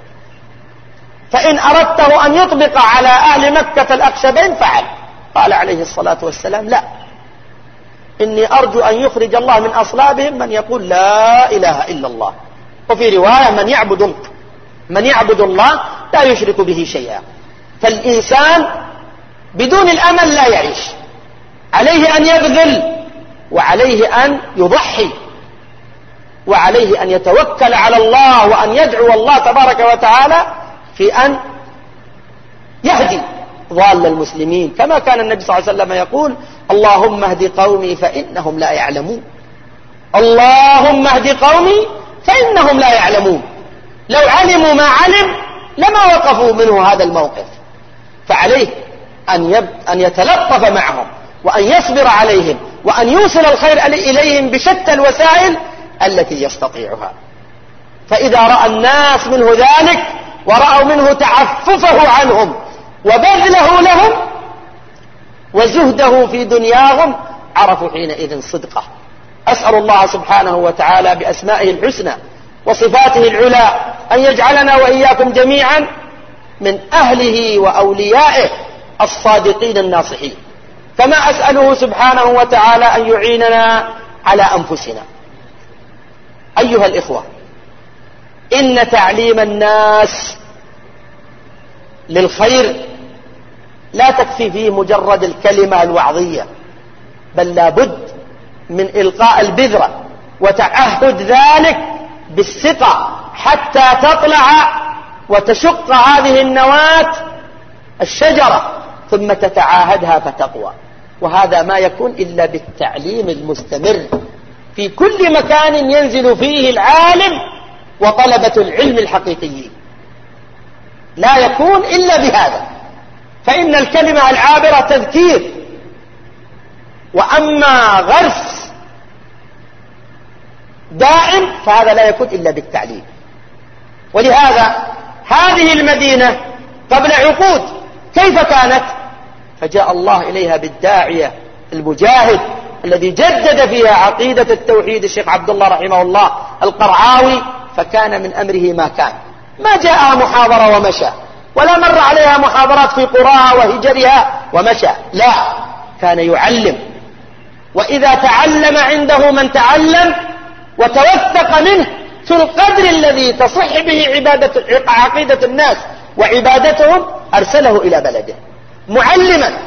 فإن أردته أن يطبق على أهل مكة الأخشبين فعل. قال عليه الصلاة والسلام لا، إني أرجو أن يخرج الله من أصلابهم من يقول لا إله إلا الله، وفي رواية من يعبد الله لا يشرك به شيئا. فالإنسان بدون الأمل لا يعيش، عليه أن يبذل وعليه أن يضحي وعليه أن يتوكل على الله وأن يدعو الله تبارك وتعالى في أن يهدي ضال المسلمين، كما كان النبي صلى الله عليه وسلم يقول اللهم اهد قومي فإنهم لا يعلمون، اللهم اهد قومي فإنهم لا يعلمون. لو علموا ما علم لما وقفوا منه هذا الموقف، فعليه أن يتلطف معهم وأن يصبر عليهم وأن يوصل الخير إليهم بشتى الوسائل التي يستطيعها. فإذا رأى الناس منه ذلك ورأوا منه تعففه عنهم وبذله لهم وزهده في دنياهم عرفوا حينئذ صدقه. أسأل الله سبحانه وتعالى بأسمائه الحسنى وصفاته العلى أن يجعلنا وإياكم جميعا من أهله وأوليائه الصادقين الناصحين، كما أسأله سبحانه وتعالى أن يعيننا على أنفسنا. أيها الإخوة، إن تعليم الناس للخير لا تكفي فيه مجرد الكلمة الوعظية، بل لابد من إلقاء البذرة وتعهد ذلك بالثقة حتى تطلع وتشق هذه النواة الشجرة ثم تتعاهدها فتقوى. وهذا ما يكون إلا بالتعليم المستمر في كل مكان ينزل فيه العالم وطلبة العلم الحقيقيين، لا يكون إلا بهذا. فإن الكلمة العابرة تذكير، وأما غرس دائم فهذا لا يكون إلا بالتعليم. ولهذا هذه المدينة قبل عقود كيف كانت؟ فجاء الله إليها بالداعية المجاهد الذي جدد فيها عقيدة التوحيد الشيخ عبد الله رحمه الله القرعاوي، فكان من أمره ما كان. ما جاءها محاضرة ومشى، ولا مر عليها محاضرات في قراها وهجرها ومشى، لا، كان يعلم. وإذا تعلم عنده من تعلم وتوثق منه في القدر الذي تصح به عقيدة الناس وعبادتهم أرسله إلى بلده معلما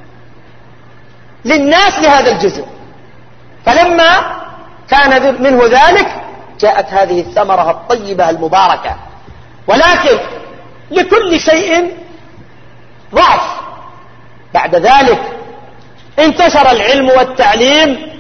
للناس لهذا الجزء. فلما كان منه ذلك جاءت هذه الثمرة الطيبة المباركة. ولكن لكل شيء ضعف. بعد ذلك انتشر العلم والتعليم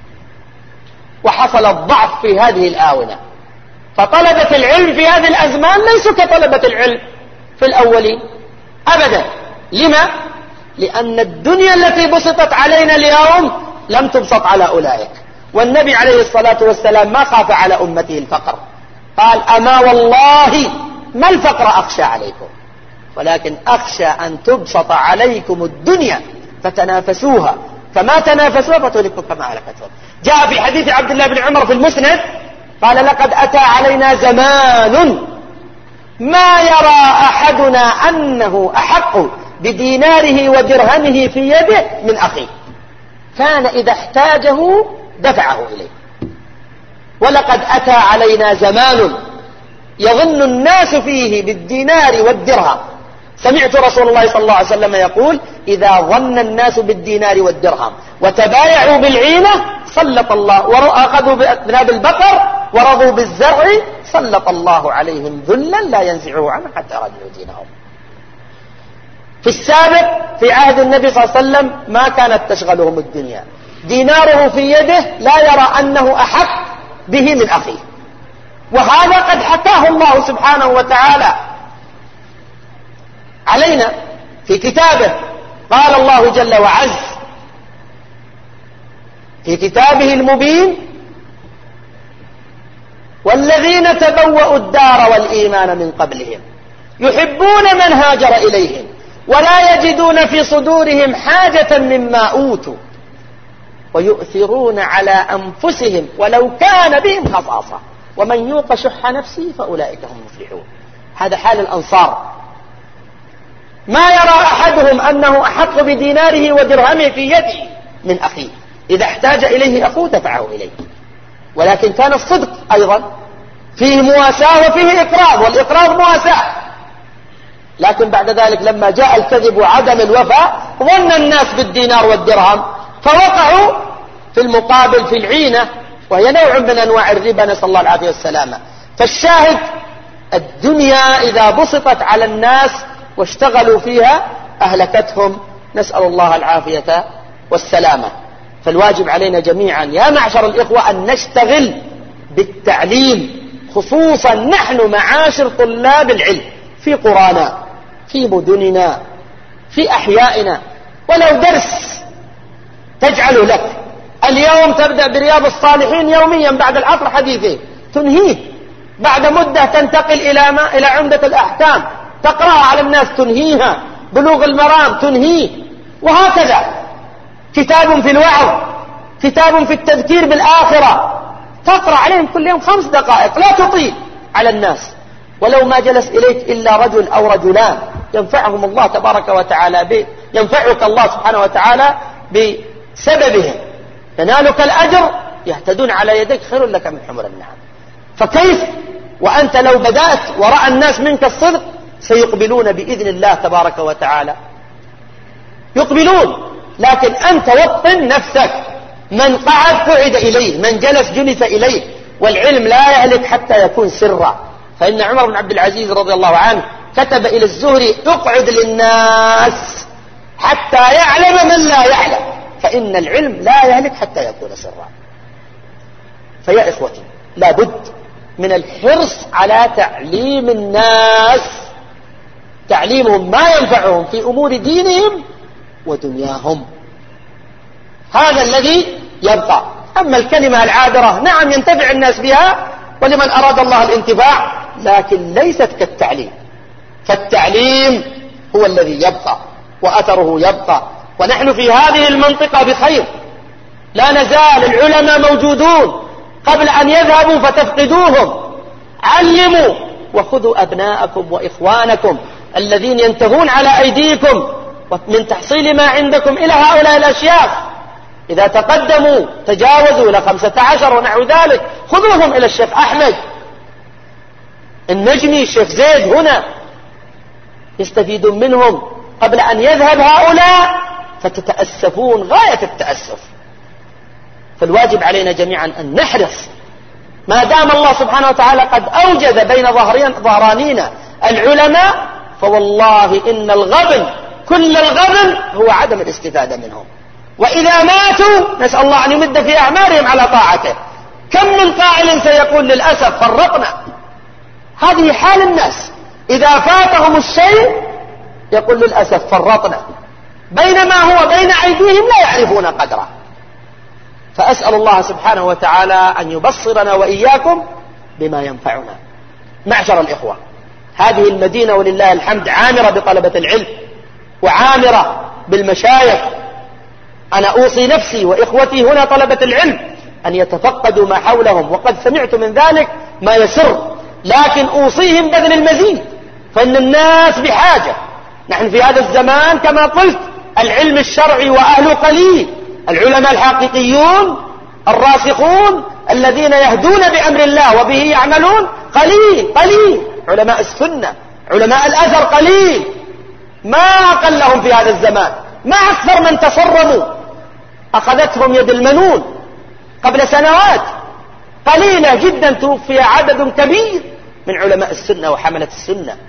وحصل الضعف في هذه الآونة، فطلبة العلم في هذه الأزمان ليسوا كطلبة العلم في الأولين أبدا. لما؟ لأن الدنيا التي بسطت علينا اليوم لم تبسط على أولئك. والنبي عليه الصلاة والسلام ما خاف على أمته الفقر، قال أما والله ما الفقر أخشى عليكم، ولكن أخشى أن تبسط عليكم الدنيا فتنافسوها كما تنافسوها فتهلككم كما هلكتهم. جاء في حديث عبد الله بن عمر في المسند قال لقد أتى علينا زمان ما يرى أحدنا أنه أحق بديناره ودرهمه في يده من أخيه، كان إذا احتاجه دفعه إليه. ولقد أتى علينا زمان يظن الناس فيه بالدينار والدرهم. سمعت رسول الله صلى الله عليه وسلم يقول إذا ظن الناس بالدينار والدرهم وتبايعوا بالعينة سلط الله، وأخذوا بأذناب البقر ورضوا بالزرع سلط الله عليهم ذلا لا ينزعه عنه حتى رجعوا دينهم. في السابق في عهد النبي صلى الله عليه وسلم ما كانت تشغلهم الدنيا، ديناره في يده لا يرى أنه أحق به من أخيه، وهذا قد حكاه الله سبحانه وتعالى علينا في كتابه. قال الله جل وعز في كتابه المبين: والذين تبوأوا الدار والإيمان من قبلهم يحبون من هاجر إليهم ولا يجدون في صدورهم حاجة مما أوتوا ويؤثرون على أنفسهم ولو كان بهم خصاصة ومن يوق شح نفسه فأولئك هم المفلحون. هذا حال الأنصار، ما يرى أحدهم أنه أحق بديناره ودرهمه في يده من أخيه، إذا احتاج إليه أخوه دفعه إليه، ولكن كان الصدق أيضا فيه مواساة وفيه إقراض، والإقراض مواساة. لكن بعد ذلك لما جاء الكذب وعدم الوفاء ظن الناس بالدينار والدرهم فوقعوا في المقابل في العينة، وهي نوع من أنواع الربا، نسأل الله العافية والسلامة. فالشاهد الدنيا إذا بسطت على الناس واشتغلوا فيها أهلكتهم، نسأل الله العافية والسلامة. فالواجب علينا جميعا يا معشر الإخوة أن نشتغل بالتعليم، خصوصا نحن معاشر طلاب العلم في قرانا، في مدننا، في أحيائنا، ولو درس تجعل لك. اليوم تبدأ برياض الصالحين يوميا بعد العصر حديثين تنهيه، بعد مدة تنتقل إلى عمدة الأحكام تقرأها على الناس تنهيها، بلوغ المرام تنهيه، وهكذا. كتاب في الوعظ، كتاب في التذكير بالآخرة، تقرأ عليهم كل يوم 5 دقائق، لا تطيل على الناس. ولو ما جلس إليك إلا رجل أو رجلان ينفعهم الله تبارك وتعالى به، ينفعك الله سبحانه وتعالى بسببهم، ينالك الأجر، يهتدون على يديك، خير لك من حمر النعم. فكيف وأنت لو بدأت ورأى الناس منك الصدق سيقبلون بإذن الله تبارك وتعالى، يقبلون. لكن أنت وطن نفسك، من قعد قعد إليه، من جلس جلس إليه. والعلم لا يهلك حتى يكون سرا، فإن عمر بن عبد العزيز رضي الله عنه كتب إلى الزهري: اقعد للناس حتى يعلم من لا يعلم، فإن العلم لا يهلك حتى يكون سرا. فيا إخوتي لابد من الحرص على تعليم الناس، تعليمهم ما ينفعهم في أمور دينهم ودنياهم، هذا الذي يبقى. أما الكلمة العابرة نعم ينتفع الناس بها ولمن أراد الله الانتفاع، لكن ليست كالتعليم. فالتعليم هو الذي يبقى وأثره يبقى، ونحن في هذه المنطقة بخير، لا نزال العلماء موجودون، قبل أن يذهبوا فتفقدوهم. علموا وخذوا أبناءكم وإخوانكم الذين ينتهون على أيديكم من تحصيل ما عندكم إلى هؤلاء الأشياخ، إذا تقدموا تجاوزوا إلى 15 ونحو ذلك خذوهم إلى الشيخ أحمد النجمي، الشيخ زيد هنا، يستفيدون منهم قبل أن يذهب هؤلاء فتتأسفون غاية التأسف. فالواجب علينا جميعا أن نحرص، ما دام الله سبحانه وتعالى قد أوجد بين ظهرانينا العلماء، فوالله إن الغبن كل الغبن هو عدم الاستفادة منهم. وإذا ماتوا نسأل الله أن يمد في أعمارهم على طاعته. كم من قائل سيقول للأسف فرطنا. هذه حال الناس، إذا فاتهم الشيء يقول للأسف فرطنا، بينما هو بين أيديهم لا يعرفون قدره. فأسأل الله سبحانه وتعالى أن يبصرنا وإياكم بما ينفعنا. معشر الإخوة، هذه المدينة ولله الحمد عامرة بطلبة العلم وعامرة بالمشايخ. أنا أوصي نفسي وإخوتي هنا طلبة العلم أن يتفقدوا ما حولهم، وقد سمعت من ذلك ما يسر، لكن أوصيهم بذل المزيد، فإن الناس بحاجة. نحن في هذا الزمان كما قلت العلم الشرعي وأهله قليل، العلماء الحقيقيون الراسخون الذين يهدون بأمر الله وبه يعملون قليل. علماء السنة علماء الأثر قليل، ما أقلهم في هذا الزمان، ما أكثر من تصرموا أخذتهم يد المنون قبل سنوات قليلة جدا، توفي عدد كبير من علماء السنة وحملة السنة.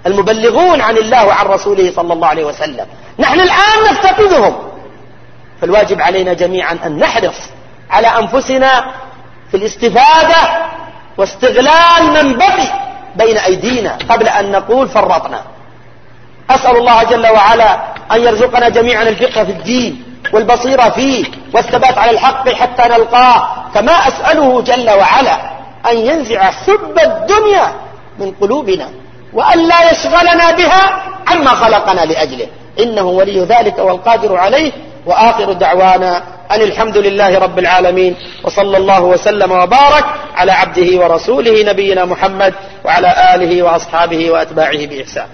المبلغون عن الله وعن رسوله صلى الله عليه وسلم. نحن الآن نفتقدهم، فالواجب علينا جميعا أن نحرص على أنفسنا في الاستفادة واستغلال من بقي بين أيدينا قبل أن نقول فرطنا. أسأل الله جل وعلا أن يرزقنا جميعا الفقه في الدين والبصيرة فيه والثبات على الحق حتى نلقاه، كما أسأله جل وعلا أن ينزع حب الدنيا من قلوبنا وأن لا يشغلنا بها عما خلقنا لأجله، إنه ولي ذلك والقادر عليه. وآخر دعوانا أن الحمد لله رب العالمين، وصلى الله وسلم وبارك على عبده ورسوله نبينا محمد وعلى آله وأصحابه وأتباعه بإحسان.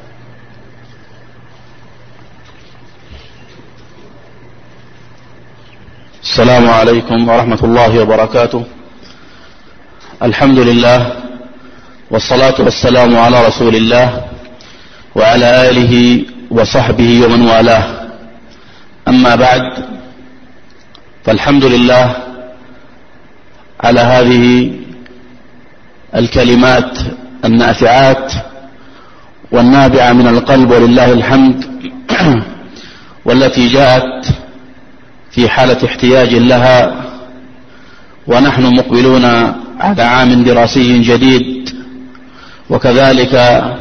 السلام عليكم ورحمة الله وبركاته. الحمد لله والصلاة والسلام على رسول الله وعلى آله وصحبه ومن والاه. أما بعد، فالحمد لله على هذه الكلمات النافعات والنابعة من القلب ولله الحمد، والتي جاءت في حالة احتياج لها، ونحن مقبلون على عام دراسي جديد، وكذلك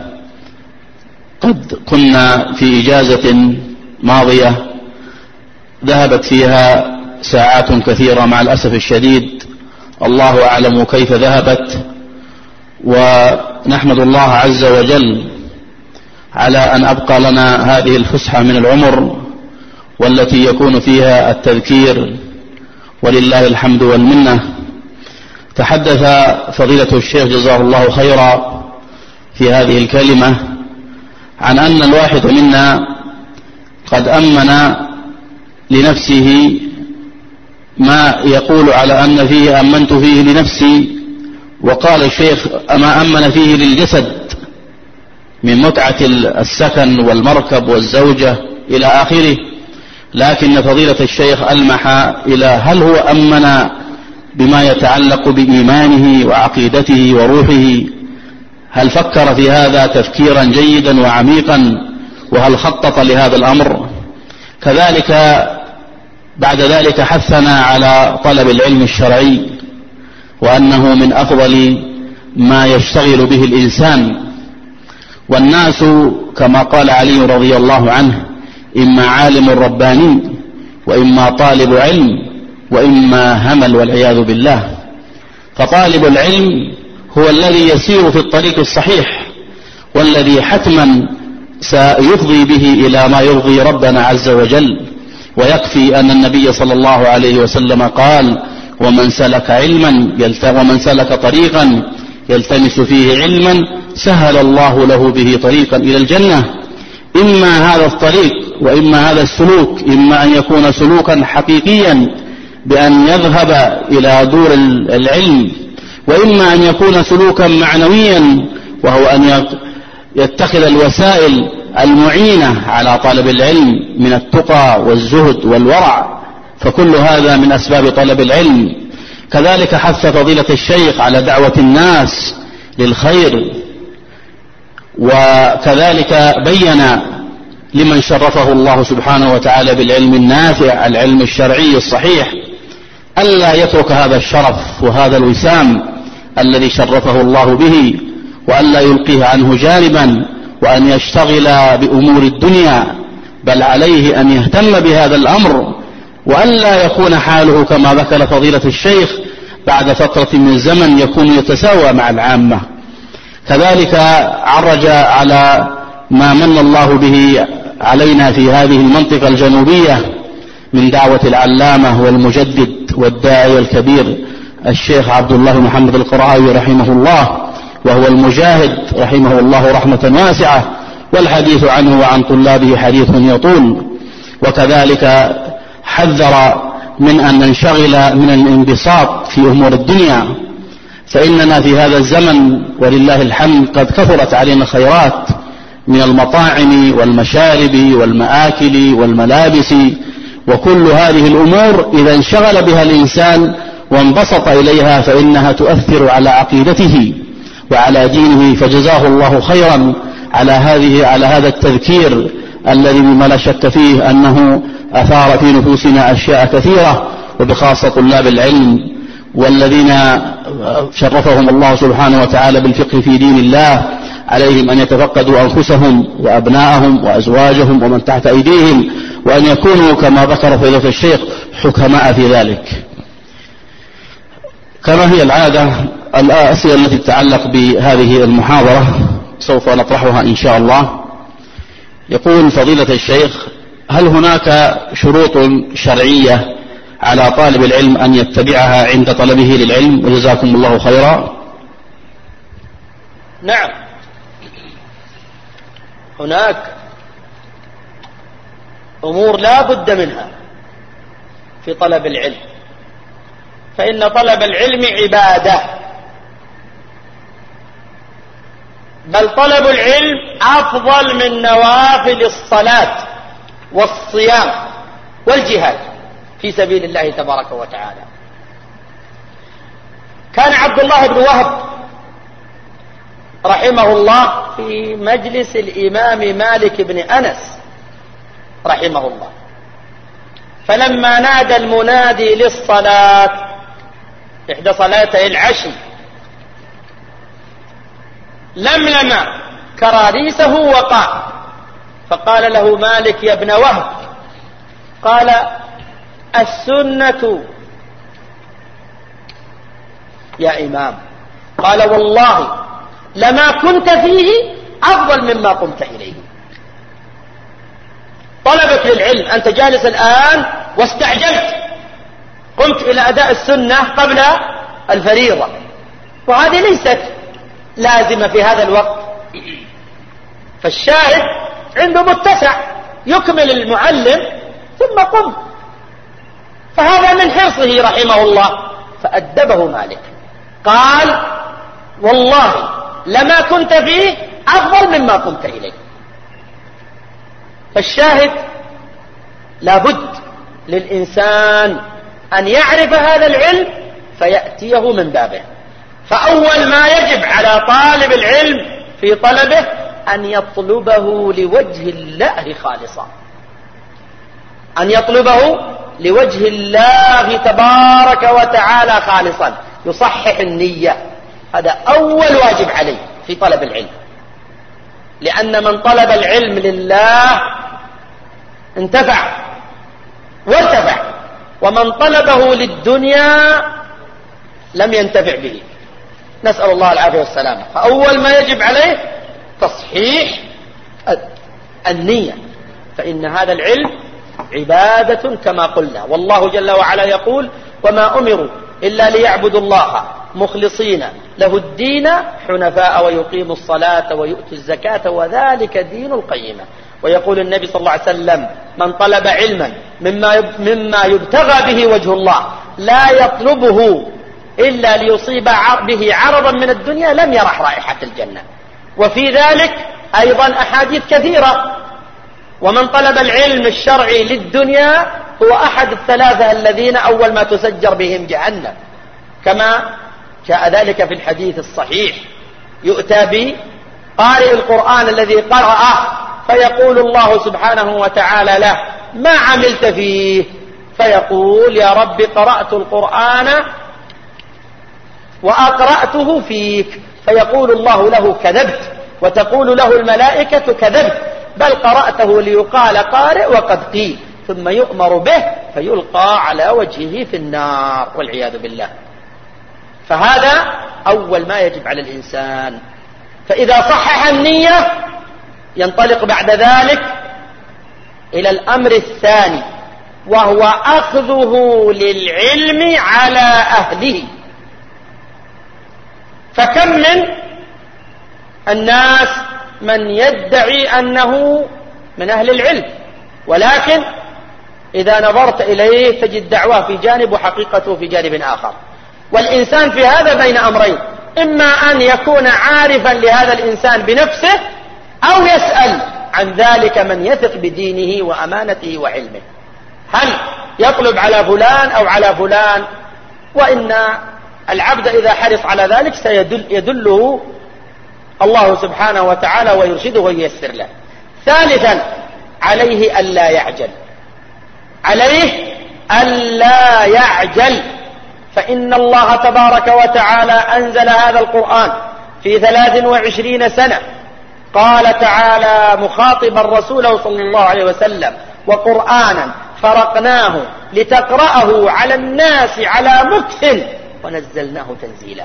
قد كنا في إجازة ماضية ذهبت فيها ساعات كثيرة مع الأسف الشديد، الله أعلم كيف ذهبت، ونحمد الله عز وجل على أن أبقى لنا هذه الفسحة من العمر والتي يكون فيها التذكير، ولله الحمد والمنة. تحدث فضيلة الشيخ جزاه الله خيرا في هذه الكلمة عن أن الواحد منا قد أمن لنفسه ما يقول على أن فيه أمنت فيه لنفسي، وقال الشيخ أما أمن فيه للجسد من متعة السكن والمركب والزوجة إلى آخره. لكن فضيلة الشيخ ألمح إلى هل هو أمن بما يتعلق بإيمانه وعقيدته وروحه؟ هل فكر في هذا تفكيرا جيدا وعميقا؟ وهل خطط لهذا الأمر؟ كذلك بعد ذلك حثنا على طلب العلم الشرعي، وأنه من أفضل ما يشتغل به الإنسان. والناس كما قال علي رضي الله عنه إما عالم رباني وإما طالب علم وإما همل والعياذ بالله. فطالب العلم هو الذي يسير في الطريق الصحيح، والذي حتما سيفضي به إلى ما يرضي ربنا عز وجل. ويكفي أن النبي صلى الله عليه وسلم قال ومن سلك طريقا يلتمس فيه علما سهل الله له به طريقا إلى الجنة. إما هذا الطريق وإما هذا السلوك، إما أن يكون سلوكا حقيقيا بأن يذهب إلى دور العلم، وإما أن يكون سلوكا معنويا وهو أن يتخذ الوسائل المعينة على طلب العلم من التقى والزهد والورع، فكل هذا من أسباب طلب العلم. كذلك حث فضيلة الشيخ على دعوة الناس للخير، وكذلك بين لمن شرفه الله سبحانه وتعالى بالعلم النافع العلم الشرعي الصحيح ألا يترك هذا الشرف وهذا الوسام الذي شرفه الله به، وألا يلقيه عنه جانبا، وأن يشتغل بأمور الدنيا، بل عليه أن يهتم بهذا الأمر، وألا يكون حاله كما ذكر فضيلة الشيخ بعد فترة من الزمن يكون يتساوى مع العامة. كذلك عرج على ما من الله به علينا في هذه المنطقة الجنوبية من دعوة العلامة والمجدد والداعي الكبير الشيخ عبد الله محمد القرعاوي رحمه الله، وهو المجاهد رحمه الله رحمة واسعة، والحديث عنه وعن طلابه حديث يطول. وكذلك حذر من أن ننشغل من الانبساط في أمور الدنيا، فإننا في هذا الزمن ولله الحمد قد كثرت علينا خيرات من المطاعم والمشارب والمآكل والملابس، وكل هذه الأمور إذا انشغل بها الإنسان وانبسط إليها فإنها تؤثر على عقيدته وعلى دينه. فجزاه الله خيرا على هذا التذكير الذي مما لا شك فيه أنه أثار في نفوسنا أشياء كثيرة، وبخاصة طلاب العلم والذين شرفهم الله سبحانه وتعالى بالفقه في دين الله، عليهم أن يتفقدوا أنفسهم وأبناءهم وأزواجهم ومن تحت أيديهم، وأن يكونوا كما ذكر فضيلة الشيخ حكماء في ذلك. كما هي العادة، الأسئلة التي تتعلق بهذه المحاضرة سوف نطرحها إن شاء الله. يقول فضيلة الشيخ: هل هناك شروط شرعية على طالب العلم أن يتبعها عند طلبه للعلم؟ وجزاكم الله خيرا. نعم، هناك أمور لا بد منها في طلب العلم، فإن طلب العلم عبادة، بل طلب العلم أفضل من نوافل الصلاة والصيام والجهاد في سبيل الله تبارك وتعالى. كان عبد الله بن وهب رحمه الله في مجلس الإمام مالك بن أنس رحمه الله، فلما نادى المنادي للصلاة إحدى صلاتي العشي لملم كراريسه وقام، فقال له مالك: يا ابن وهب، قال: السنة يا إمام. قال: والله لما كنت فيه أفضل مما قمت إليه. طلبك للعلم، أنت جالس الآن واستعجلت، قمت إلى أداء السنة قبل الفريضة، وهذه ليست لازمة في هذا الوقت، فالشاهد عنده متسع يكمل المعلم ثم قم، فهذا من حرصه رحمه الله، فأدبه مالك، قال: والله لما كنت فيه أفضل مما قمت إليه. فالشاهد لابد للإنسان أن يعرف هذا العلم فيأتيه من بابه. فأول ما يجب على طالب العلم في طلبه أن يطلبه لوجه الله خالصا، أن يطلبه لوجه الله تبارك وتعالى خالصا، يصحح النية، هذا أول واجب عليه في طلب العلم، لأن من طلب العلم لله انتفع وارتفع، ومن طلبه للدنيا لم ينتفع به، نسأل الله العافية والسلامة. فأول ما يجب عليه تصحيح النية، فإن هذا العلم عبادة كما قلنا، والله جل وعلا يقول: وما أمروا إلا ليعبدوا الله مخلصين له الدين حنفاء ويقيموا الصلاة ويؤتوا الزكاة وذلك دين القيمة. ويقول النبي صلى الله عليه وسلم: من طلب علما مما يبتغى به وجه الله لا يطلبه إلا ليصيب به عرضا من الدنيا لم يرح رائحة الجنة. وفي ذلك أيضا أحاديث كثيرة. ومن طلب العلم الشرعي للدنيا هو أحد الثلاثة الذين أول ما تسجر بهم جهنم، كما جاء ذلك في الحديث الصحيح: يؤتى بقارئ القرآن الذي قرأه فيقول الله سبحانه وتعالى له: ما عملت فيه؟ فيقول: يا رب قرأت القرآن وأقرأته فيك. فيقول الله له: كذبت. وتقول له الملائكة: كذبت، بل قرأته ليقال قارئ وقد قيل. ثم يؤمر به فيلقى على وجهه في النار والعياذ بالله. فهذا أول ما يجب على الإنسان. فإذا صحح النية ينطلق بعد ذلك إلى الأمر الثاني، وهو أخذه للعلم على أهله. فكم من الناس من يدعي أنه من أهل العلم، ولكن إذا نظرت إليه تجد دعواه في جانب وحقيقته في جانب آخر. والإنسان في هذا بين أمرين: إما أن يكون عارفا لهذا الإنسان بنفسه، أو يسأل عن ذلك من يثق بدينه وأمانته وعلمه، هل يطلب على فلان أو على فلان. وإن العبد إذا حرص على ذلك سيدله الله سبحانه وتعالى ويرشده وييسر له. ثالثا عليه ألا يعجل، عليه ألا يعجل، فإن الله تبارك وتعالى أنزل هذا القرآن في 23 سنة. قال تعالى مخاطبا رسوله صلى الله عليه وسلم: وقرآنا فرقناه لتقرأه على الناس على مكث ونزلناه تنزيلا.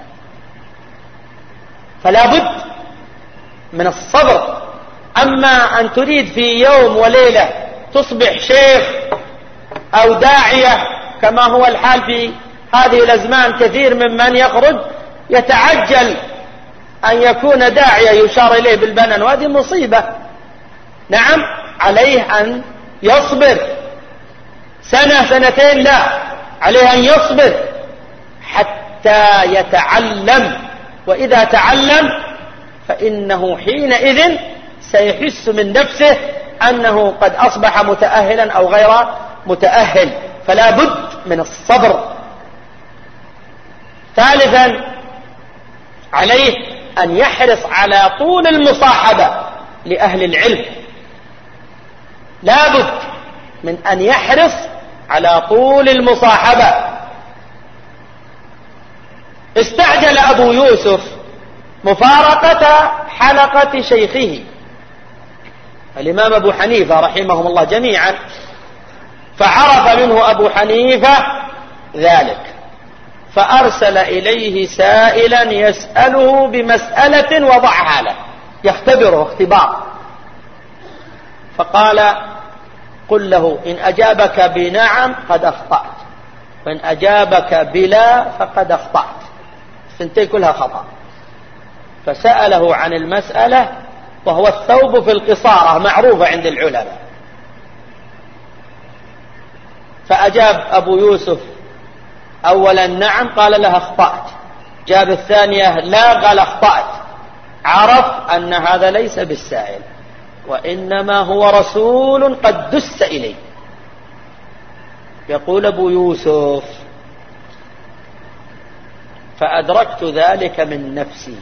فلا بد من الصبر. أما أن تريد في يوم وليلة تصبح شيخ أو داعية كما هو الحال في هذه الأزمان، كثير ممن يخرج يتعجل أن يكون داعية يشار إليه بالبنان، وهذه مصيبة. نعم، عليه أن يصبر سنة سنتين، لا، عليه أن يصبر حتى يتعلم، وإذا تعلم فإنه حينئذ سيحس من نفسه أنه قد أصبح متأهلا أو غير متأهل، فلا بد من الصبر. ثالثا عليه أن يحرص على طول المصاحبة لأهل العلم، لا بد من أن يحرص على طول المصاحبة. استعجل أبو يوسف مفارقة حلقة شيخه الإمام أبو حنيفة رحمهم الله جميعا، فعرف منه أبو حنيفة ذلك، فأرسل إليه سائلا يسأله بمسألة وضعها له، يختبره اختبار، فقال: قل له إن أجابك بنعم قد أخطأت، وإن أجابك بلا فقد أخطأت، الثنتين كلها خطأ. فسأله عن المسألة، وهو الثوب في القصارة معروفة عند العلماء، فأجاب أبو يوسف أولا نعم، قال له أخطأت. جاب الثانية لا، قال أخطأت. عرف أن هذا ليس بالسائل، وإنما هو رسول قد دس إليه. يقول أبو يوسف: فأدركت ذلك من نفسي،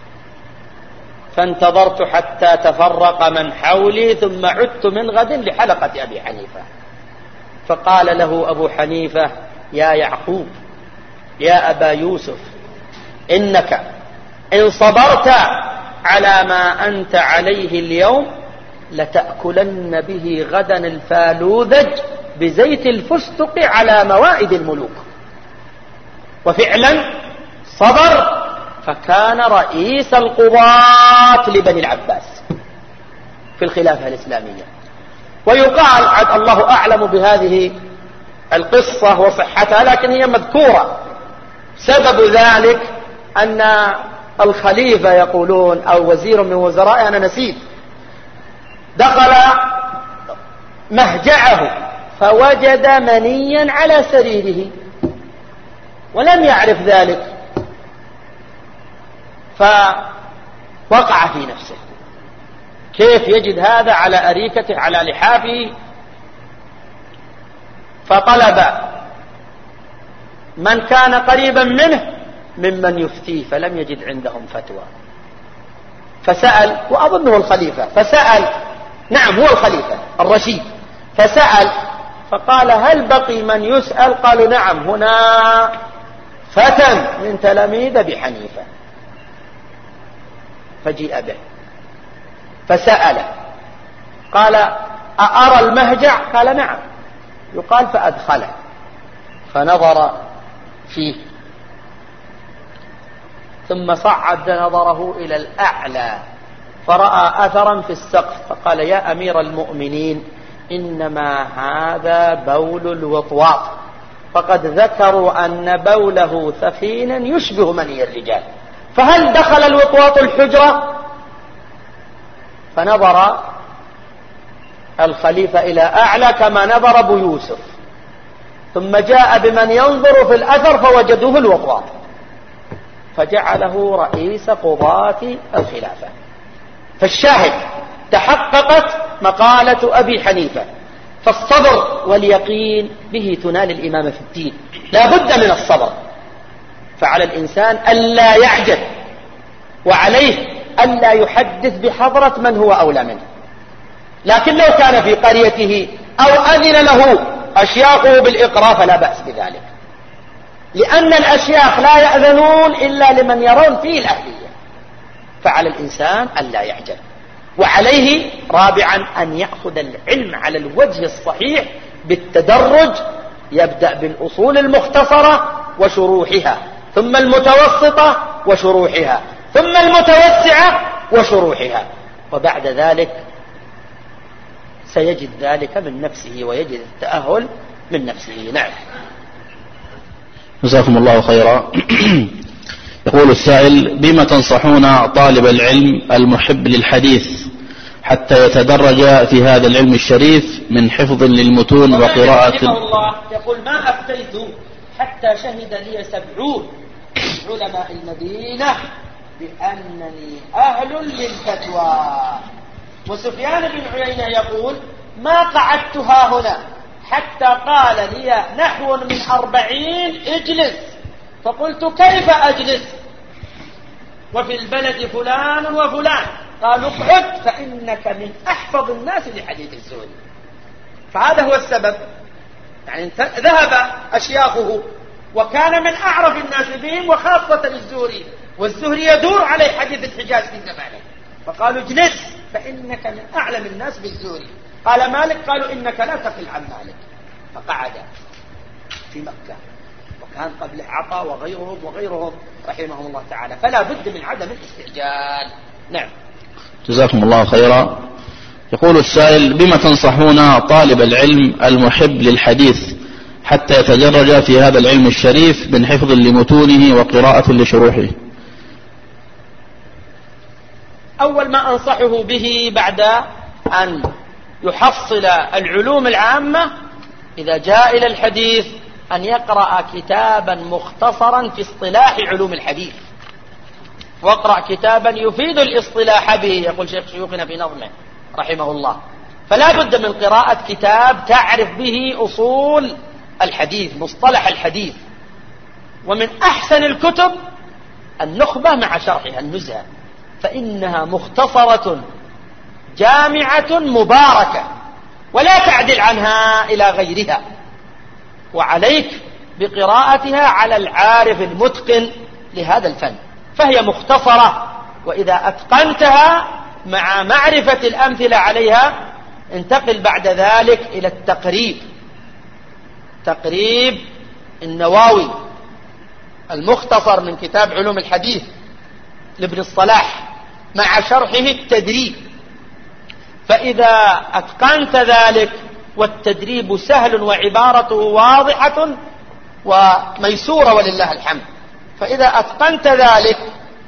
فانتظرت حتى تفرق من حولي، ثم عدت من غد لحلقة أبي حنيفة، فقال له أبو حنيفة: يا يعقوب، يا أبا يوسف، إنك إن صبرت على ما أنت عليه اليوم لتأكلن به غدا الفالوذج بزيت الفستق على موائد الملوك. وفعلا صبر، فكان رئيس القضاة لبني العباس في الخلافة الإسلامية. ويقال عد الله أعلم بهذه القصة وصحتها، لكن هي مذكورة. سبب ذلك أن الخليفة يقولون أو وزير من وزرائه، أنا نسيت، دخل مهجعه فوجد منيا على سريره ولم يعرف ذلك، فوقع في نفسه كيف يجد هذا على أريكته على لحافه، فطلب من كان قريبا منه ممن يفتيه، فلم يجد عندهم فتوى، فسأل، وأظنه الخليفة، فسأل، نعم هو الخليفة الرشيد، فسأل فقال: هل بقي من يسأل؟ قالوا: نعم، هنا فتى من تلاميذ أبي حنيفة. فجيء به فسأله، قال: أأرى المهجع؟ قال: نعم. يقال فأدخله، فنظر فيه، ثم صعد نظره إلى الأعلى فرأى أثرا في السقف، فقال: يا أمير المؤمنين، إنما هذا بول الوطواط، فقد ذكروا أن بوله ثخينا يشبه مني الرجال، فهل دخل الوطواط الحجرة؟ فنظر الخليفة إلى أعلى كما نظر أبو يوسف، ثم جاء بمن ينظر في الأثر فوجدوه الوطواط، فجعله رئيس قضاة الخلافة. فالشاهد تحققت مقالة أبي حنيفة، فالصبر واليقين به تنال الإمامة في الدين، لا بد من الصبر. فعلى الإنسان ألا يعجل، وعليه ألا يحدث بحضرة من هو أولى منه. لكن لو كان في قريته أو أذن له أشياخه بالإقراء فلا بأس بذلك، لأن الأشياخ لا يأذنون إلا لمن يرون فيه الأهلية. فعلى الإنسان ألا يعجل. وعليه رابعا أن يأخذ العلم على الوجه الصحيح بالتدرج، يبدأ بالأصول المختصرة وشروحها، ثم المتوسطة وشروحها، ثم المتوسعة وشروحها، وبعد ذلك سيجد ذلك من نفسه ويجد التأهل من نفسه. نعم. جزاكم الله خيرا. يقول السائل: بما تنصحون طالب العلم المحب للحديث حتى يتدرج في هذا العلم الشريف من حفظ للمتون وقراءة؟ الله يقول: ما أفتيت حتى شهد لي 70 علماء المدينة بأنني أهل للفتوى. وسفيان بن عيينة يقول: ما قعدتها هنا حتى قال لي نحو من 40 اجلس، فقلت: كيف أجلس وفي البلد فلان وفلان؟ قالوا: اقعد فإنك من أحفظ الناس لحديث الزهري. فهذا هو السبب، يعني ذهب أشياخه وكان من أعرف الناس بهم وخاصة الزهري، والزهري يدور عليه حديث الحجاز في زمانه، فقالوا: اجلس فإنك من أعلم الناس بالزهري. قال مالك: قالوا: إنك لا تقل عن مالك. فقعد في مكة، وكان قبل عطاء وغيرهم رحمهم الله تعالى. فلا بد من عدم الاستعجال. نعم. جزاكم الله خيرا. يقول السائل: بما تنصحون طالب العلم المحب للحديث حتى يتدرج في هذا العلم الشريف من حفظ لمتونه وقراءة لشروحه؟ أول ما أنصحه به بعد أن يحصل العلوم العامة إذا جاء إلى الحديث أن يقرأ كتابا مختصرا في اصطلاح علوم الحديث، واقرأ كتابا يفيد الاصطلاح به، يقول شيخ شيوخنا في نظمه رحمه الله. فلا بد من قراءة كتاب تعرف به أصول الحديث، مصطلح الحديث. ومن أحسن الكتب النخبة مع شرحها النزهة، فإنها مختصرة جامعة مباركة ولا تعدل عنها إلى غيرها، وعليك بقراءتها على العارف المتقن لهذا الفن، فهي مختصرة. وإذا أتقنتها مع معرفة الأمثلة عليها انتقل بعد ذلك إلى التقريب، تقريب النووي المختصر من كتاب علوم الحديث لابن الصلاح مع شرحه التدريب. فإذا أتقنت ذلك، والتدريب سهل وعبارته واضحة وميسورة ولله الحمد، فإذا أتقنت ذلك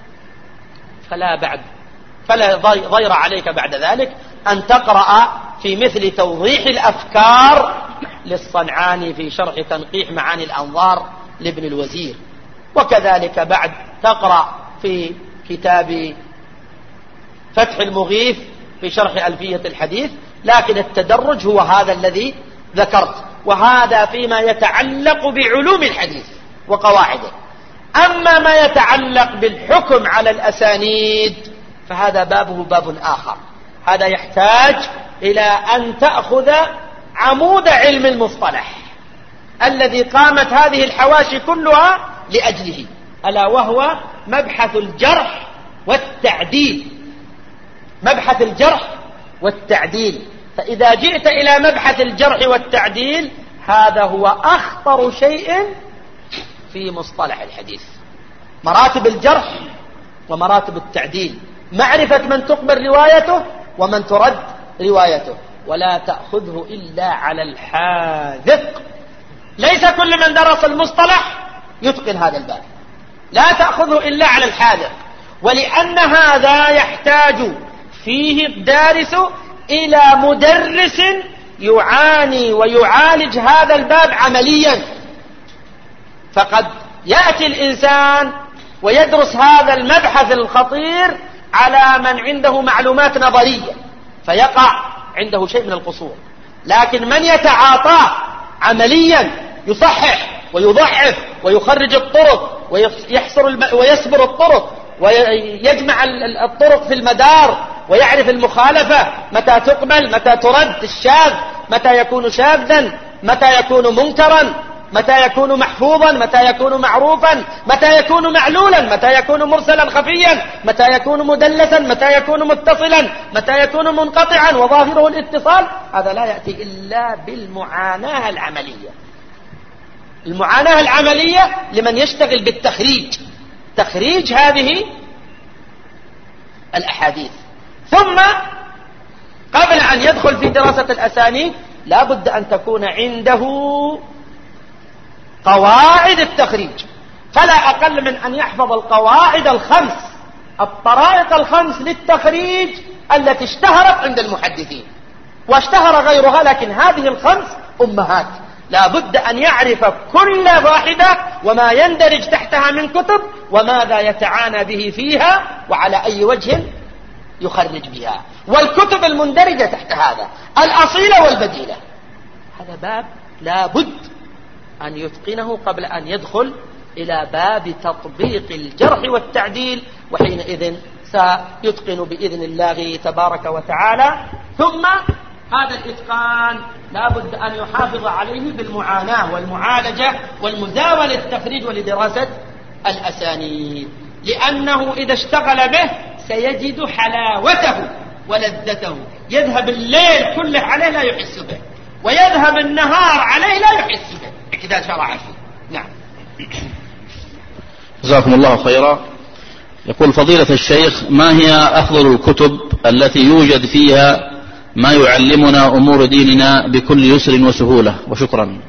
فلا ضير عليك بعد ذلك أن تقرأ في مثل توضيح الأفكار للصنعاني في شرح تنقيح معاني الأنظار لابن الوزير، وكذلك بعد تقرأ في كتاب فتح المغيث في شرح ألفية الحديث. لكن التدرج هو هذا الذي ذكرت، وهذا فيما يتعلق بعلوم الحديث وقواعده. أما ما يتعلق بالحكم على الأسانيد فهذا بابه باب آخر، هذا يحتاج إلى أن تأخذ عمود علم المصطلح الذي قامت هذه الحواشي كلها لأجله، ألا وهو مبحث الجرح والتعديل. مبحث الجرح والتعديل، فإذا جئت إلى مبحث الجرح والتعديل هذا هو أخطر شيء في مصطلح الحديث. مراتب الجرح ومراتب التعديل، معرفة من تقبل روايته ومن ترد روايته، ولا تأخذه إلا على الحاذق. ليس كل من درس المصطلح يتقن هذا الباب، لا تأخذه إلا على الحاذق، ولأن هذا يحتاج فيه الدارس إلى مدرس يعاني ويعالج هذا الباب عمليا. فقد يأتي الإنسان ويدرس هذا المبحث الخطير على من عنده معلومات نظرية فيقع عنده شيء من القصور، لكن من يتعاطاه عمليا يصحح ويضعف ويخرج الطرق ويسبر الطرق ويجمع الطرق في المدار ويعرف المخالفة متى تقبل متى ترد الشاذ متى يكون شاذا متى يكون منكرا متى يكون محفوظا متى يكون معروفا متى يكون معلولا متى يكون مرسلا خفيا متى يكون مدلسا متى يكون متصلا متى يكون منقطعا وظاهره الاتصال. هذا لا يأتي إلا بالمعاناة العملية. المعاناة العملية لمن يشتغل بالتخريج، تخريج هذه الأحاديث. ثم قبل أن يدخل في دراسة الأسانيد لا بد أن تكون عنده قواعد التخريج، فلا أقل من أن يحفظ القواعد الخمس، الطرائق الخمس للتخريج التي اشتهرت عند المحدثين واشتهر غيرها، لكن هذه الخمس أمهات لا بد أن يعرف كل واحدة وما يندرج تحتها من كتب وماذا يتعانى به فيها وعلى أي وجه يخرج بها، والكتب المندرجة تحت هذا الأصيلة والبديلة. هذا باب لا بد أن يتقنه قبل أن يدخل إلى باب تطبيق الجرح والتعديل، وحينئذ سيتقن بإذن الله تبارك وتعالى. ثم هذا الإتقان لا بد أن يحافظ عليه بالمعاناة والمعالجة والمزاولة للتخريج ولدراسة الأسانيد، لأنه إذا اشتغل به سيجد حلاوته ولذته. يذهب الليل كله عليه لا يحس به، ويذهب النهار عليه لا يحس به إذا شرع فيه. نعم. جزاكم الله خيرا. يقول فضيلة الشيخ: ما هي أفضل الكتب التي يوجد فيها ما يعلمنا أمور ديننا بكل يسر وسهولة؟ وشكرا.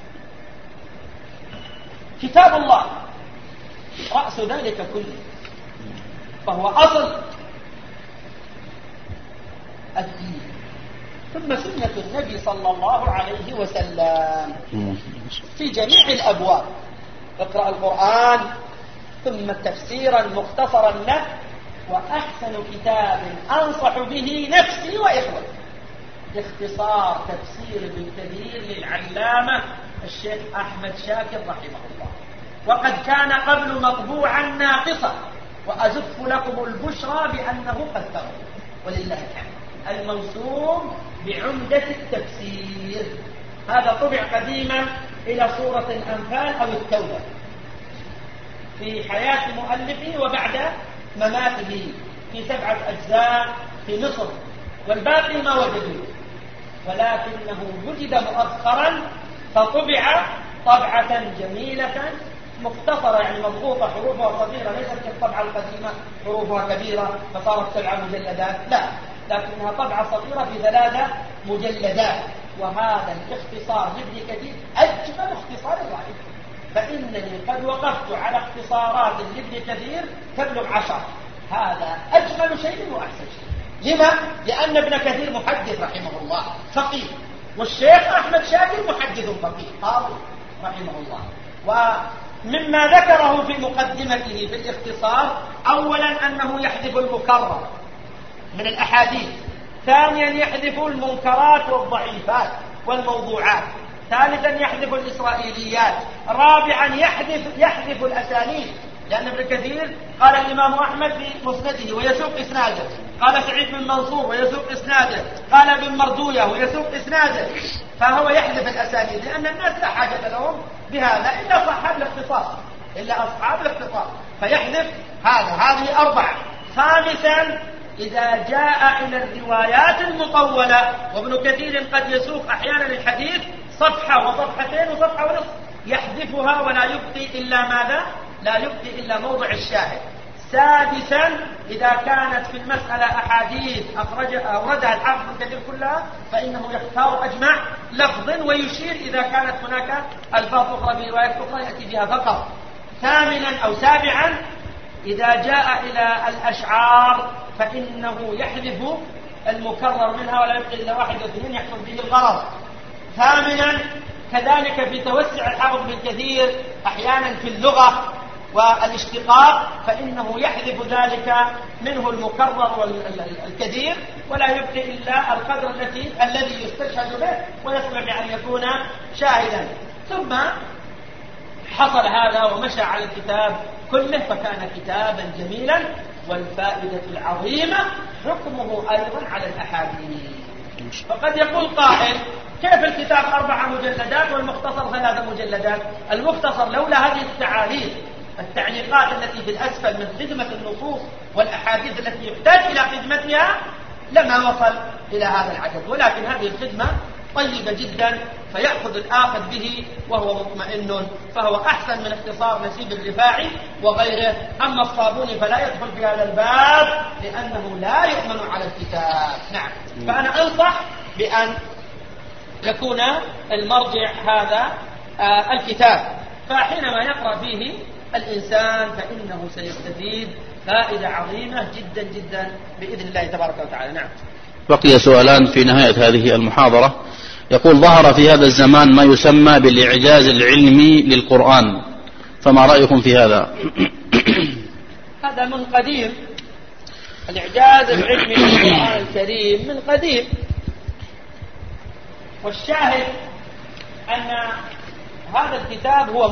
كتاب الله رأس ذلك كله، فهو أصل الدين، ثم سنة النبي صلى الله عليه وسلم في جميع الأبواب. اقرأ القرآن ثم تفسيرا مختصرا له، وأحسن كتاب أنصح به نفسي وإخوتي اختصار تفسير ابن كثير للعلامة الشيخ أحمد شاكر رحمه الله، وقد كان قبل مطبوعا ناقصا، وأزف لكم البشرى بأنه قد ترى ولله الحمد، الموسوم بعمدة التفسير. هذا طبع قديما إلى سورة الأنفال أو التوبة في حياة مؤلفه وبعد مماته في 7 أجزاء في مصر، والباقي ما وجدوه، ولكنه وجد مؤخرا فطبع طبعة جميلة مختصرة، يعني مضغوطة، حروفها صغيرة، ليست كالطبعة القديمة حروفها كبيرة فصارت 7 مجلدات، لا، لكنها طبعة صغيرة في 3 مجلدات. وهذا الاختصار لابن كثير أجمل اختصار رائع، فإنني قد وقفت على اختصارات لابن كثير تبلغ 10. هذا أجمل شيء وأحسن شيء. لما؟ لأن ابن كثير محدث رحمه الله فقيه، والشيخ أحمد شاكر محدث فقيه قاضي رحمه الله. ومما ذكره في مقدمته في الاختصار: أولا أنه يحذف المكرر من الأحاديث، ثانيا يحذف المنكرات والضعيفات والموضوعات، ثالثا يحذف الإسرائيليات، رابعا يحذف الأسانيد، لأن ابن كثير قال الإمام أحمد في مسنده ويسوق إسناده، قال سعيد بن منصور ويسوق إسناده، قال ابن مردوية ويسوق إسناده، فهو يحذف الأسانيد لأن الناس لا حاجة لهم بهذا إلا صحاب الاختصاص، إلا أصحاب الاختصاص، فيحذف هذه 4. خامسا إذا جاء إلى الروايات المطولة، وابن كثير قد يسوق أحيانا الحديث صفحة وصفحتين وصفحة ونصف، يحذفها ولا يبقي إلا ماذا؟ لا يبقي إلا موضع الشاهد. سادسا إذا كانت في المسألة أحاديث أوردها الحافظ ابن كثير كلها، فإنه يختار أجمع لفظ ويشير إذا كانت هناك ألفاظ أخرى في روايات أخرى يأتي بها فقط. ثامنا أو سابعا إذا جاء إلى الأشعار فإنه يحذف المكرر منها ولا يبقي إلا 1 أو 2 يحصل به الغرض. ثامنا كذلك في توسع الحافظ ابن كثير أحيانا في اللغة والاشتقاق، فإنه يحذف ذلك منه المكرر والكثير ولا يبقي إلا القدر الذي يستشهد به ويصلح بأن يكون شاهدا. ثم حصل هذا ومشى على الكتاب كله فكان كتابا جميلا. والفائدة العظيمة حكمه أيضا على الأحاديث. فقد يقول قائل كيف الكتاب 4 مجلدات والمختصر 3 مجلدات؟ المختصر لولا هذه التعاليق التعليقات التي في الأسفل من خدمة النصوص والأحاديث التي يحتاج إلى خدمتها لما وصل إلى هذا العدد، ولكن هذه الخدمة طيبة جدا فيأخذ الآخذ به وهو مطمئن، فهو أحسن من اختصار نسيب الرفاعي وغيره. أما الصابوني فلا يدخل في هذا الباب لأنه لا يؤمن على الكتاب. نعم. فأنا أنصح بأن يكون المرجع هذا الكتاب، فحينما يقرأ فيه الإنسان فإنه سيستفيد فائدة عظيمة جدا جدا بإذن الله تبارك وتعالى. نعم. بقي سؤالان في نهاية هذه المحاضرة. يقول ظهر في هذا الزمان ما يسمى بالإعجاز العلمي للقرآن، فما رأيكم في هذا؟ هذا من قديم، الإعجاز العلمي للقرآن الكريم من قديم، والشاهد أن هذا الكتاب هو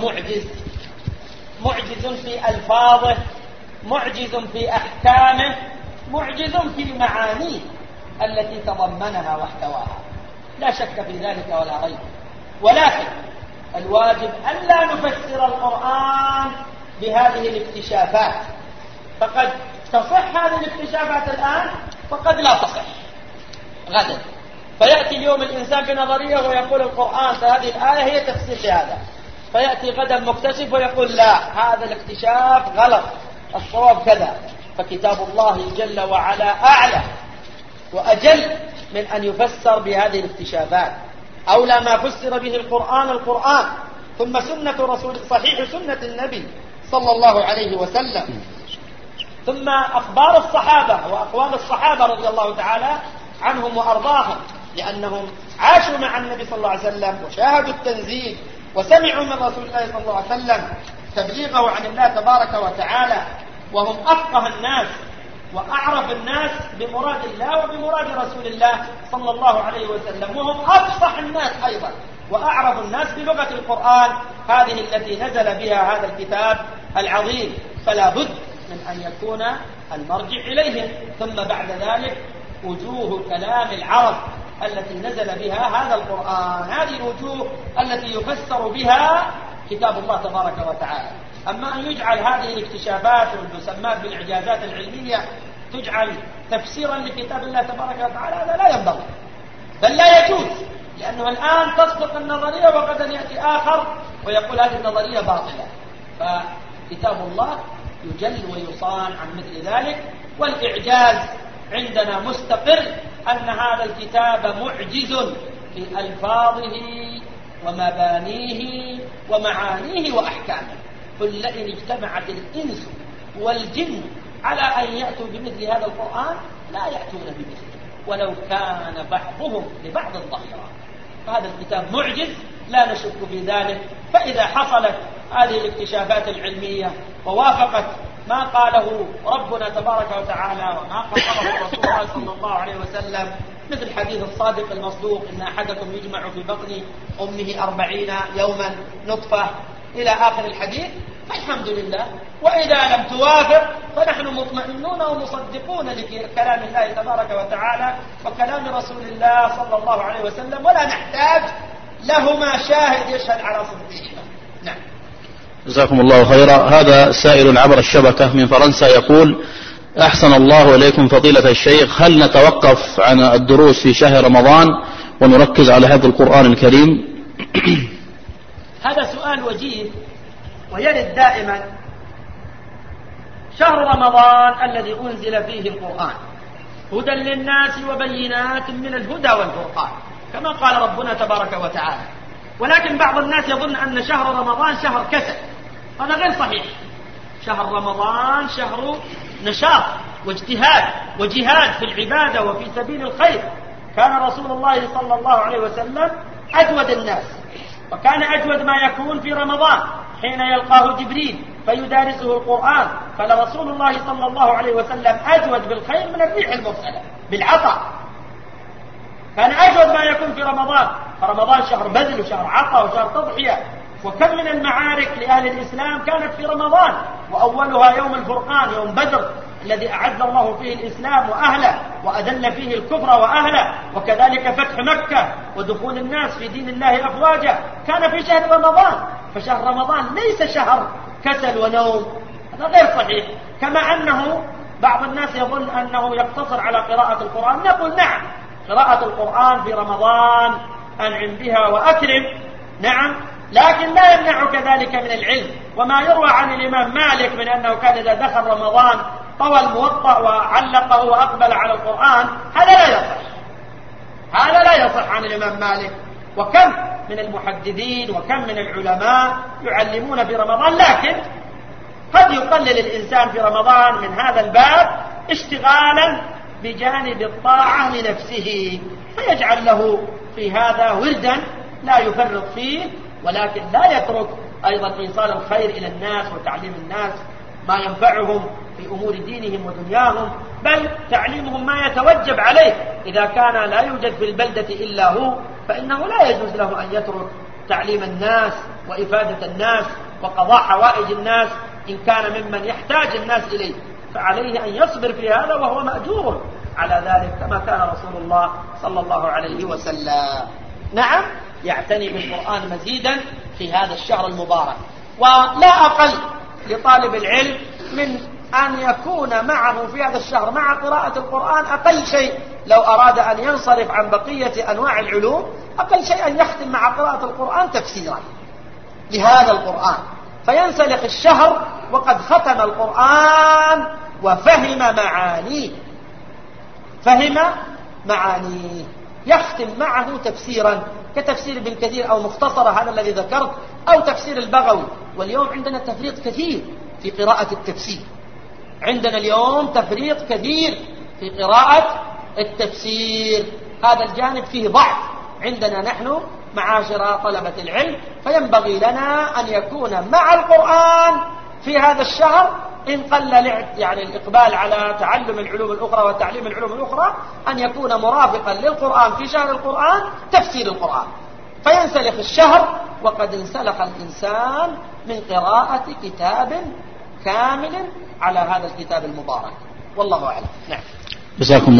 معجز في ألفاظه، معجز في أحكامه، معجز في معانيه التي تضمنها واحتواها، لا شك في ذلك ولا ريب. ولكن الواجب ألا نفسر القرآن بهذه الاكتشافات، فقد تصح هذه الاكتشافات الآن وقد لا تصح غدا. فيأتي اليوم الإنسان بنظرية ويقول القرآن فهذه الآية هي تفسير لهذا، فيأتي غدا مكتشف ويقول لا هذا الاكتشاف غلط، الصواب كذا. فكتاب الله جل وعلا أعلى وأجل من أن يفسر بهذه الاكتشافات. أولى ما فسر به القرآن ثم سنة رسول صحيح سنة النبي صلى الله عليه وسلم، ثم أخبار الصحابة وأقوال الصحابة رضي الله تعالى عنهم وأرضاهم، لأنهم عاشوا مع النبي صلى الله عليه وسلم وشاهدوا التنزيل وسمعوا من رسول الله صلى الله عليه وسلم تبليغه عن الله تبارك وتعالى، وهم أفقه الناس وأعرف الناس بمراد الله وبمراد رسول الله صلى الله عليه وسلم، وهم أفصح الناس أيضا وأعرف الناس بلغة القرآن هذه التي نزل بها هذا الكتاب العظيم. فلا بد من أن يكون المرجع إليهم. ثم بعد ذلك وجوه كلام العرب التي نزل بها هذا القرآن، هذه الوجوه التي يفسر بها كتاب الله تبارك وتعالى. أما أن يجعل هذه الاكتشافات والمسمات بالإعجازات العلمية تجعل تفسيرا لكتاب الله تبارك وتعالى، هذا لا ينبغي بل لا يجوز، لأنه الآن تصدق النظرية وقد يأتي آخر ويقول هذه النظرية باطلة. فكتاب الله يجل ويصان عن مثل ذلك. والإعجاز عندنا مستقر أن هذا الكتاب معجز في ألفاظه ومبانيه ومعانيه وأحكامه. قل لئن اجتمعت الإنس والجن على أن يأتوا بمثل هذا القرآن لا يأتون بمثله ولو كان بعضهم لبعض ظهيرا. فهذا الكتاب معجز لا نشك في ذلك. فإذا حصلت هذه الاكتشافات العلمية ووافقت ما قاله ربنا تبارك وتعالى وما قاله رسول الله صلى الله عليه وسلم، مثل حديث الصادق المصدوق إن أحدكم يجمع في بطن أمه 40 يوما نطفة إلى آخر الحديث، فالحمد لله. وإذا لم توافق فنحن مطمئنون ومصدقون لكلام الله تبارك وتعالى وكلام رسول الله صلى الله عليه وسلم، ولا نحتاج لهما شاهد يشهد على صدقهما. نعم. جزاكم الله خيرا. هذا سائل عبر الشبكة من فرنسا يقول: أحسن الله إليكم فضيلة الشيخ، هل نتوقف عن الدروس في شهر رمضان ونركز على حفظ القرآن الكريم؟ هذا سؤال وجيه ويرد دائما. شهر رمضان الذي أنزل فيه القرآن هدى للناس وبينات من الهدى والفرقان كما قال ربنا تبارك وتعالى. ولكن بعض الناس يظن أن شهر رمضان شهر كسل، هذا غير صحيح. شهر رمضان شهر نشاط واجتهاد وجهاد في العبادة وفي سبيل الخير. كان رسول الله صلى الله عليه وسلم أجود الناس، وكان أجود ما يكون في رمضان حين يلقاه جبريل فيدارسه القرآن. فلرسول الله صلى الله عليه وسلم أجود بالخير من الريح المرسلة بالعطاء. كان أجود ما يكون في رمضان، فرمضان شهر بذل وشهر عطاء وشهر تضحية. وكم من المعارك لأهل الإسلام كانت في رمضان، وأولها يوم الفرقان، يوم بدر الذي أعز الله فيه الإسلام وأهله وأذل فيه الكفر وأهله، وكذلك فتح مكة ودخول الناس في دين الله أفواجا كان في شهر رمضان. فشهر رمضان ليس شهر كسل ونوم، هذا غير صحيح. كما أنه بعض الناس يظن أنه يقتصر على قراءة القرآن، نقول نعم، قراءة القرآن في رمضان أنعم بها وأكرم، نعم، لكن لا يمنعك ذلك من العلم. وما يروى عن الإمام مالك من أنه كان إذا دخل رمضان طوى الموطأ وعلقه وأقبل على القرآن، هذا لا يصح، هذا لا يصح عن الإمام مالك. وكم من المحدثين وكم من العلماء يعلمون في رمضان، لكن قد يقلل الإنسان في رمضان من هذا الباب اشتغالا بجانب الطاعة لنفسه، فيجعل له في هذا وردا لا يفرط فيه، ولكن لا يترك أيضا إيصال الخير إلى الناس وتعليم الناس ما ينفعهم في أمور دينهم ودنياهم، بل تعليمهم ما يتوجب عليه. إذا كان لا يوجد في البلدة إلا هو فإنه لا يجوز له أن يترك تعليم الناس وإفادة الناس وقضاء حوائج الناس إن كان ممن يحتاج الناس إليه، فعليه أن يصبر في هذا وهو مأجور على ذلك، كما كان رسول الله صلى الله عليه وسلم. نعم، يعتني بالقرآن مزيدا في هذا الشهر المبارك. ولا أقل لطالب العلم من أن يكون معه في هذا الشهر مع قراءة القرآن أقل شيء، لو أراد أن ينصرف عن بقية أنواع العلوم، أقل شيء أن يختم مع قراءة القرآن تفسيرا لهذا القرآن، فينسلخ الشهر وقد ختم القرآن وفهم معانيه، فهم معانيه، يختم معه تفسيرا كتفسير ابن كثير أو مختصرة هذا الذي ذكرت، أو تفسير البغوي. واليوم عندنا تفريط كثير في قراءة التفسير، عندنا اليوم تفريط كثير في قراءة التفسير، هذا الجانب فيه ضعف عندنا نحن معاشر طلبة العلم. فينبغي لنا أن يكون مع القرآن في هذا الشهر، إن قل يعني الإقبال على تعلم العلوم الأخرى وتعليم العلوم الأخرى، أن يكون مرافقا للقرآن في شهر القرآن تفسير القرآن، فينسلخ الشهر وقد انسلخ الإنسان من قراءة كتاب كامل على هذا الكتاب المبارك، والله أعلم. نعم. جزاكم